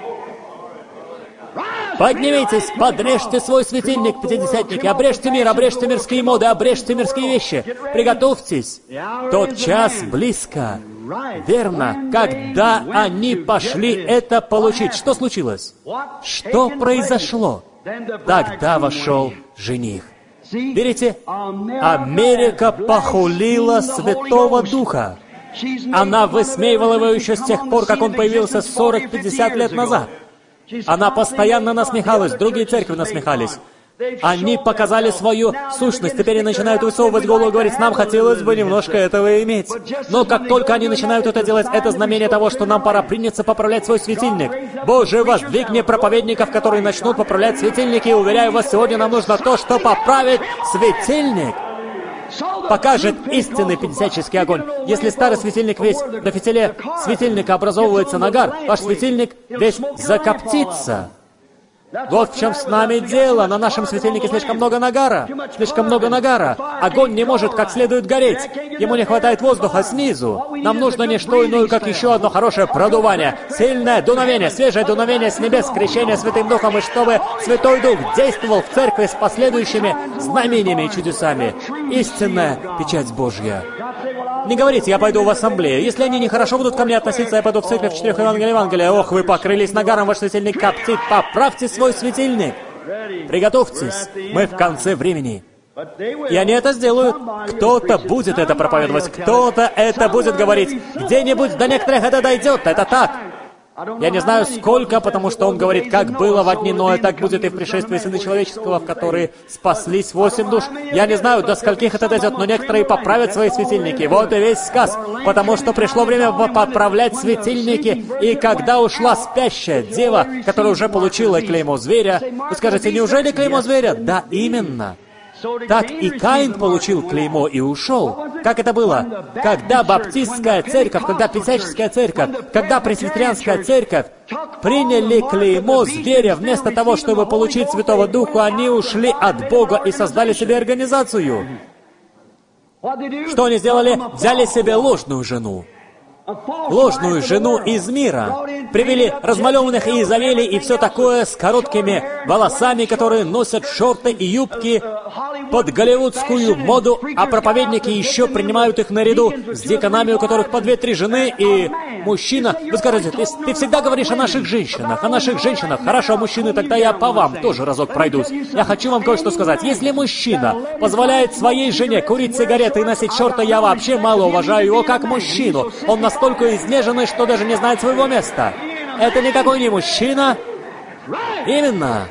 Поднимитесь, подрежьте свой светильник, пятидесятники, обрежьте мир, обрежьте мирские моды, обрежьте мирские вещи. Приготовьтесь. Тот час близко. Верно, когда они пошли это получить. Что случилось? Что произошло? Тогда вошел жених. Видите? Америка похулила Святого Духа. Она высмеивала его еще с тех пор, как он появился сорок-пятьдесят лет назад. Она постоянно насмехалась, другие церкви насмехались. Они показали свою сущность, теперь они начинают высовывать голову и говорить: нам хотелось бы немножко этого иметь. Но как только они начинают это делать, это знамение того, что нам пора приняться поправлять свой светильник. Боже, воздвигни проповедников, которые начнут поправлять светильники, и уверяю вас, сегодня нам нужно то, что поправит светильник. Покажет истинный пятидесятнический огонь. Если старый светильник весь на фитиле светильника образовывается нагар, ваш светильник весь закоптится. Вот в чем с нами дело. На нашем светильнике слишком много нагара. Слишком много нагара. Огонь не может как следует гореть. Ему не хватает воздуха снизу. Нам нужно не что иное, как еще одно хорошее продувание. Сильное дуновение, свежее дуновение с небес, крещение Святым Духом, и чтобы Святой Дух действовал в церкви с последующими знамениями и чудесами. Истинная печать Божья. Не говорите, я пойду в ассамблею. Если они нехорошо будут ко мне относиться, я пойду в церковь четырех Евангелий Евангелия. Ох, вы покрылись нагаром, ваш светильник коптит. Поправьте свой светильник. Приготовьтесь, мы в конце времени. И они это сделают. Кто-то будет это проповедовать, кто-то это будет говорить. Где-нибудь до некоторых это дойдет, это так. Я не знаю сколько, потому что он говорит, как было в дни Ноя, так будет и в пришествии Сына Человеческого, в которые спаслись восемь душ. Я не знаю, до скольких это дойдет, но некоторые поправят свои светильники. Вот и весь сказ. Потому что пришло время поправлять светильники, и когда ушла спящая дева, которая уже получила клеймо зверя, вы скажете, неужели клеймо зверя? Да, именно. Так и Каин получил клеймо и ушел. Как это было? Когда баптистская церковь, когда пятидесятническая церковь, когда пресвитерианская церковь приняли клеймо зверя, вместо того, чтобы получить Святого Духа, они ушли от Бога и создали себе организацию. Что они сделали? Взяли себе ложную жену. Ложную жену из мира. Привели размалеванных Иезавелей и все такое с короткими волосами, которые носят шорты и юбки под голливудскую моду, а проповедники еще принимают их наряду с диконами, у которых по две-три жены, и мужчина... Вы скажете, ты, ты всегда говоришь о наших женщинах, о наших женщинах. Хорошо, мужчины, тогда я по вам тоже разок пройдусь. Я хочу вам кое-что сказать. Если мужчина позволяет своей жене курить сигареты и носить шорты, я вообще мало уважаю его как мужчину. Он настолько изнеженный, что даже не знает своего места. Это никакой не мужчина. Именно.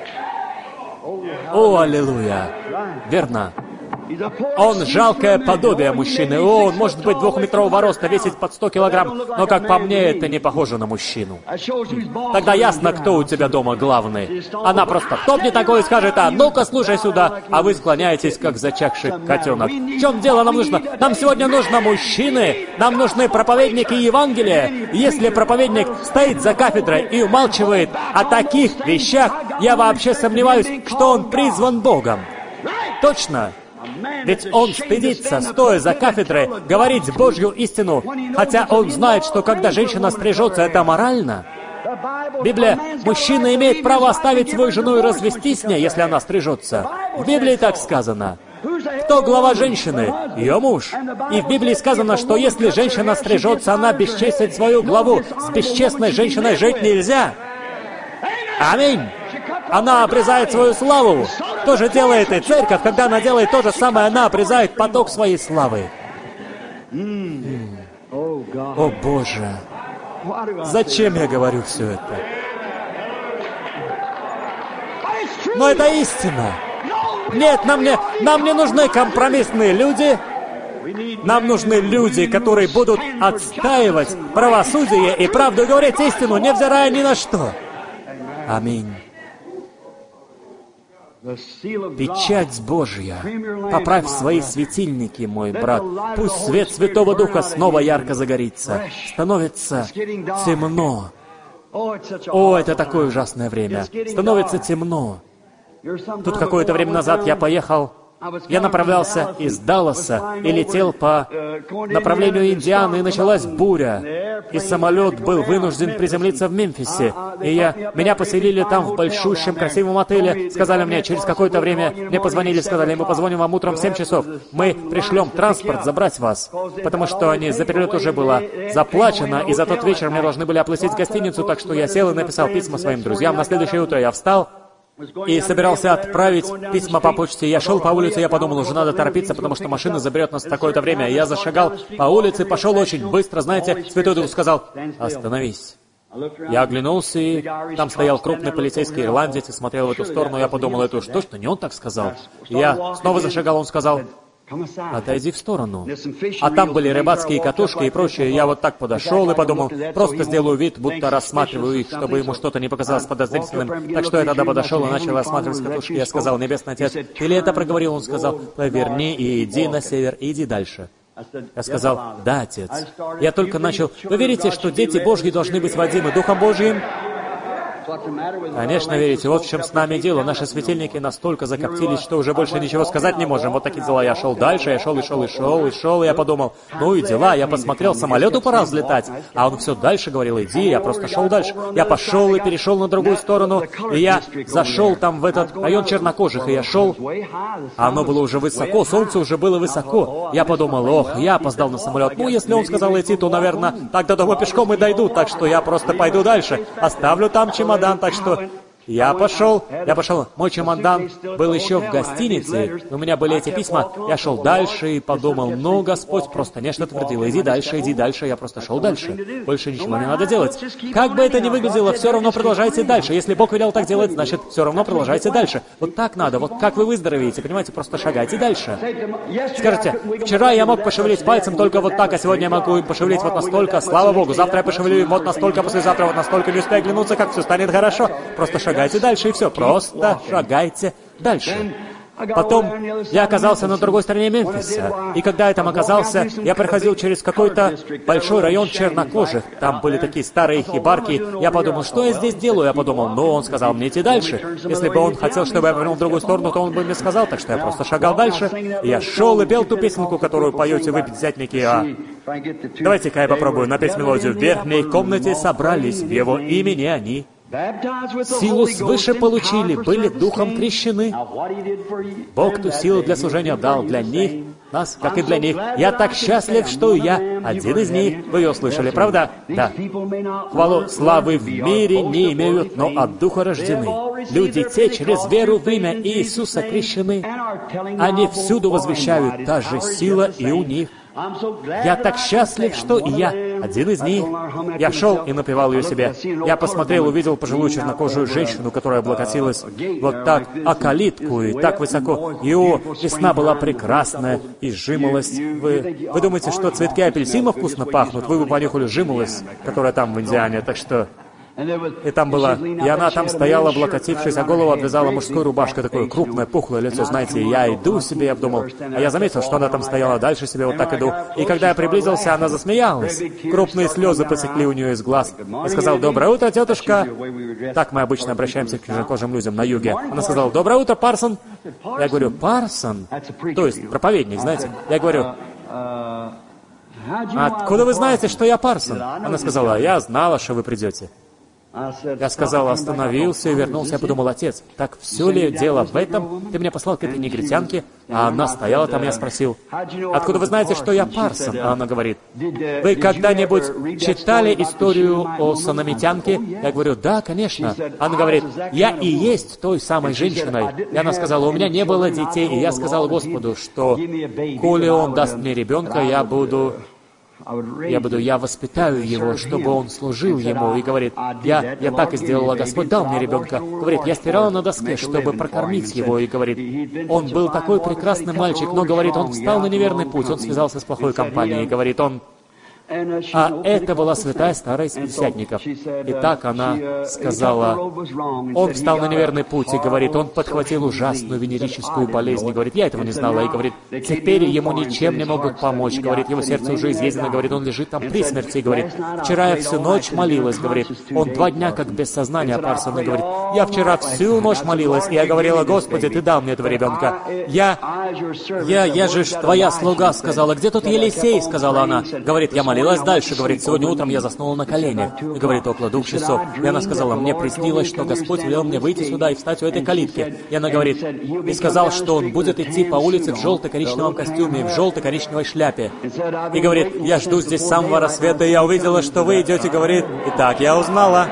О, аллилуйя. Верно. Он жалкое подобие мужчины. О, он может быть двухметрового роста, весить под сто килограмм, но, как по мне, это не похоже на мужчину. Тогда ясно, кто у тебя дома главный. Она просто топнет такое и скажет, а ну-ка, слушай сюда, а вы склоняетесь, как зачахший котенок. В чем дело нам нужно? Нам сегодня нужны мужчины, нам нужны проповедники Евангелия. Если проповедник стоит за кафедрой и умалчивает о таких вещах, я вообще сомневаюсь, что он призван Богом. Точно. Ведь он стыдится, стоя за кафедрой, говорить Божью истину, хотя он знает, что когда женщина стрижется, это морально. Библия, мужчина имеет право оставить свою жену и развестись с ней, если она стрижется. В Библии так сказано. Кто глава женщины? Ее муж. И в Библии сказано, что если женщина стрижется, она бесчестит свою главу. С бесчестной женщиной жить нельзя. Аминь. Она обрезает свою славу. То же делает и церковь. Когда она делает то же самое, она обрезает поток своей славы. М-м. О, Боже! Зачем я говорю все это? Но это истина. Нет, нам не, нам не нужны компромиссные люди. Нам нужны люди, которые будут отстаивать правосудие и правду, говорить истину, невзирая ни на что. Аминь. Печать Божья. Поправь свои светильники, мой брат. Пусть свет Святого Духа снова ярко загорится. Становится темно. О, это такое ужасное время. Становится темно. Тут какое-то время назад я поехал, я направлялся из Далласа и летел по направлению Индианы, и началась буря. И самолет был вынужден приземлиться в Мемфисе. И я, меня поселили там в большущем красивом отеле. Сказали мне, через какое-то время мне позвонили, сказали, мы позвоним вам утром в семь часов. Мы пришлем транспорт забрать вас. Потому что они, за перелет уже было заплачено, и за тот вечер мне должны были оплатить гостиницу, так что я сел и написал письма своим друзьям. На следующее утро я встал и собирался отправить письма по почте. Я шел по улице, я подумал, уже надо торопиться, потому что машина заберет нас в такое-то время. Я зашагал по улице, пошел очень быстро, знаете, Святой Дух сказал, остановись. Я оглянулся, и там стоял крупный полицейский ирландец и смотрел в эту сторону. Я подумал, это уж точно не он так сказал. Я снова зашагал, он сказал, отойди в сторону. А там были рыбацкие катушки и прочее. Я вот так подошел и подумал, просто сделаю вид, будто рассматриваю их, чтобы ему что-то не показалось подозрительным. Так что я тогда подошел и начал рассматривать катушки. Я сказал, Небесный Отец, ты ли это проговорил? Он сказал, поверни и иди на север, и иди дальше. Я сказал, да, Отец. Я только начал, вы верите, что дети Божьи должны быть водимы Духом Божьим? Конечно, верите. Вот в чем с нами дело. Наши светильники настолько закоптились, что уже больше ничего сказать не можем. Вот такие дела. Я шел дальше, я шел и шел и шел и шел, и я подумал, ну и дела. Я посмотрел, самолету пора взлетать. А он все дальше говорил, иди, я просто шел дальше. Я пошел и перешел на другую сторону, и я зашел там в этот район чернокожих, и я шел, а оно было уже высоко, солнце уже было высоко. Я подумал, ох, я опоздал на самолет. Ну, если он сказал идти, то, наверное, так до дома пешком и дойду, так что я просто пойду дальше. Оставлю там чемодан, так что... Я пошел, я пошел, мой чемодан был еще в гостинице, у меня были эти письма, я шел дальше и подумал, ну, Господь просто нечто твердил, иди дальше, иди дальше, я просто шел дальше, больше ничего не надо делать. Как бы это ни выглядело, все равно продолжайте дальше, если Бог велел так делать, значит, все равно продолжайте дальше. Вот так надо, вот как вы выздоровеете, понимаете, просто шагайте дальше. Скажите, вчера я мог пошевелить пальцем только вот так, а сегодня я могу пошевелить вот настолько, слава Богу, завтра я пошевелю вот настолько, послезавтра вот настолько, не успею оглянуться, как все станет хорошо, просто шагайте. Шагайте дальше, и все. Просто шагайте дальше. Потом я оказался на другой стороне Мемфиса, и когда я там оказался, я проходил через какой-то большой район чернокожих. Там были такие старые хибарки. Я подумал, что я здесь делаю? Я подумал, ну, он сказал мне идти дальше. Если бы он хотел, чтобы я повернул в другую сторону, то он бы мне сказал, так что я просто шагал дальше. И я шел и пел ту песенку, которую поете вы, пятидесятники. А... Давайте-ка я попробую напеть мелодию. В верхней комнате собрались, в его имени они. Силу свыше получили, были духом крещены. Бог ту силу для служения дал для них, нас, как и для них. Я так счастлив, что я один из них. Вы ее слышали, правда? Да. Хвалу, славы в мире не имеют, но от Духа рождены. Люди те через веру в имя Иисуса крещены. Они всюду возвещают, та же сила и у них. Я так счастлив, что и я один из них. Я шел и напевал ее себе. Я посмотрел, увидел пожилую чернокожую женщину, которая облокотилась вот так о калитку и так высоко. Ее весна была прекрасная и жимолость. Вы, вы думаете, что цветки апельсина вкусно пахнут? Вы бы понюхали жимолость, которая там в Индиане, так что... И там была... И она там стояла, облокотившись, а голову обвязала мужской рубашкой, такое крупное, пухлое лицо, знаете. Я иду себе, я думал... А я заметил, что она там стояла, дальше себе вот так иду. И когда я приблизился, она засмеялась. Крупные слезы потекли у нее из глаз. Я сказал, «Доброе утро, тетушка!» Так мы обычно обращаемся к чернокожим людям на юге. Она сказала, «Доброе утро, Парсон!» Я говорю, «Парсон?» То есть проповедник, знаете. Я говорю... «Откуда вы знаете, что я Парсон?» Она сказала, «Я знала, что вы придете». Я сказал, остановился и вернулся. Я подумал, отец, так все ли дело в этом? Ты меня послал к этой негритянке, а она стояла там, я спросил, откуда вы знаете, что я Парсон? А она говорит, вы когда-нибудь читали историю о санамитянке? Я говорю, да, конечно. Она говорит, я и есть той самой женщиной. И она сказала, у меня не было детей, и я сказал Господу, что коли Он даст мне ребенка, я буду... Я буду, я воспитаю его, чтобы он служил ему. И говорит, я, я так и сделала, Господь дал мне ребенка. Говорит, я стирала на доске, чтобы прокормить его. И говорит, он был такой прекрасный мальчик, но, говорит, он встал на неверный путь, он связался с плохой компанией. И говорит, он... А это была святая старая из пятидесятников. И так она сказала, он встал на неверный путь, и говорит, он подхватил ужасную венерическую болезнь, и говорит, я этого не знала, и говорит, теперь ему ничем не могут помочь, говорит, его сердце уже изъедено, говорит, он лежит там при смерти, и говорит, вчера я всю ночь молилась, говорит, он два дня как без сознания, Парсон, и говорит, я вчера всю ночь молилась, и я говорила, Господи, ты дал мне этого ребенка, я, я, я же ж твоя слуга, сказала, где тут Елисей, сказала она, говорит, я молилась дальше, говорит, сегодня утром я заснула на коленях, и говорит, около двух часов. И она сказала, мне приснилось, что Господь велел мне выйти сюда и встать у этой калитки. И она говорит, и сказал, что он будет идти по улице в желто-коричневом костюме, в желто-коричневой шляпе. И говорит, я жду здесь с самого рассвета, и я увидела, что вы идете, говорит, и так я узнала.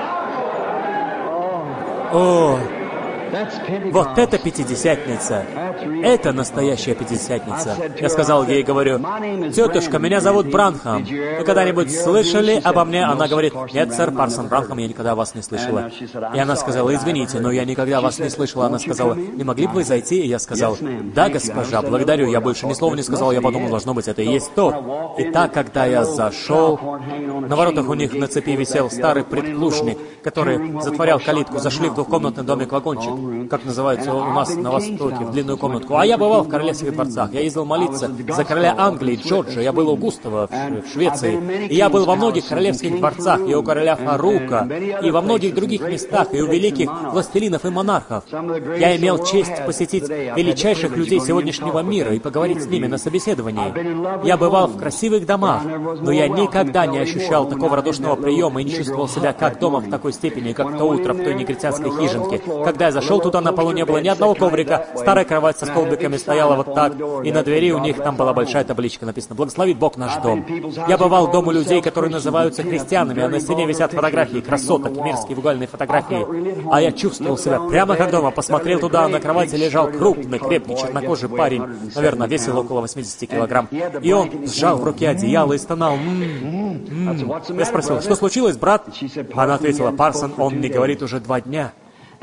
О, вот это пятидесятница. Это настоящая пятидесятница. Я сказал ей, говорю, тетушка, меня зовут Бранхам. Вы когда-нибудь слышали обо мне? Она говорит, нет, сэр, Парсон Бранхам, я никогда вас не слышала. И она сказала, извините, но я никогда вас не слышала. Она сказала, не могли бы вы зайти? И я сказал, да, госпожа, благодарю. Я больше ни слова не сказал, я подумал, должно быть, это и есть то. И так, когда я зашел, на воротах у них на цепи висел старый предплужник, который затворял калитку. Зашли в двухкомнатный домик-вагончик. как называется у нас на Востоке, в длинную комнатку. А я бывал в королевских дворцах. Я ездил молиться за короля Англии, Джорджа. Я был у Густава в Швеции. И я был во многих королевских дворцах, и у короля Фарука, и во многих других местах, и у великих властелинов и монархов. Я имел честь посетить величайших людей сегодняшнего мира и поговорить с ними на собеседовании. Я бывал в красивых домах, но я никогда не ощущал такого радушного приема и не чувствовал себя как дома в такой степени, как в то утро в той негритянской хижинке. Когда я зашел туда, на полу не было ни одного коврика, старая кровать со столбиками стояла вот так, и на двери у них там была большая табличка, написано «Благословит Бог наш дом». Я бывал в дому людей, которые называются христианами, а на стене висят фотографии красоток, мирские вугальные фотографии. А я чувствовал себя прямо как дома. Посмотрел туда, а на кровати лежал крупный, крепкий, чернокожий парень, наверное, весил около восьмидесяти килограмм. И он сжал в руке одеяло и стонал. М-м, м-м. Я спросил, что случилось, брат? Она ответила, Парсон, он не говорит уже два дня.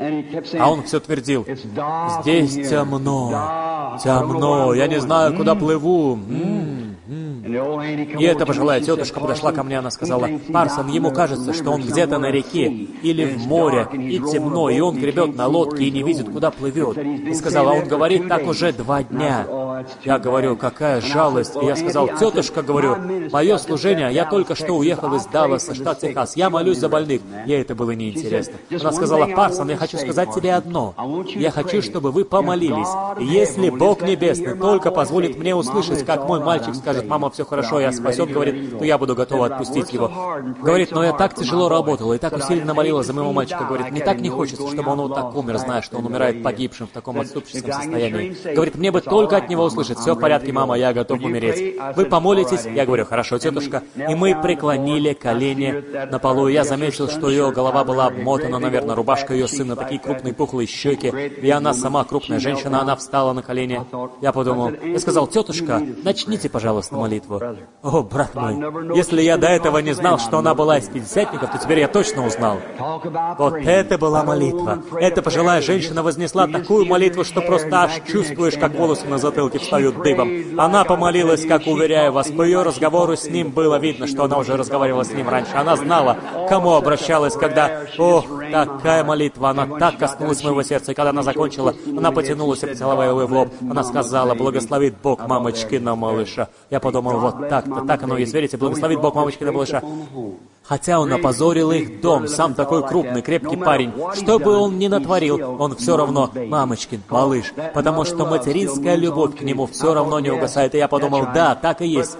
А он все твердил, здесь темно, темно, я не знаю, куда плыву. М-м, м-м. И эта пожилая тетушка подошла ко мне, она сказала, Парсон, ему кажется, что он где-то на реке или в море, и темно, и он гребет на лодке и не видит, куда плывет. И сказала, он говорит так уже два дня. Я говорю, какая жалость. И я сказал, тетушка, говорю, мое служение, я только что уехал из Далласа, штат Техас, я молюсь за больных. Ей это было неинтересно. Она сказала, Парсон, я хочу сказать тебе одно. Я хочу, чтобы вы помолились. И если Бог Небесный только позволит мне услышать, как мой мальчик скажет, мама, все хорошо, я спасен, говорит, то я буду готова отпустить его. Говорит, но я так тяжело работала и так усиленно молилась за моего мальчика. Говорит, мне так не хочется, чтобы он вот так умер, зная, что он умирает погибшим в таком отступническом состоянии. Говорит, мне бы только от него услышать, все в порядке, мама, я готов умереть. Вы помолитесь? Я говорю, хорошо, тетушка. И мы преклонили колени на полу, и я заметил, что ее голова была обмотана, наверное, рубашка ее сына, такие крупные пухлые щеки, и она сама крупная женщина, она встала на колени. Я подумал, я сказал, тетушка, начните, пожалуйста, молитву. О, брат мой, если я до этого не знал, что она была из пятидесятников, то теперь я точно узнал. Вот это была молитва. Эта пожилая женщина вознесла такую молитву, что просто аж чувствуешь, как волосы на затылке встают дыбом. Она помолилась, как уверяю вас, по ее разговору с ним было видно, что она уже разговаривала с ним раньше. Она знала, к кому обращалась, когда... Ох, такая молитва, она так коснулась моего сердца, и когда она закончила, она потянулась и поцеловала его в лоб. Она сказала, благословит Бог мамочкина малыша. Я подумал, вот так-то, так оно и есть, верите, благословит Бог мамочкина малыша. Хотя он опозорил их дом, сам такой крупный, крепкий парень. Что бы он ни натворил, он все равно мамочкин малыш, потому что материнская любовь к нему все равно не угасает. И я подумал, да, так и есть.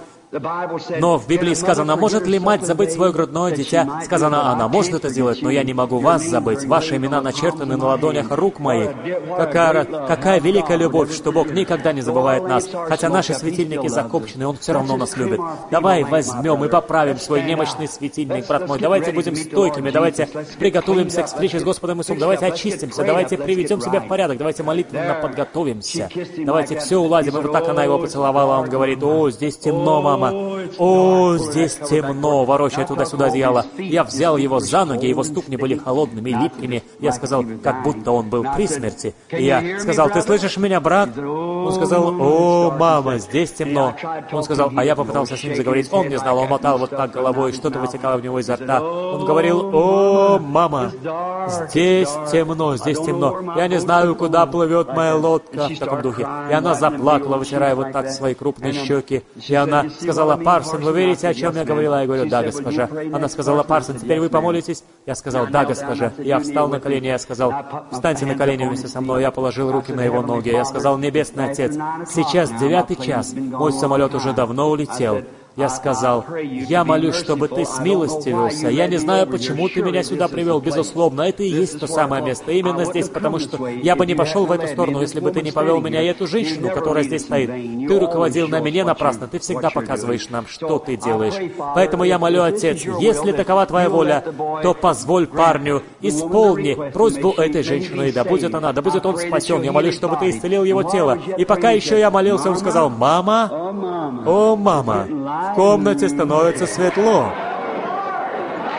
Но в Библии сказано, может ли мать забыть свое грудное дитя? Сказано, она может это сделать, но я не могу вас забыть. Ваши имена начертаны на ладонях рук моих. Какая, какая великая любовь, что Бог никогда не забывает нас. Хотя наши светильники закопчены, Он все равно нас любит. Давай возьмем и поправим свой немощный светильник, брат мой. Давайте будем стойкими, давайте приготовимся к встрече с Господом Иисусом. Давайте очистимся, давайте приведем себя в порядок, давайте молитвенно подготовимся. Давайте все уладим. И вот так она его поцеловала. Он говорит, о, здесь темно, мама. О, здесь темно, ворочая туда-сюда одеяло. Я взял его за ноги, его ступни были холодными и липкими. Я сказал, как будто он был при смерти. И я сказал, ты слышишь меня, брат? Он сказал, о, мама, здесь темно. Он сказал, а я попытался с ним заговорить. Он не знал, он мотал вот так головой, что-то вытекало в него изо рта. Он говорил, о, мама, здесь темно, здесь темно. Я не знаю, куда плывет моя лодка, в таком духе. И она заплакала, вытирая вот так свои крупные щеки. И она сказала, Парсон, вы верите, о чем я говорила? Я говорю, да, госпожа. Она сказала, Парсон, теперь вы помолитесь? Я сказал, да, госпожа. Я встал на колени, я сказал, встаньте на колени вместе со мной. Я положил руки на его ноги. Я сказал, Небесный Отец, сейчас девятый час, мой самолет уже давно улетел. Я сказал, я молюсь, чтобы ты смилостивился. Я не знаю, почему ты меня сюда привел, безусловно. Это и есть то самое место. Именно здесь, потому что я бы не пошел в эту сторону, если бы ты не повел меня и эту женщину, которая здесь стоит. Ты руководил нами не напрасно. Ты всегда показываешь нам, что ты делаешь. Поэтому я молю, Отец, если такова твоя воля, то позволь парню, исполни просьбу этой женщины, и да будет она, да будет он спасен. Я молюсь, чтобы ты исцелил его тело. И пока еще я молился, он сказал, мама, о, мама, в комнате становится светло.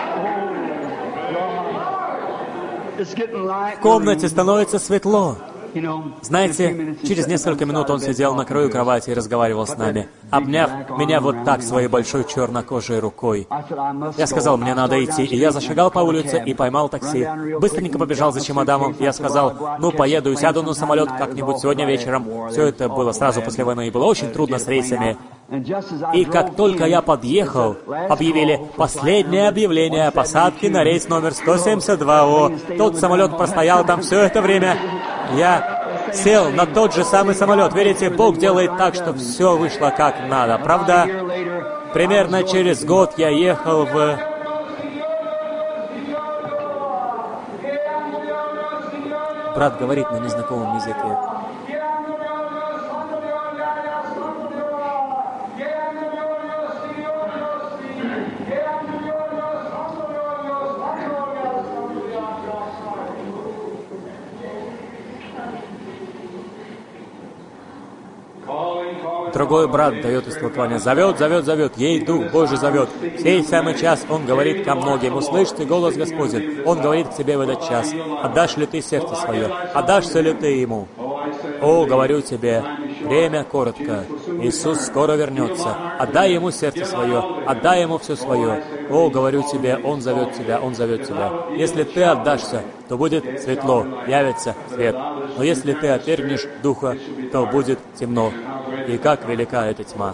В комнате становится светло. Знаете, через несколько минут он сидел на краю кровати и разговаривал с нами, обняв меня вот так своей большой чернокожей рукой. Я сказал, мне надо идти, и я зашагал по улице и поймал такси. Быстренько побежал за чемоданом. Я сказал, ну, поеду и сяду на самолет как-нибудь сегодня вечером. Все это было сразу после войны, и было очень трудно с рейсами. И как только я подъехал, объявили последнее объявление о посадке на рейс номер сто семьдесят два О. Тот самолет простоял там все это время. Я сел на тот же самый самолет. Верите, Бог делает так, что все вышло как надо, правда? Примерно через год я ехал в... Брат говорит на незнакомом языке. Другой брат дает истолкование. Зовет, зовет, зовет. Ей Дух Божий зовет. В сей самый час Он говорит ко многим. Услышьте голос Господень. Он говорит к тебе в этот час. Отдашь ли ты сердце свое? Отдашься ли ты Ему? О, говорю тебе, время коротко. Иисус скоро вернется. Отдай Ему сердце свое. Отдай Ему все свое. О, говорю тебе, Он зовет тебя, Он зовет тебя. Если ты отдашься, то будет светло, явится свет. Но если ты отвергнешь Духа, то будет темно. И как велика эта тьма.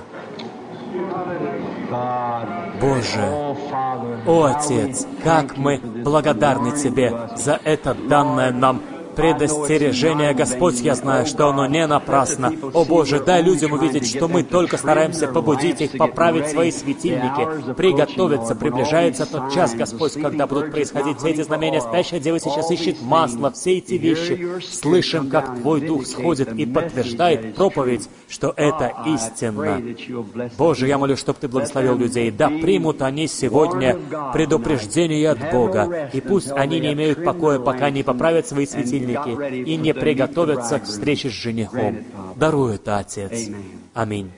Боже, о Отец, как мы благодарны Тебе за это данное нам предостережение, Господь, я знаю, что оно не напрасно. О Боже, дай людям увидеть, что мы только стараемся побудить их поправить свои светильники, приготовиться, приближается тот час, Господь, когда будут происходить все эти знамения. Спящая дева сейчас ищет масло, все эти вещи. Слышим, как Твой Дух сходит и подтверждает проповедь, что это истинно. Боже, я молю, чтобы Ты благословил людей. Да примут они сегодня предупреждение от Бога, и пусть они не имеют покоя, пока не поправят свои светильники и не приготовятся к встрече с женихом. Даруй это, Отец. Аминь.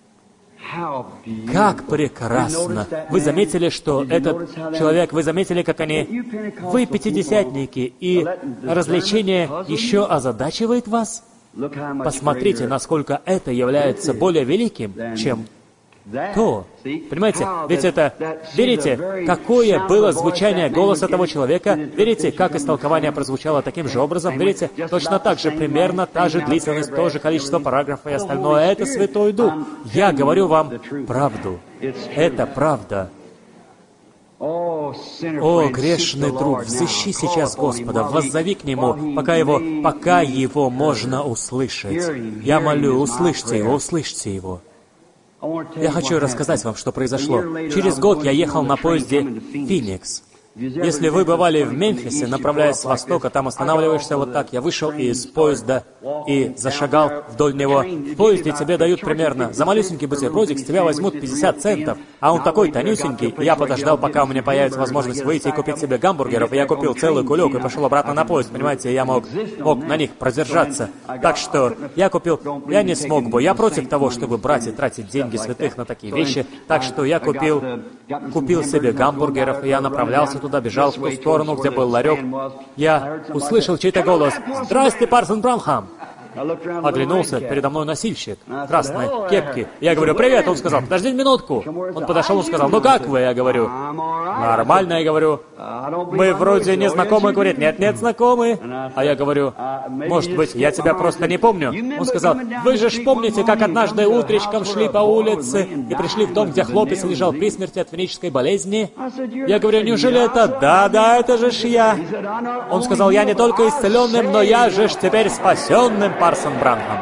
Как прекрасно! Вы заметили, что этот человек, вы заметили, как они... Вы пятидесятники, и развлечение еще озадачивает вас? Посмотрите, насколько это является более великим, чем то. Понимаете? Ведь это... Видите, какое было звучание голоса того человека? Видите, как истолкование прозвучало таким же образом? Видите? Точно так же, примерно та же длительность, то же количество параграфов и остальное. Это Святой Дух. Я говорю вам правду. Это правда. О, грешный друг, взыщи сейчас Господа, воззови к Нему, пока Его, пока Его можно услышать. Я молю, услышьте Его, услышьте Его. Я хочу рассказать вам, что произошло. Через год я ехал на поезде «Феникс». Если вы бывали в Мемфисе, направляясь с востока, там останавливаешься вот так. Я вышел из поезда и зашагал вдоль него. В поезде тебе дают примерно, за малюсенький бутербродик с тебя возьмут пятьдесят центов, а он такой тонюсенький. Я подождал, пока у меня появится возможность выйти и купить себе гамбургеров, и я купил целый кулек и пошел обратно на поезд, понимаете, я мог, мог на них продержаться. Так что я купил, я не смог бы, я против того, чтобы брать и тратить деньги святых на такие вещи, так что я купил, купил себе гамбургеров, и я направлялся туда, бежал в ту сторону, где был ларек. Я услышал чей-то голос: «Здрасте, Парсон Бранхам!» Оглянулся, передо мной носильщик, красной кепки. Я говорю: «Привет!» Он сказал: «Подожди минутку!» Он подошел и сказал: «Ну как вы?» Я говорю: «Нормально», я говорю. «Мы вроде не знакомы», говорит. «Нет, нет, знакомы». А я говорю: «Может быть, я тебя просто не помню». Он сказал: «Вы же ж помните, как однажды утречком шли по улице и пришли в дом, где хлопец лежал при смерти от венерической болезни?» Я говорю: «Неужели это?» «Да, да, это же ж я». Он сказал: «Я не только исцеленным, но я же ж теперь спасенным, Парсон Бранхам».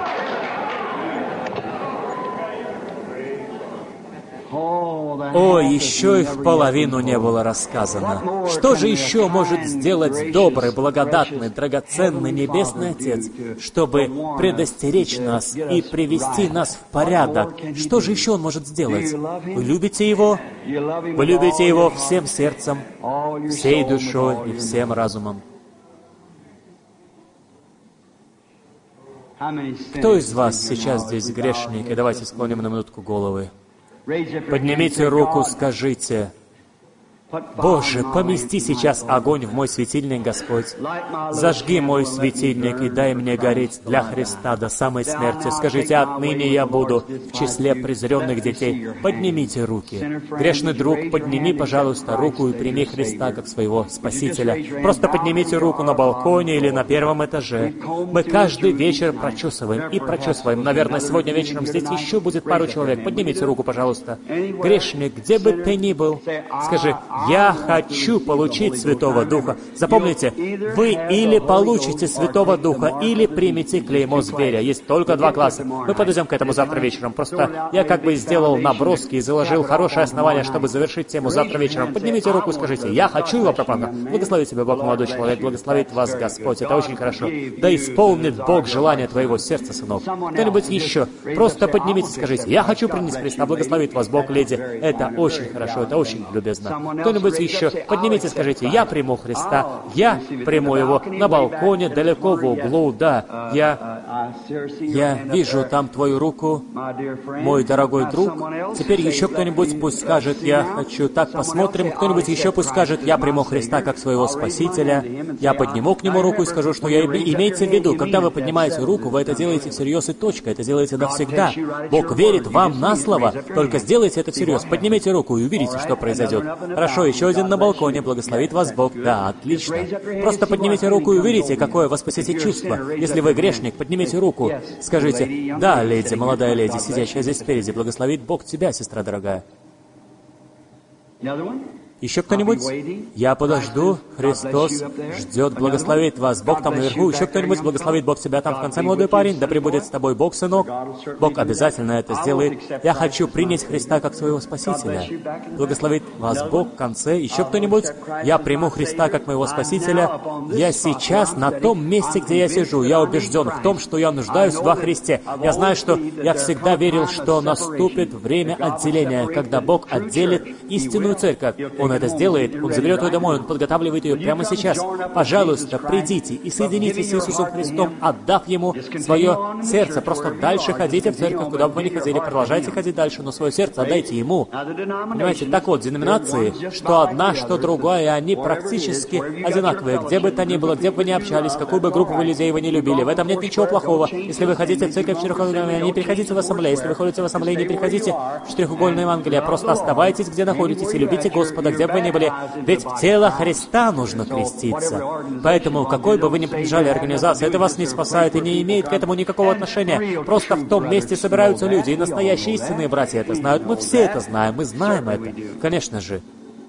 О, еще и в половину не было рассказано. Что же еще может сделать добрый, благодатный, драгоценный Небесный Отец, чтобы предостеречь нас и привести нас в порядок? Что же еще Он может сделать? Вы любите Его? Вы любите Его всем сердцем, всей душой и всем разумом. Кто из вас сейчас здесь грешник? И давайте склоним на минутку головы. Поднимите руку, скажите: Боже, помести сейчас огонь в мой светильник, Господь. Зажги мой светильник и дай мне гореть для Христа до самой смерти. Скажите, отныне я буду в числе презренных детей. Поднимите руки. Грешный друг, подними, пожалуйста, руку и прими Христа как своего Спасителя. Просто поднимите руку на балконе или на первом этаже. Мы каждый вечер прочесываем и прочесываем. Наверное, сегодня вечером здесь еще будет пару человек. Поднимите руку, пожалуйста. Грешник, где бы ты ни был, скажи: «Я хочу получить Святого Духа». Запомните, вы или получите Святого Духа, или примете клеймо зверя. Есть только два класса. Мы подойдем к этому завтра вечером. Просто я как бы сделал наброски и заложил хорошее основание, чтобы завершить тему завтра вечером. Поднимите руку и скажите: «Я хочу его пропаганда». Благослови тебя Бог, молодой человек. Благословит вас Господь. Это очень хорошо. Да исполнит Бог желание твоего сердца, сынок. Кто-нибудь еще? Просто поднимите и скажите: «Я хочу принять Христа». Благословит вас Бог, леди. Это очень хорошо, это очень любезно. Кто-нибудь еще? Поднимите и скажите: «Я приму Христа, я приму Его на балконе, далеко в углу, да, я, я вижу там твою руку, мой дорогой друг». Теперь еще кто-нибудь пусть скажет: «Я хочу». Так, посмотрим. Кто-нибудь еще пусть скажет: «Я приму Христа как своего Спасителя». Я подниму к Нему руку и скажу, что я имейте в виду, когда вы поднимаете руку, вы это делаете всерьез и точка, это делаете навсегда. Бог верит вам на слово, только сделайте это всерьез. Поднимите руку и увидите, что произойдет. Хорошо, еще один на балконе. Благословит вас Бог. Да, отлично. Просто поднимите руку и увидите, какое вас посетит чувство. Если вы грешник, поднимите руку. Скажите: «Да, леди, молодая леди, сидящая здесь спереди, благословит Бог тебя, сестра дорогая». Еще кто-нибудь? Я подожду. Христос ждет. Благословит вас Бог там наверху. Еще кто-нибудь? Благословит Бог тебя там в конце, молодой парень. Да пребудет с тобой Бог, сынок. Бог обязательно это сделает. Я хочу принять Христа как своего Спасителя. Благословит вас Бог в конце. Еще кто-нибудь? Я приму Христа как моего Спасителя. Я сейчас на том месте, где я сижу. Я убежден в том, что я нуждаюсь во Христе. Я знаю, что я всегда верил, что наступит время отделения, когда Бог отделит истинную церковь. Он это сделает, Он заберет ее домой, Он подготавливает ее прямо сейчас. Пожалуйста, придите и соединитесь с Иисусом Христом, отдав Ему свое сердце. Просто дальше ходите в церковь, куда бы вы ни ходили, продолжайте ходить дальше, но свое сердце отдайте Ему. Понимаете, так вот, деноминации, что одна, что другая, они практически одинаковые. Где бы то ни было, где бы вы ни общались, какую бы группу вы людей вы не любили, в этом нет ничего плохого. Если вы ходите в церковь четырехугольную, не переходите в ассамблею. Если вы ходите в ассамблею, не переходите в четырехугольное Евангелие. Просто оставайтесь, где находитесь, и любите Господа, где бы вы ни были. Ведь в тело Христа нужно креститься. Поэтому, какой бы вы ни принадлежали организации, это вас не спасает и не имеет к этому никакого отношения. Просто в том месте собираются люди, и настоящие истинные братья это знают. Мы все это знаем, мы знаем это. Конечно же.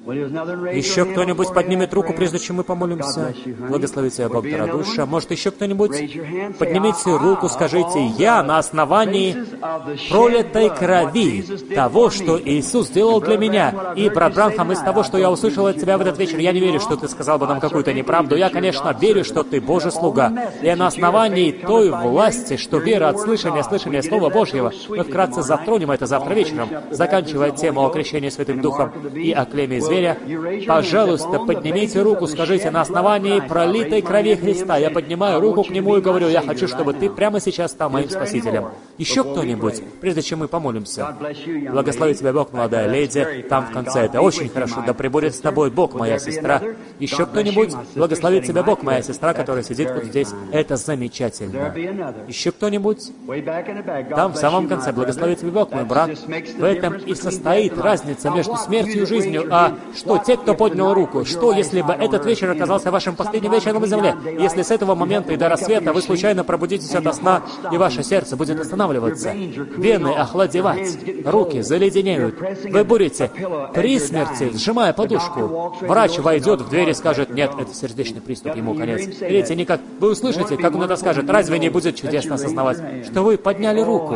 Еще кто-нибудь поднимет руку, прежде чем мы помолимся? Благословите тебя, Бог дорогуша. Может, еще кто-нибудь? Поднимите руку, скажите: «Я на основании пролитой крови того, что Иисус сделал для меня». И, брат Бранхам, из того, что я услышал от тебя в этот вечер, я не верю, что ты сказал бы нам какую-то неправду. Я, конечно, верю, что ты Божий слуга. И на основании той власти, что вера от слышания, слышания Слова Божьего, мы вкратце затронем это завтра вечером, заканчивая тему о крещении Святым Духом и о клейме зверя. Пожалуйста, поднимите руку, скажите: «На основании пролитой крови Христа я поднимаю руку к Нему и говорю: я хочу, чтобы Ты прямо сейчас стал моим Спасителем». Еще кто-нибудь, прежде чем мы помолимся? Благослови тебя Бог, молодая леди, там в конце. Это очень хорошо. Да пребудет с тобой Бог, моя сестра. Еще кто-нибудь? Благослови тебя Бог, моя сестра, которая сидит вот здесь. Это замечательно. Еще кто-нибудь? Там в самом конце. Благослови тебя Бог, мой брат. В этом и состоит разница между смертью и жизнью. А что те, кто поднял руку? Что, если бы этот вечер оказался вашим последним вечером на земле? Если с этого момента и до рассвета вы случайно пробудитесь ото сна, и ваше сердце будет останавливаться, вены охладевать, руки заледенеют, вы будете при смерти, сжимая подушку, врач войдет в дверь и скажет: «Нет, это сердечный приступ, ему конец». Видите, никак. Вы услышите, как он это скажет. Разве не будет чудесно осознавать, что вы подняли руку?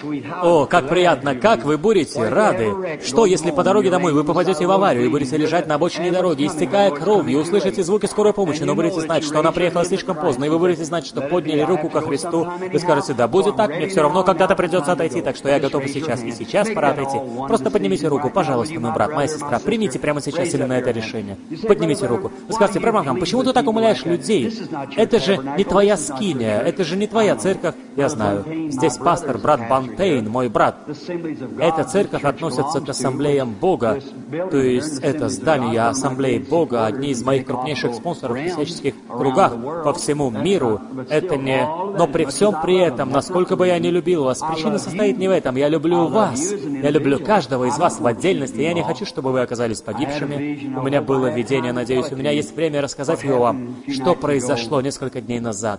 О, как приятно, как вы будете рады. Что, если по дороге домой вы попадете в аварию и будете лежать на обочине дороги, истекая кровью, услышите звуки скорой помощи, но будете знать, что она приехала слишком поздно, и вы будете знать, что подняли руку ко Христу. Вы скажете: «Да будет так, мне все равно когда-то придется отойти, так что я готов и сейчас, и сейчас пора отойти». Просто поднимите руку, пожалуйста, мой брат, моя сестра, примите прямо сейчас именно это решение. Поднимите руку. Вы скажете: «Братан, почему ты так умоляешь людей? Это же не твоя скиния, это же не твоя церковь». Я знаю, здесь пастор, брат Бантейн, мой брат. Эта церковь относится к ассамблеям Бога, то есть это здание Ассамблеи Бога, одни из моих крупнейших спонсоров в всяческих кругах по всему миру. Это не... Но при всем при этом, насколько бы я не любил вас, причина состоит не в этом. Я люблю вас. Я люблю каждого из вас в отдельности. Я не хочу, чтобы вы оказались погибшими. У меня было видение, надеюсь, у меня есть время рассказать его вам, что произошло несколько дней назад.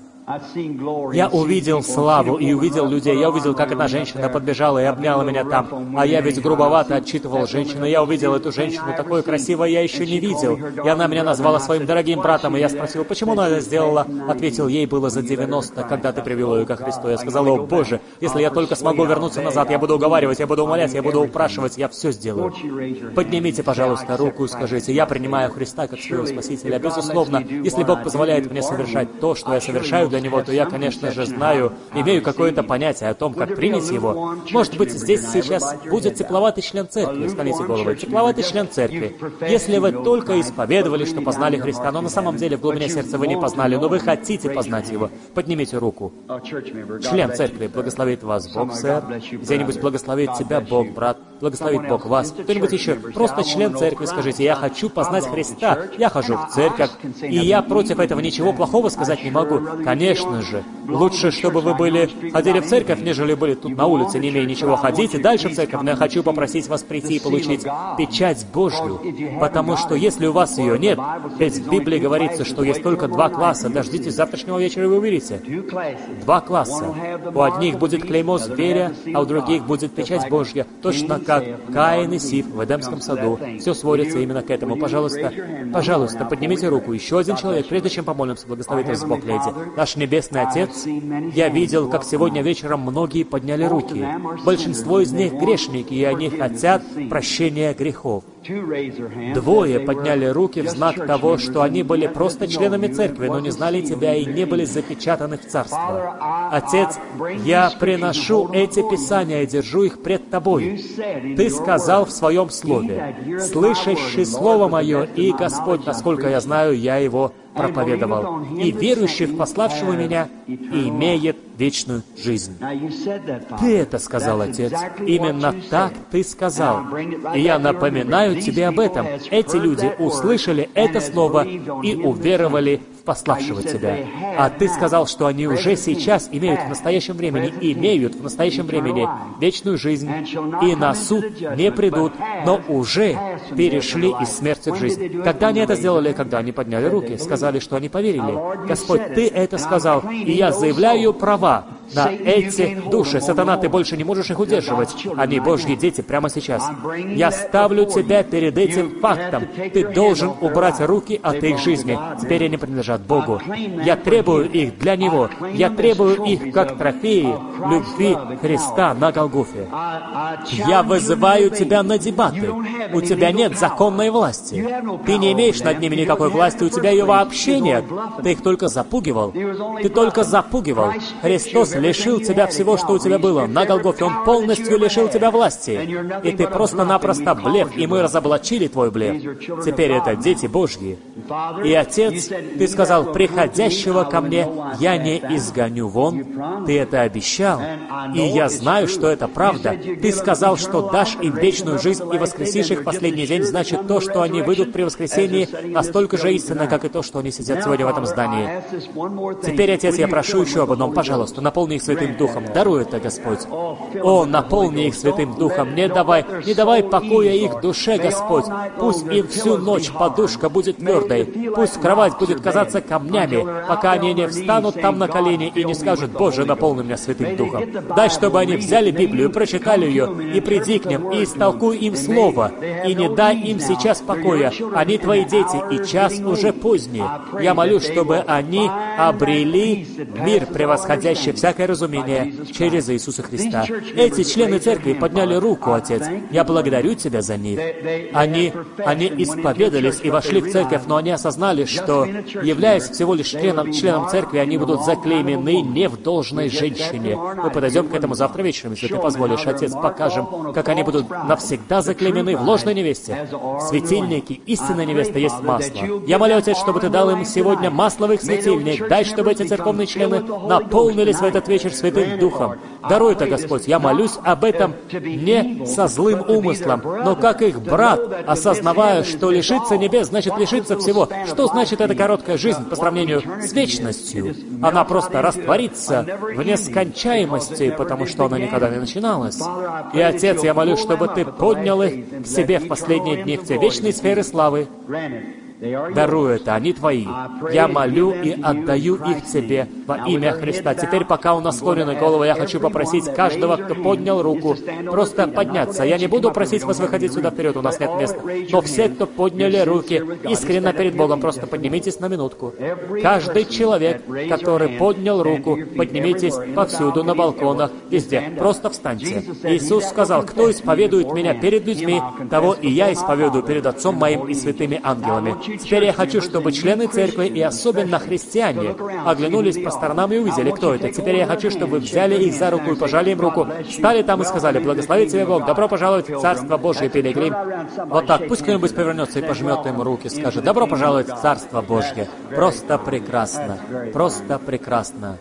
Я увидел славу и увидел людей. Я увидел, как одна женщина подбежала и обняла меня там. А я ведь грубовато отчитывал женщину. Я увидел эту женщину, такой красивой я еще не видел. И она меня назвала своим дорогим братом. И я спросил, почему она это сделала? Ответил, ей было за девяносто, когда ты привел ее ко Христу. Я сказал, о Боже, если я только смогу вернуться назад, я буду уговаривать, я буду умолять, я буду упрашивать, я все сделаю. Поднимите, пожалуйста, руку и скажите, я принимаю Христа как своего Спасителя. Безусловно, если Бог позволяет мне совершать то, что я совершаю для Него, то я, конечно же, знаю, имею какое-то понятие о том, как принять Его. Может быть, здесь сейчас будет тепловатый член церкви. Склоните головы. Тепловатый член церкви. Если вы только исповедовали, что познали Христа, но на самом деле в глубине сердца вы не познали, но вы хотите познать Его, поднимите руку. Член церкви, благословит вас Бог, сэр. Где-нибудь благословит тебя Бог, брат. Благословит Бог вас. Кто-нибудь еще? Просто член церкви, скажите, я хочу познать Христа. Я хожу в церковь, и я против этого ничего плохого сказать не могу. Конечно же, лучше, чтобы вы были, ходили в церковь, нежели были тут на улице, не имея ничего. Ходите дальше в церковь, но я хочу попросить вас прийти и получить печать Божью, потому что если у вас ее нет, ведь в Библии говорится, что есть только два класса, дождитесь завтрашнего вечера, и вы увидите. Два класса. У одних будет клеймо зверя, а у других будет печать Божья, точно как Каин и Сив в Эдемском саду. Все сводится именно к этому. Пожалуйста, пожалуйста, поднимите руку. Еще один человек, прежде чем помолимся, благословит вас Бог, леди. Наш Небесный Отец, я видел, как сегодня вечером многие подняли руки. Большинство из них грешники, и они хотят прощения грехов. Двое подняли руки в знак того, что они были просто членами церкви, но не знали Тебя и не были запечатаны в Царство. Отец, я приношу эти Писания и держу их пред Тобой. Ты сказал в Своем Слове, «Слышащий Слово Мое, и Господь, насколько я знаю, я его проповедовал, и верующий в пославшего меня имеет вечную жизнь». Ты это сказал, Отец. Именно так Ты сказал. И я напоминаю Тебе об этом. Эти люди услышали это слово и уверовали в пославшего Тебя. А Ты сказал, что они уже сейчас имеют в настоящем времени, имеют в настоящем времени вечную жизнь, и на суд не придут, но уже перешли из смерти в жизнь. Когда они это сделали, когда они подняли руки, сказали, что они поверили. Господь, Ты это сказал, и я заявляю права на эти души. Сатана, Ты больше не можешь их удерживать. Они Божьи дети прямо сейчас. Я ставлю Тебя перед этим фактом. Ты должен убрать руки от их жизни. Теперь они принадлежат Богу. Я требую их для Него. Я требую их как трофеи любви Христа на Голгофе. Я вызываю Тебя на дебаты. У Тебя нет законной власти. Ты не имеешь над ними никакой власти. У Тебя ее вообще нет. Ты их только запугивал. Ты только запугивал. Христос лишил тебя всего, что у тебя было. На Голгофе Он полностью лишил тебя власти. И ты просто-напросто блеф, и мы разоблачили твой блеф. Теперь это дети Божьи. И, Отец, Ты сказал, приходящего ко мне я не изгоню вон. Ты это обещал. И я знаю, что это правда. Ты сказал, что дашь им вечную жизнь и воскресишь их в последний день. Значит, то, что они выйдут при воскресении, настолько же истинно, как и то, что они сидят сегодня в этом здании. Теперь, Отец, я прошу еще об одном. Пожалуйста, наполни их Святым Духом. Даруй это, Господь. О, наполни их Святым Духом. Не давай, не давай покоя их душе, Господь. Пусть им всю ночь подушка будет твердой. Пусть кровать будет казаться камнями, пока они не встанут там на колени и не скажут, «Боже, наполни меня Святым Духом». Дай, чтобы они взяли Библию, прочитали ее, и приди к ним, и истолкуй им Слово, и не дай им сейчас покоя. Они Твои дети, и час уже поздний. Я молю, чтобы они обрели мир, превосходящий всякое разумение, через Иисуса Христа. Эти члены церкви подняли руку, Отец. Я благодарю Тебя за них. Они, они исповедались и вошли в церковь, но они осознали, что, являясь всего лишь членом, членом церкви, они будут заклеймены не в должной женщине. Мы подойдем к этому завтра вечером, если Ты позволишь, Отец, покажем, как они будут навсегда заклеймены в ложной невесте. Светильники истинной невесты есть масло. Я молю, Отец, чтобы Ты дал им сегодня масло в их светильник. Дай, чтобы эти церковные члены наполнились в этот этот вечер Святым Духом. Даруй это, Господь. Я молюсь об этом не со злым умыслом, но как их брат, осознавая, что лишиться небес значит лишиться всего. Что значит эта короткая жизнь по сравнению с вечностью? Она просто растворится в нескончаемости, потому что она никогда не начиналась. И, Отец, я молюсь, чтобы Ты поднял их к себе в последние дни, в те вечные сферы славы. Даруй это, они Твои. Я молю и отдаю их Тебе во имя Христа. Теперь, пока у нас склонены головы, я хочу попросить каждого, кто поднял руку, просто подняться. Я не буду просить вас выходить сюда вперед, у нас нет места. Но все, кто подняли руки, искренне перед Богом, просто поднимитесь на минутку. Каждый человек, который поднял руку, поднимитесь повсюду, на балконах, везде. Просто встаньте. Иисус сказал: «Кто исповедует Меня перед людьми, того и Я исповедую перед Отцом Моим и святыми ангелами». Теперь я хочу, чтобы члены церкви и особенно христиане оглянулись по сторонам и увидели, кто это. Теперь я хочу, чтобы вы взяли их за руку и пожали им руку, встали там и сказали: «Благослови тебя Бог, добро пожаловать в Царство Божие, пилигрим». Вот так, пусть кто-нибудь повернется и пожмет им руки, скажет: «Добро пожаловать в Царство Божье». Просто прекрасно, просто прекрасно.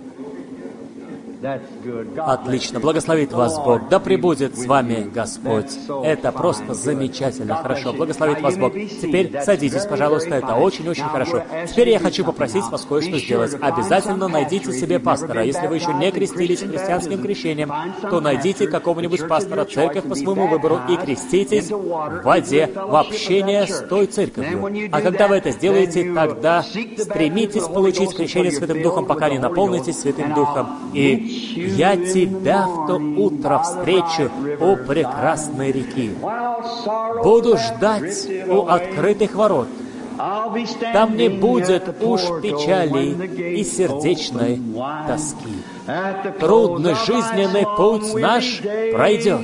Отлично. Благословит вас Бог. Да пребудет с вами Господь. Это просто замечательно. Хорошо. Благословит вас Бог. Теперь садитесь, пожалуйста. Это очень-очень хорошо. Теперь я хочу попросить вас кое-что сделать. Обязательно найдите себе пастора. Если вы еще не крестились христианским крещением, то найдите какого-нибудь пастора, церковь по своему выбору, и креститесь в воде, в общение с той церковью. А когда вы это сделаете, тогда стремитесь получить крещение Святым Духом, пока не наполнитесь Святым Духом. И я тебя в то утро встречу у прекрасной реки. Буду ждать у открытых ворот. Там не будет уж печалей и сердечной тоски. Трудный жизненный путь наш пройдет.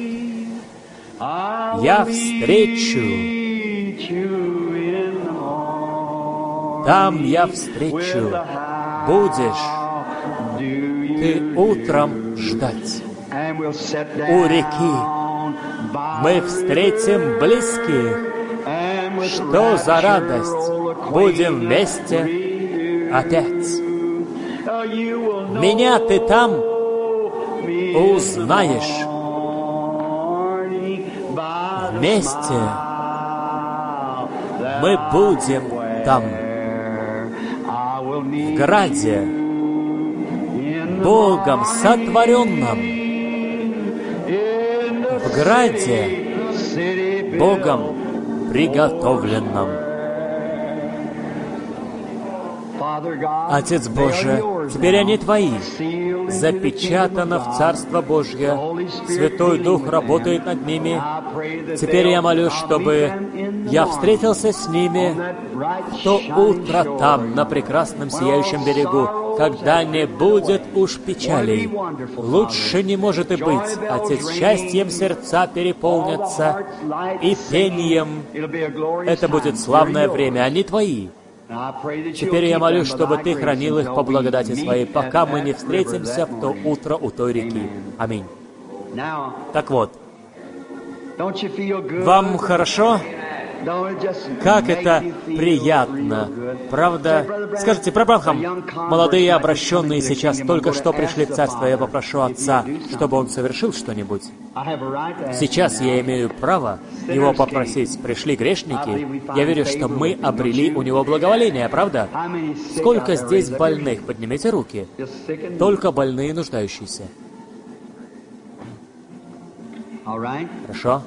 Я встречу. Там я встречу. Будешь ты утром ждать. У реки мы встретим близких. Что за радость? Будем вместе опять. Меня ты там узнаешь. Вместе мы будем там. В граде, Богом сотворенном, в граде, Богом приготовленном. Отец Божий, теперь они Твои, запечатано в Царство Божье, Святой Дух работает над ними. Теперь я молюсь, чтобы я встретился с ними в то утро там, на прекрасном сияющем берегу, когда не будет уж печалей. Лучше не может и быть. Отец, счастьем сердца переполнятся и пением. Это будет славное время. Они Твои. Теперь я молюсь, чтобы Ты хранил их по благодати Своей, пока мы не встретимся в то утро у той реки. Аминь. Так вот, вам хорошо? Как это приятно, правда? Скажите, прабрахам, молодые обращенные сейчас только что пришли в Царство, я попрошу Отца, чтобы он совершил что-нибудь. Сейчас я имею право его попросить. Пришли грешники, я верю, что мы обрели у него благоволение, правда? Сколько здесь больных? Поднимите руки. Только больные и нуждающиеся. Хорошо?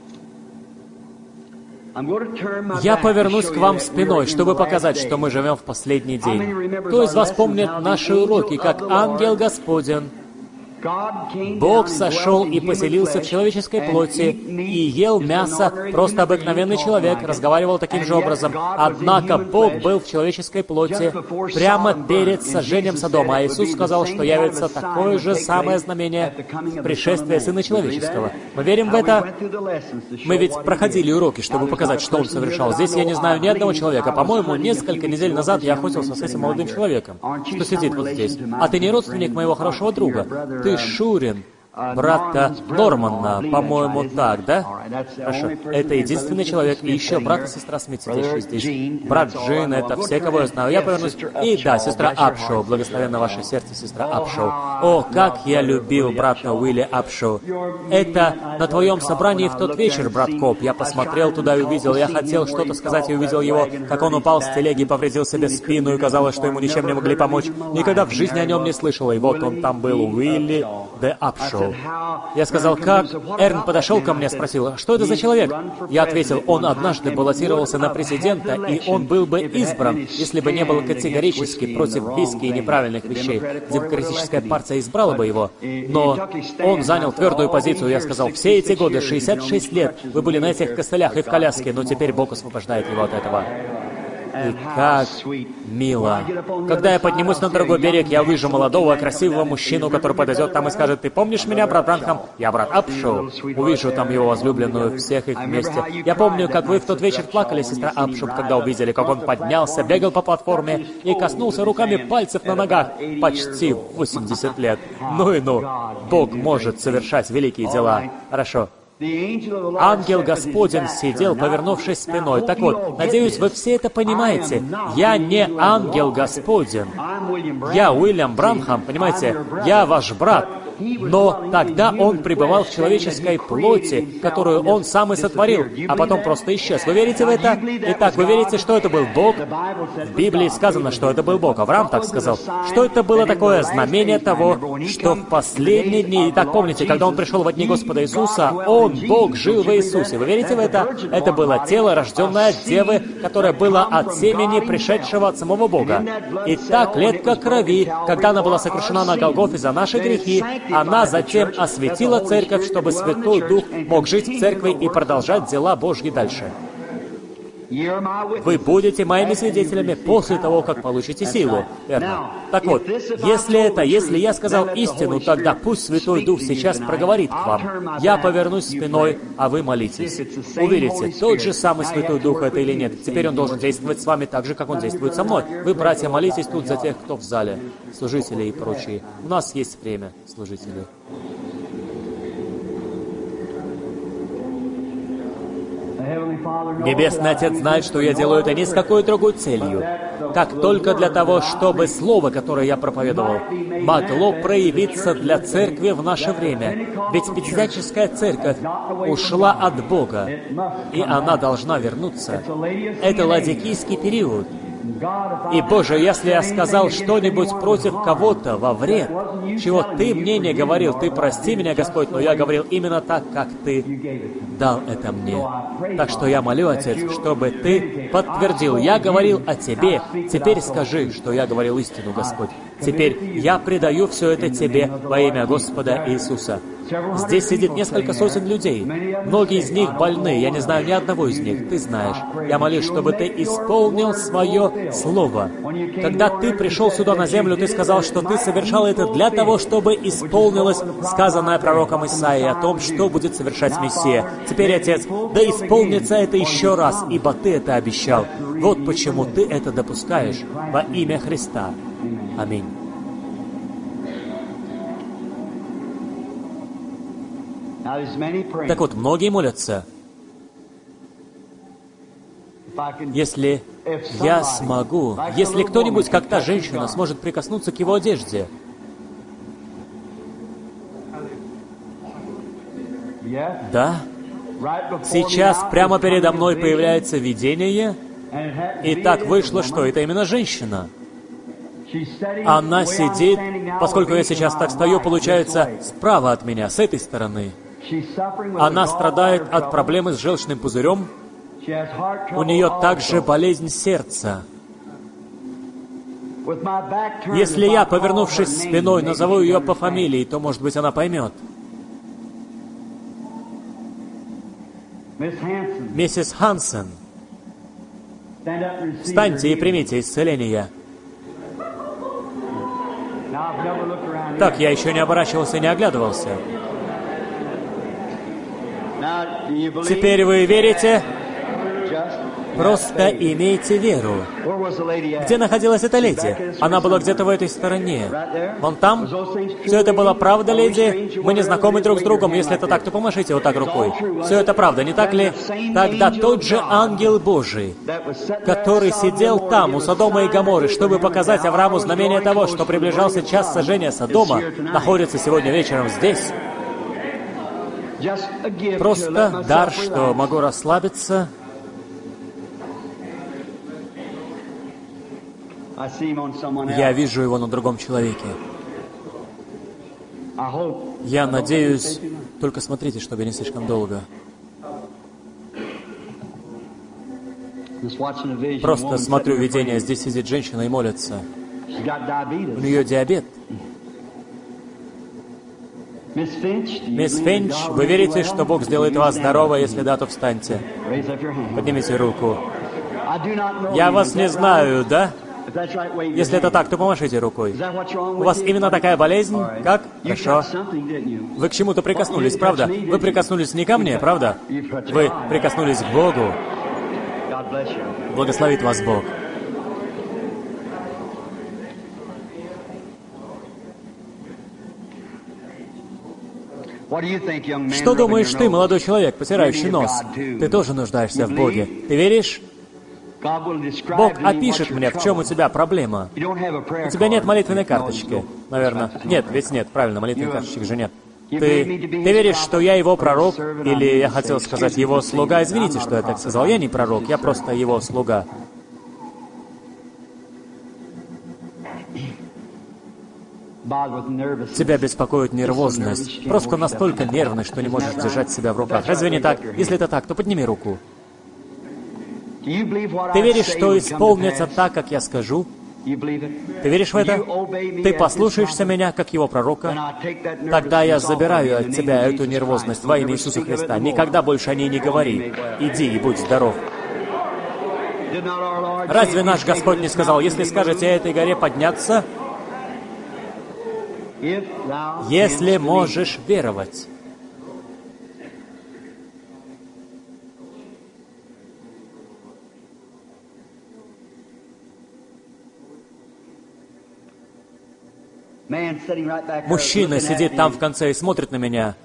Я повернусь к вам спиной, чтобы показать, что мы живем в последний день. Кто из вас помнит наши уроки, как ангел Господень? Бог сошел и поселился в человеческой плоти и ел мясо. Просто обыкновенный человек разговаривал таким же образом. Однако Бог был в человеческой плоти прямо перед сожжением Содома. А Иисус сказал, что явится такое же самое знамение в пришествии Сына Человеческого. Мы верим в это? Мы ведь проходили уроки, чтобы показать, что Он совершал. Здесь я не знаю ни одного человека. По-моему, несколько недель назад я охотился с этим молодым человеком, что сидит вот здесь. А ты не родственник моего хорошего друга. Ты Шурин. брата Нормана, по-моему, так, да? Хорошо. Это единственный человек. И еще брат и сестра Смит, сидящие здесь. Брат Джин, это все, кого я знаю. Я повернусь. И да, сестра Апшоу. Благословенно ваше сердце, сестра Апшоу. О, как я любил брата Уилли Апшоу. Это на твоем собрании в тот вечер, брат Коп. Я посмотрел туда и увидел. Я хотел что-то сказать и увидел его, как он упал с телеги, повредил себе спину, и казалось, что ему ничем не могли помочь. Никогда в жизни о нем не слышал. И вот он там был, Уилли де Апшоу. Я сказал, как? Эрн подошел ко мне, спросил, что это за человек? Я ответил, он однажды баллотировался на президента, и он был бы избран, если бы не был категорически против виски и неправильных вещей. Демократическая партия избрала бы его, но он занял твердую позицию. Я сказал, все эти годы, шестьдесят шесть лет, вы были на этих костылях и в коляске, но теперь Бог освобождает его от этого. И как мило. Когда я поднимусь на другой берег, я увижу молодого, красивого мужчину, который подойдет там и скажет, «Ты помнишь меня, брат Бранхам? Я брат Апшоу». Увижу там его возлюбленную, всех их вместе. Я помню, как вы в тот вечер плакали, сестра Апшоу, когда увидели, как он поднялся, бегал по платформе и коснулся руками пальцев на ногах. Почти восемьдесят лет. Ну и ну. Бог может совершать великие дела. Хорошо. Ангел Господень сидел, повернувшись спиной. Так вот, надеюсь, вы все это понимаете. Я не ангел Господень. Я Уильям Бранхам, понимаете? Я ваш брат. Но тогда он пребывал в человеческой плоти, которую он сам и сотворил, а потом просто исчез. Вы верите в это? Итак, вы верите, что это был Бог? В Библии сказано, что это был Бог. Авраам так сказал. Что это было такое знамение того, что в последние дни... Итак, помните, когда он пришел во дни Господа Иисуса, он, Бог, жил в Иисусе. Вы верите в это? Это было тело, рожденное от Девы, которое было от семени, пришедшего от самого Бога. Итак, клетка крови, когда она была сокрушена на Голгофе за наши грехи, она затем осветила церковь, чтобы Святой Дух мог жить в церкви и продолжать дела Божьи дальше. Вы будете моими свидетелями после того, как получите силу. Верно? Так вот, если это, если я сказал истину, тогда пусть Святой Дух сейчас проговорит к вам. Я повернусь спиной, а вы молитесь. Увидите, тот же самый Святой Дух это или нет. Теперь Он должен действовать с вами так же, как Он действует со мной. Вы, братья, молитесь тут за тех, кто в зале, служители и прочие. У нас есть время, служители. Небесный Отец знает, что я делаю это не с какой другой целью, как только для того, чтобы Слово, которое я проповедовал, могло проявиться для церкви в наше время. Ведь Пятидесятническая церковь ушла от Бога, и она должна вернуться. Это ладикийский период. И, Боже, если я сказал что-нибудь против кого-то во вред, чего Ты мне не говорил, Ты прости меня, Господь, но я говорил именно так, как Ты дал это мне. Так что я молю, Отец, чтобы Ты подтвердил, я говорил о Тебе, теперь скажи, что я говорил истину, Господь. Теперь я предаю все это Тебе во имя Господа Иисуса. Здесь сидит несколько сотен людей. Многие из них больны. Я не знаю ни одного из них. Ты знаешь. Я молюсь, чтобы Ты исполнил свое Слово. Когда Ты пришел сюда на землю, Ты сказал, что Ты совершал это для того, чтобы исполнилось сказанное пророком Исаией о том, что будет совершать Мессия. Теперь, Отец, да исполнится это еще раз, ибо Ты это обещал. Вот почему Ты это допускаешь во имя Христа. Аминь. Так вот, многие молятся. Если я смогу, если кто-нибудь, как та женщина, сможет прикоснуться к его одежде. Да? Сейчас прямо передо мной появляется видение, и так вышло, что это именно женщина. Она сидит, поскольку я сейчас так стою, получается, справа от меня, с этой стороны. Она страдает от проблемы с желчным пузырем. У нее также болезнь сердца. Если я, повернувшись спиной, назову ее по фамилии, то, может быть, она поймет. Миссис Хансен, встаньте и примите исцеление. Так, я еще не оборачивался и не оглядывался. Теперь вы верите? Просто имейте веру. Где находилась эта леди? Она была где-то в этой стороне. Вон там? Все это была правда, леди? Мы не знакомы друг с другом. Если это так, то помашите вот так рукой. Все это правда, не так ли? Тогда тот же ангел Божий, который сидел там, у Содома и Гоморры, чтобы показать Аврааму знамение того, что приближался час сожжения Содома, находится сегодня вечером здесь. Просто дар, что могу расслабиться. Я вижу его на другом человеке. Я надеюсь... Только смотрите, чтобы не слишком долго. Просто смотрю видение. Здесь сидит женщина и молится. У нее диабет. Мисс Финч, вы верите, что Бог сделает вас здоровой? Если да, то встаньте. Поднимите руку. Я вас не знаю, да? Если это так, то помашите рукой. У вас именно такая болезнь? Как? Хорошо. Вы к чему-то прикоснулись, правда? Вы прикоснулись не ко мне, правда? Вы прикоснулись к Богу. Благословит вас Бог. Что думаешь ты, молодой человек, потирающий нос? Ты тоже нуждаешься в Боге. Ты веришь? Бог опишет мне, в чем у тебя проблема. У тебя нет молитвенной карточки, наверное. Нет, ведь нет, правильно, молитвенной карточки же нет. Ты, ты веришь, что я его пророк, или я хотел сказать его слуга? Извините, что я так сказал. Я не пророк, я просто его слуга. Тебя беспокоит нервозность. Просто настолько нервный, что не можешь держать себя в руках. Разве не так? Если это так, то подними руку. Ты веришь, что исполнится так, как я скажу? Ты веришь в это? Ты послушаешься меня, как его пророка? Тогда я забираю от тебя эту нервозность во имя Иисуса Христа. Никогда больше о ней не говори. Иди и будь здоров. Разве наш Господь не сказал, если скажете этой горе подняться, если можешь веровать? Мужчина сидит там в конце и смотрит на меня.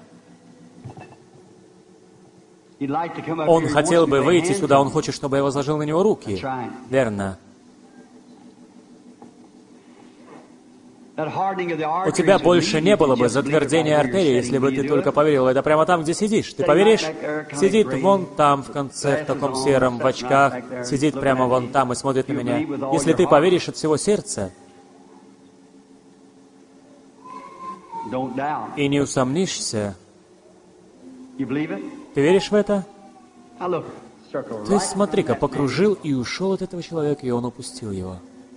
Он хотел бы выйти сюда, он хочет, чтобы я возложил на него руки. Верно. У тебя больше не было бы затвердения артерии, если бы ты только поверил. Это прямо там, где сидишь. Ты поверишь? Сидит вон там, в конце, в таком сером, в очках. Сидит прямо вон там и смотрит на меня. Если ты поверишь от всего сердца и не усомнишься, ты веришь в это? Ты смотри-ка, покружил и ушел от этого человека, и он упустил его.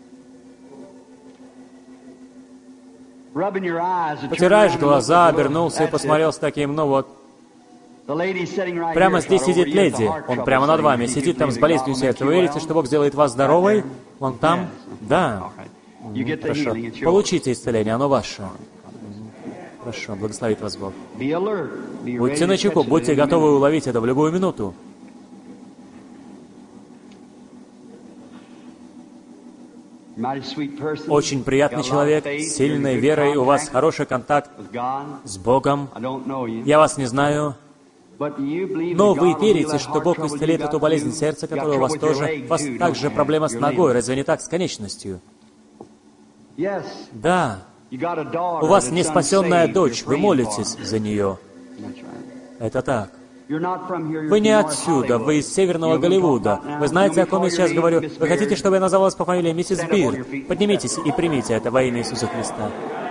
Потираешь глаза, обернулся и посмотрел с таким, ну вот. Прямо здесь сидит леди, он прямо над вами, сидит там с болезнью сердца. Вы верите, что Бог сделает вас здоровой? Вон там? Да. Хорошо. Получите исцеление, оно ваше. Хорошо, благословит вас Бог. Будьте начеку, будьте готовы уловить это в любую минуту. Очень приятный человек, с сильной верой, у вас хороший контакт с Богом. Я вас не знаю, но вы верите, что Бог исцелит эту болезнь сердца, которая у вас тоже. У вас также проблема с ногой, разве не так, с конечностью? Да. У вас неспасенная дочь, вы молитесь за нее. Это так. Вы не отсюда, вы из Северного Голливуда. Вы знаете, о ком я сейчас говорю? Вы хотите, чтобы я назвал вас по фамилии миссис Бирд? Поднимитесь и примите это во имя Иисуса Христа.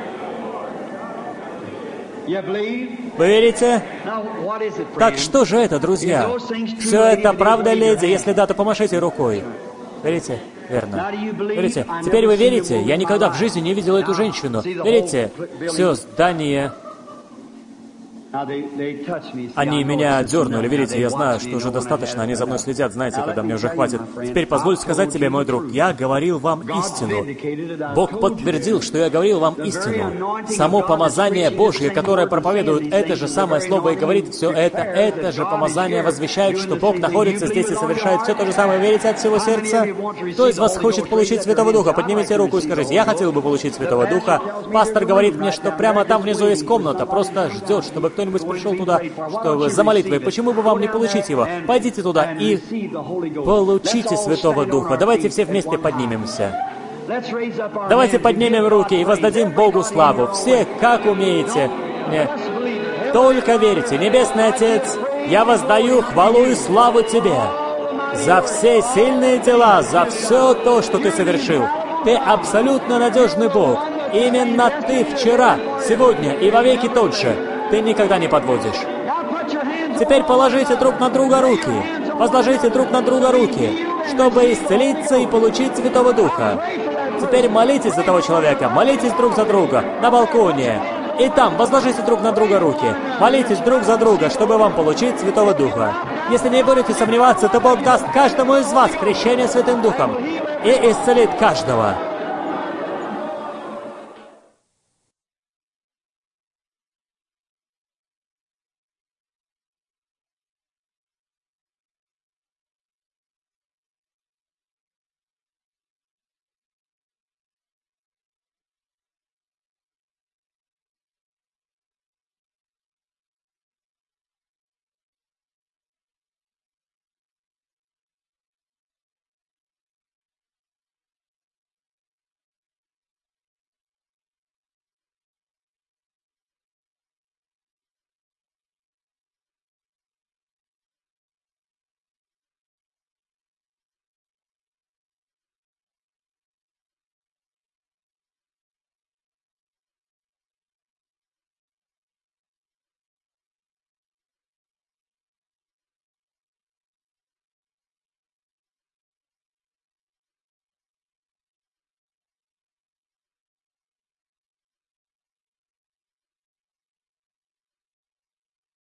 Вы верите? Так что же это, друзья? Все это правда, леди? Если да, то помашите рукой. Верите? Верно. Верите? Теперь вы верите? Я никогда в жизни не видел эту женщину. Верите? Все здание Они меня дернули, видите, я знаю, что уже достаточно, они за мной следят, знаете, когда мне уже хватит. Теперь позволь сказать тебе, мой друг, я говорил вам истину. Бог подтвердил, что я говорил вам истину. Само помазание Божье, которое проповедует это же самое слово и говорит все это, это же помазание возвещает, что Бог находится здесь и совершает все то же самое. Верите от всего сердца? Кто из вас хочет получить Святого Духа? Поднимите руку и скажите, я хотел бы получить Святого Духа. Пастор говорит мне, что прямо там внизу есть комната, просто ждет, чтобы кто-нибудь пришел туда, чтобы за молитвой. Почему бы вам не получить его? Пойдите туда и получите Святого Духа. Давайте все вместе поднимемся. Давайте поднимем руки и воздадим Богу славу. Все, как умеете. Нет. Только верите. Небесный Отец, я воздаю хвалу и славу Тебе за все сильные дела, за все то, что Ты совершил. Ты абсолютно надежный Бог. Именно Ты вчера, сегодня и вовеки тот же. Ты никогда не подводишь. Теперь положите друг на друга руки. Возложите друг на друга руки, чтобы исцелиться и получить Святого Духа. Теперь молитесь за того человека, молитесь друг за друга на балконе. И там возложите друг на друга руки. Молитесь друг за друга, чтобы вам получить Святого Духа. Если не будете сомневаться, то Бог даст каждому из вас крещение Святым Духом и исцелит каждого.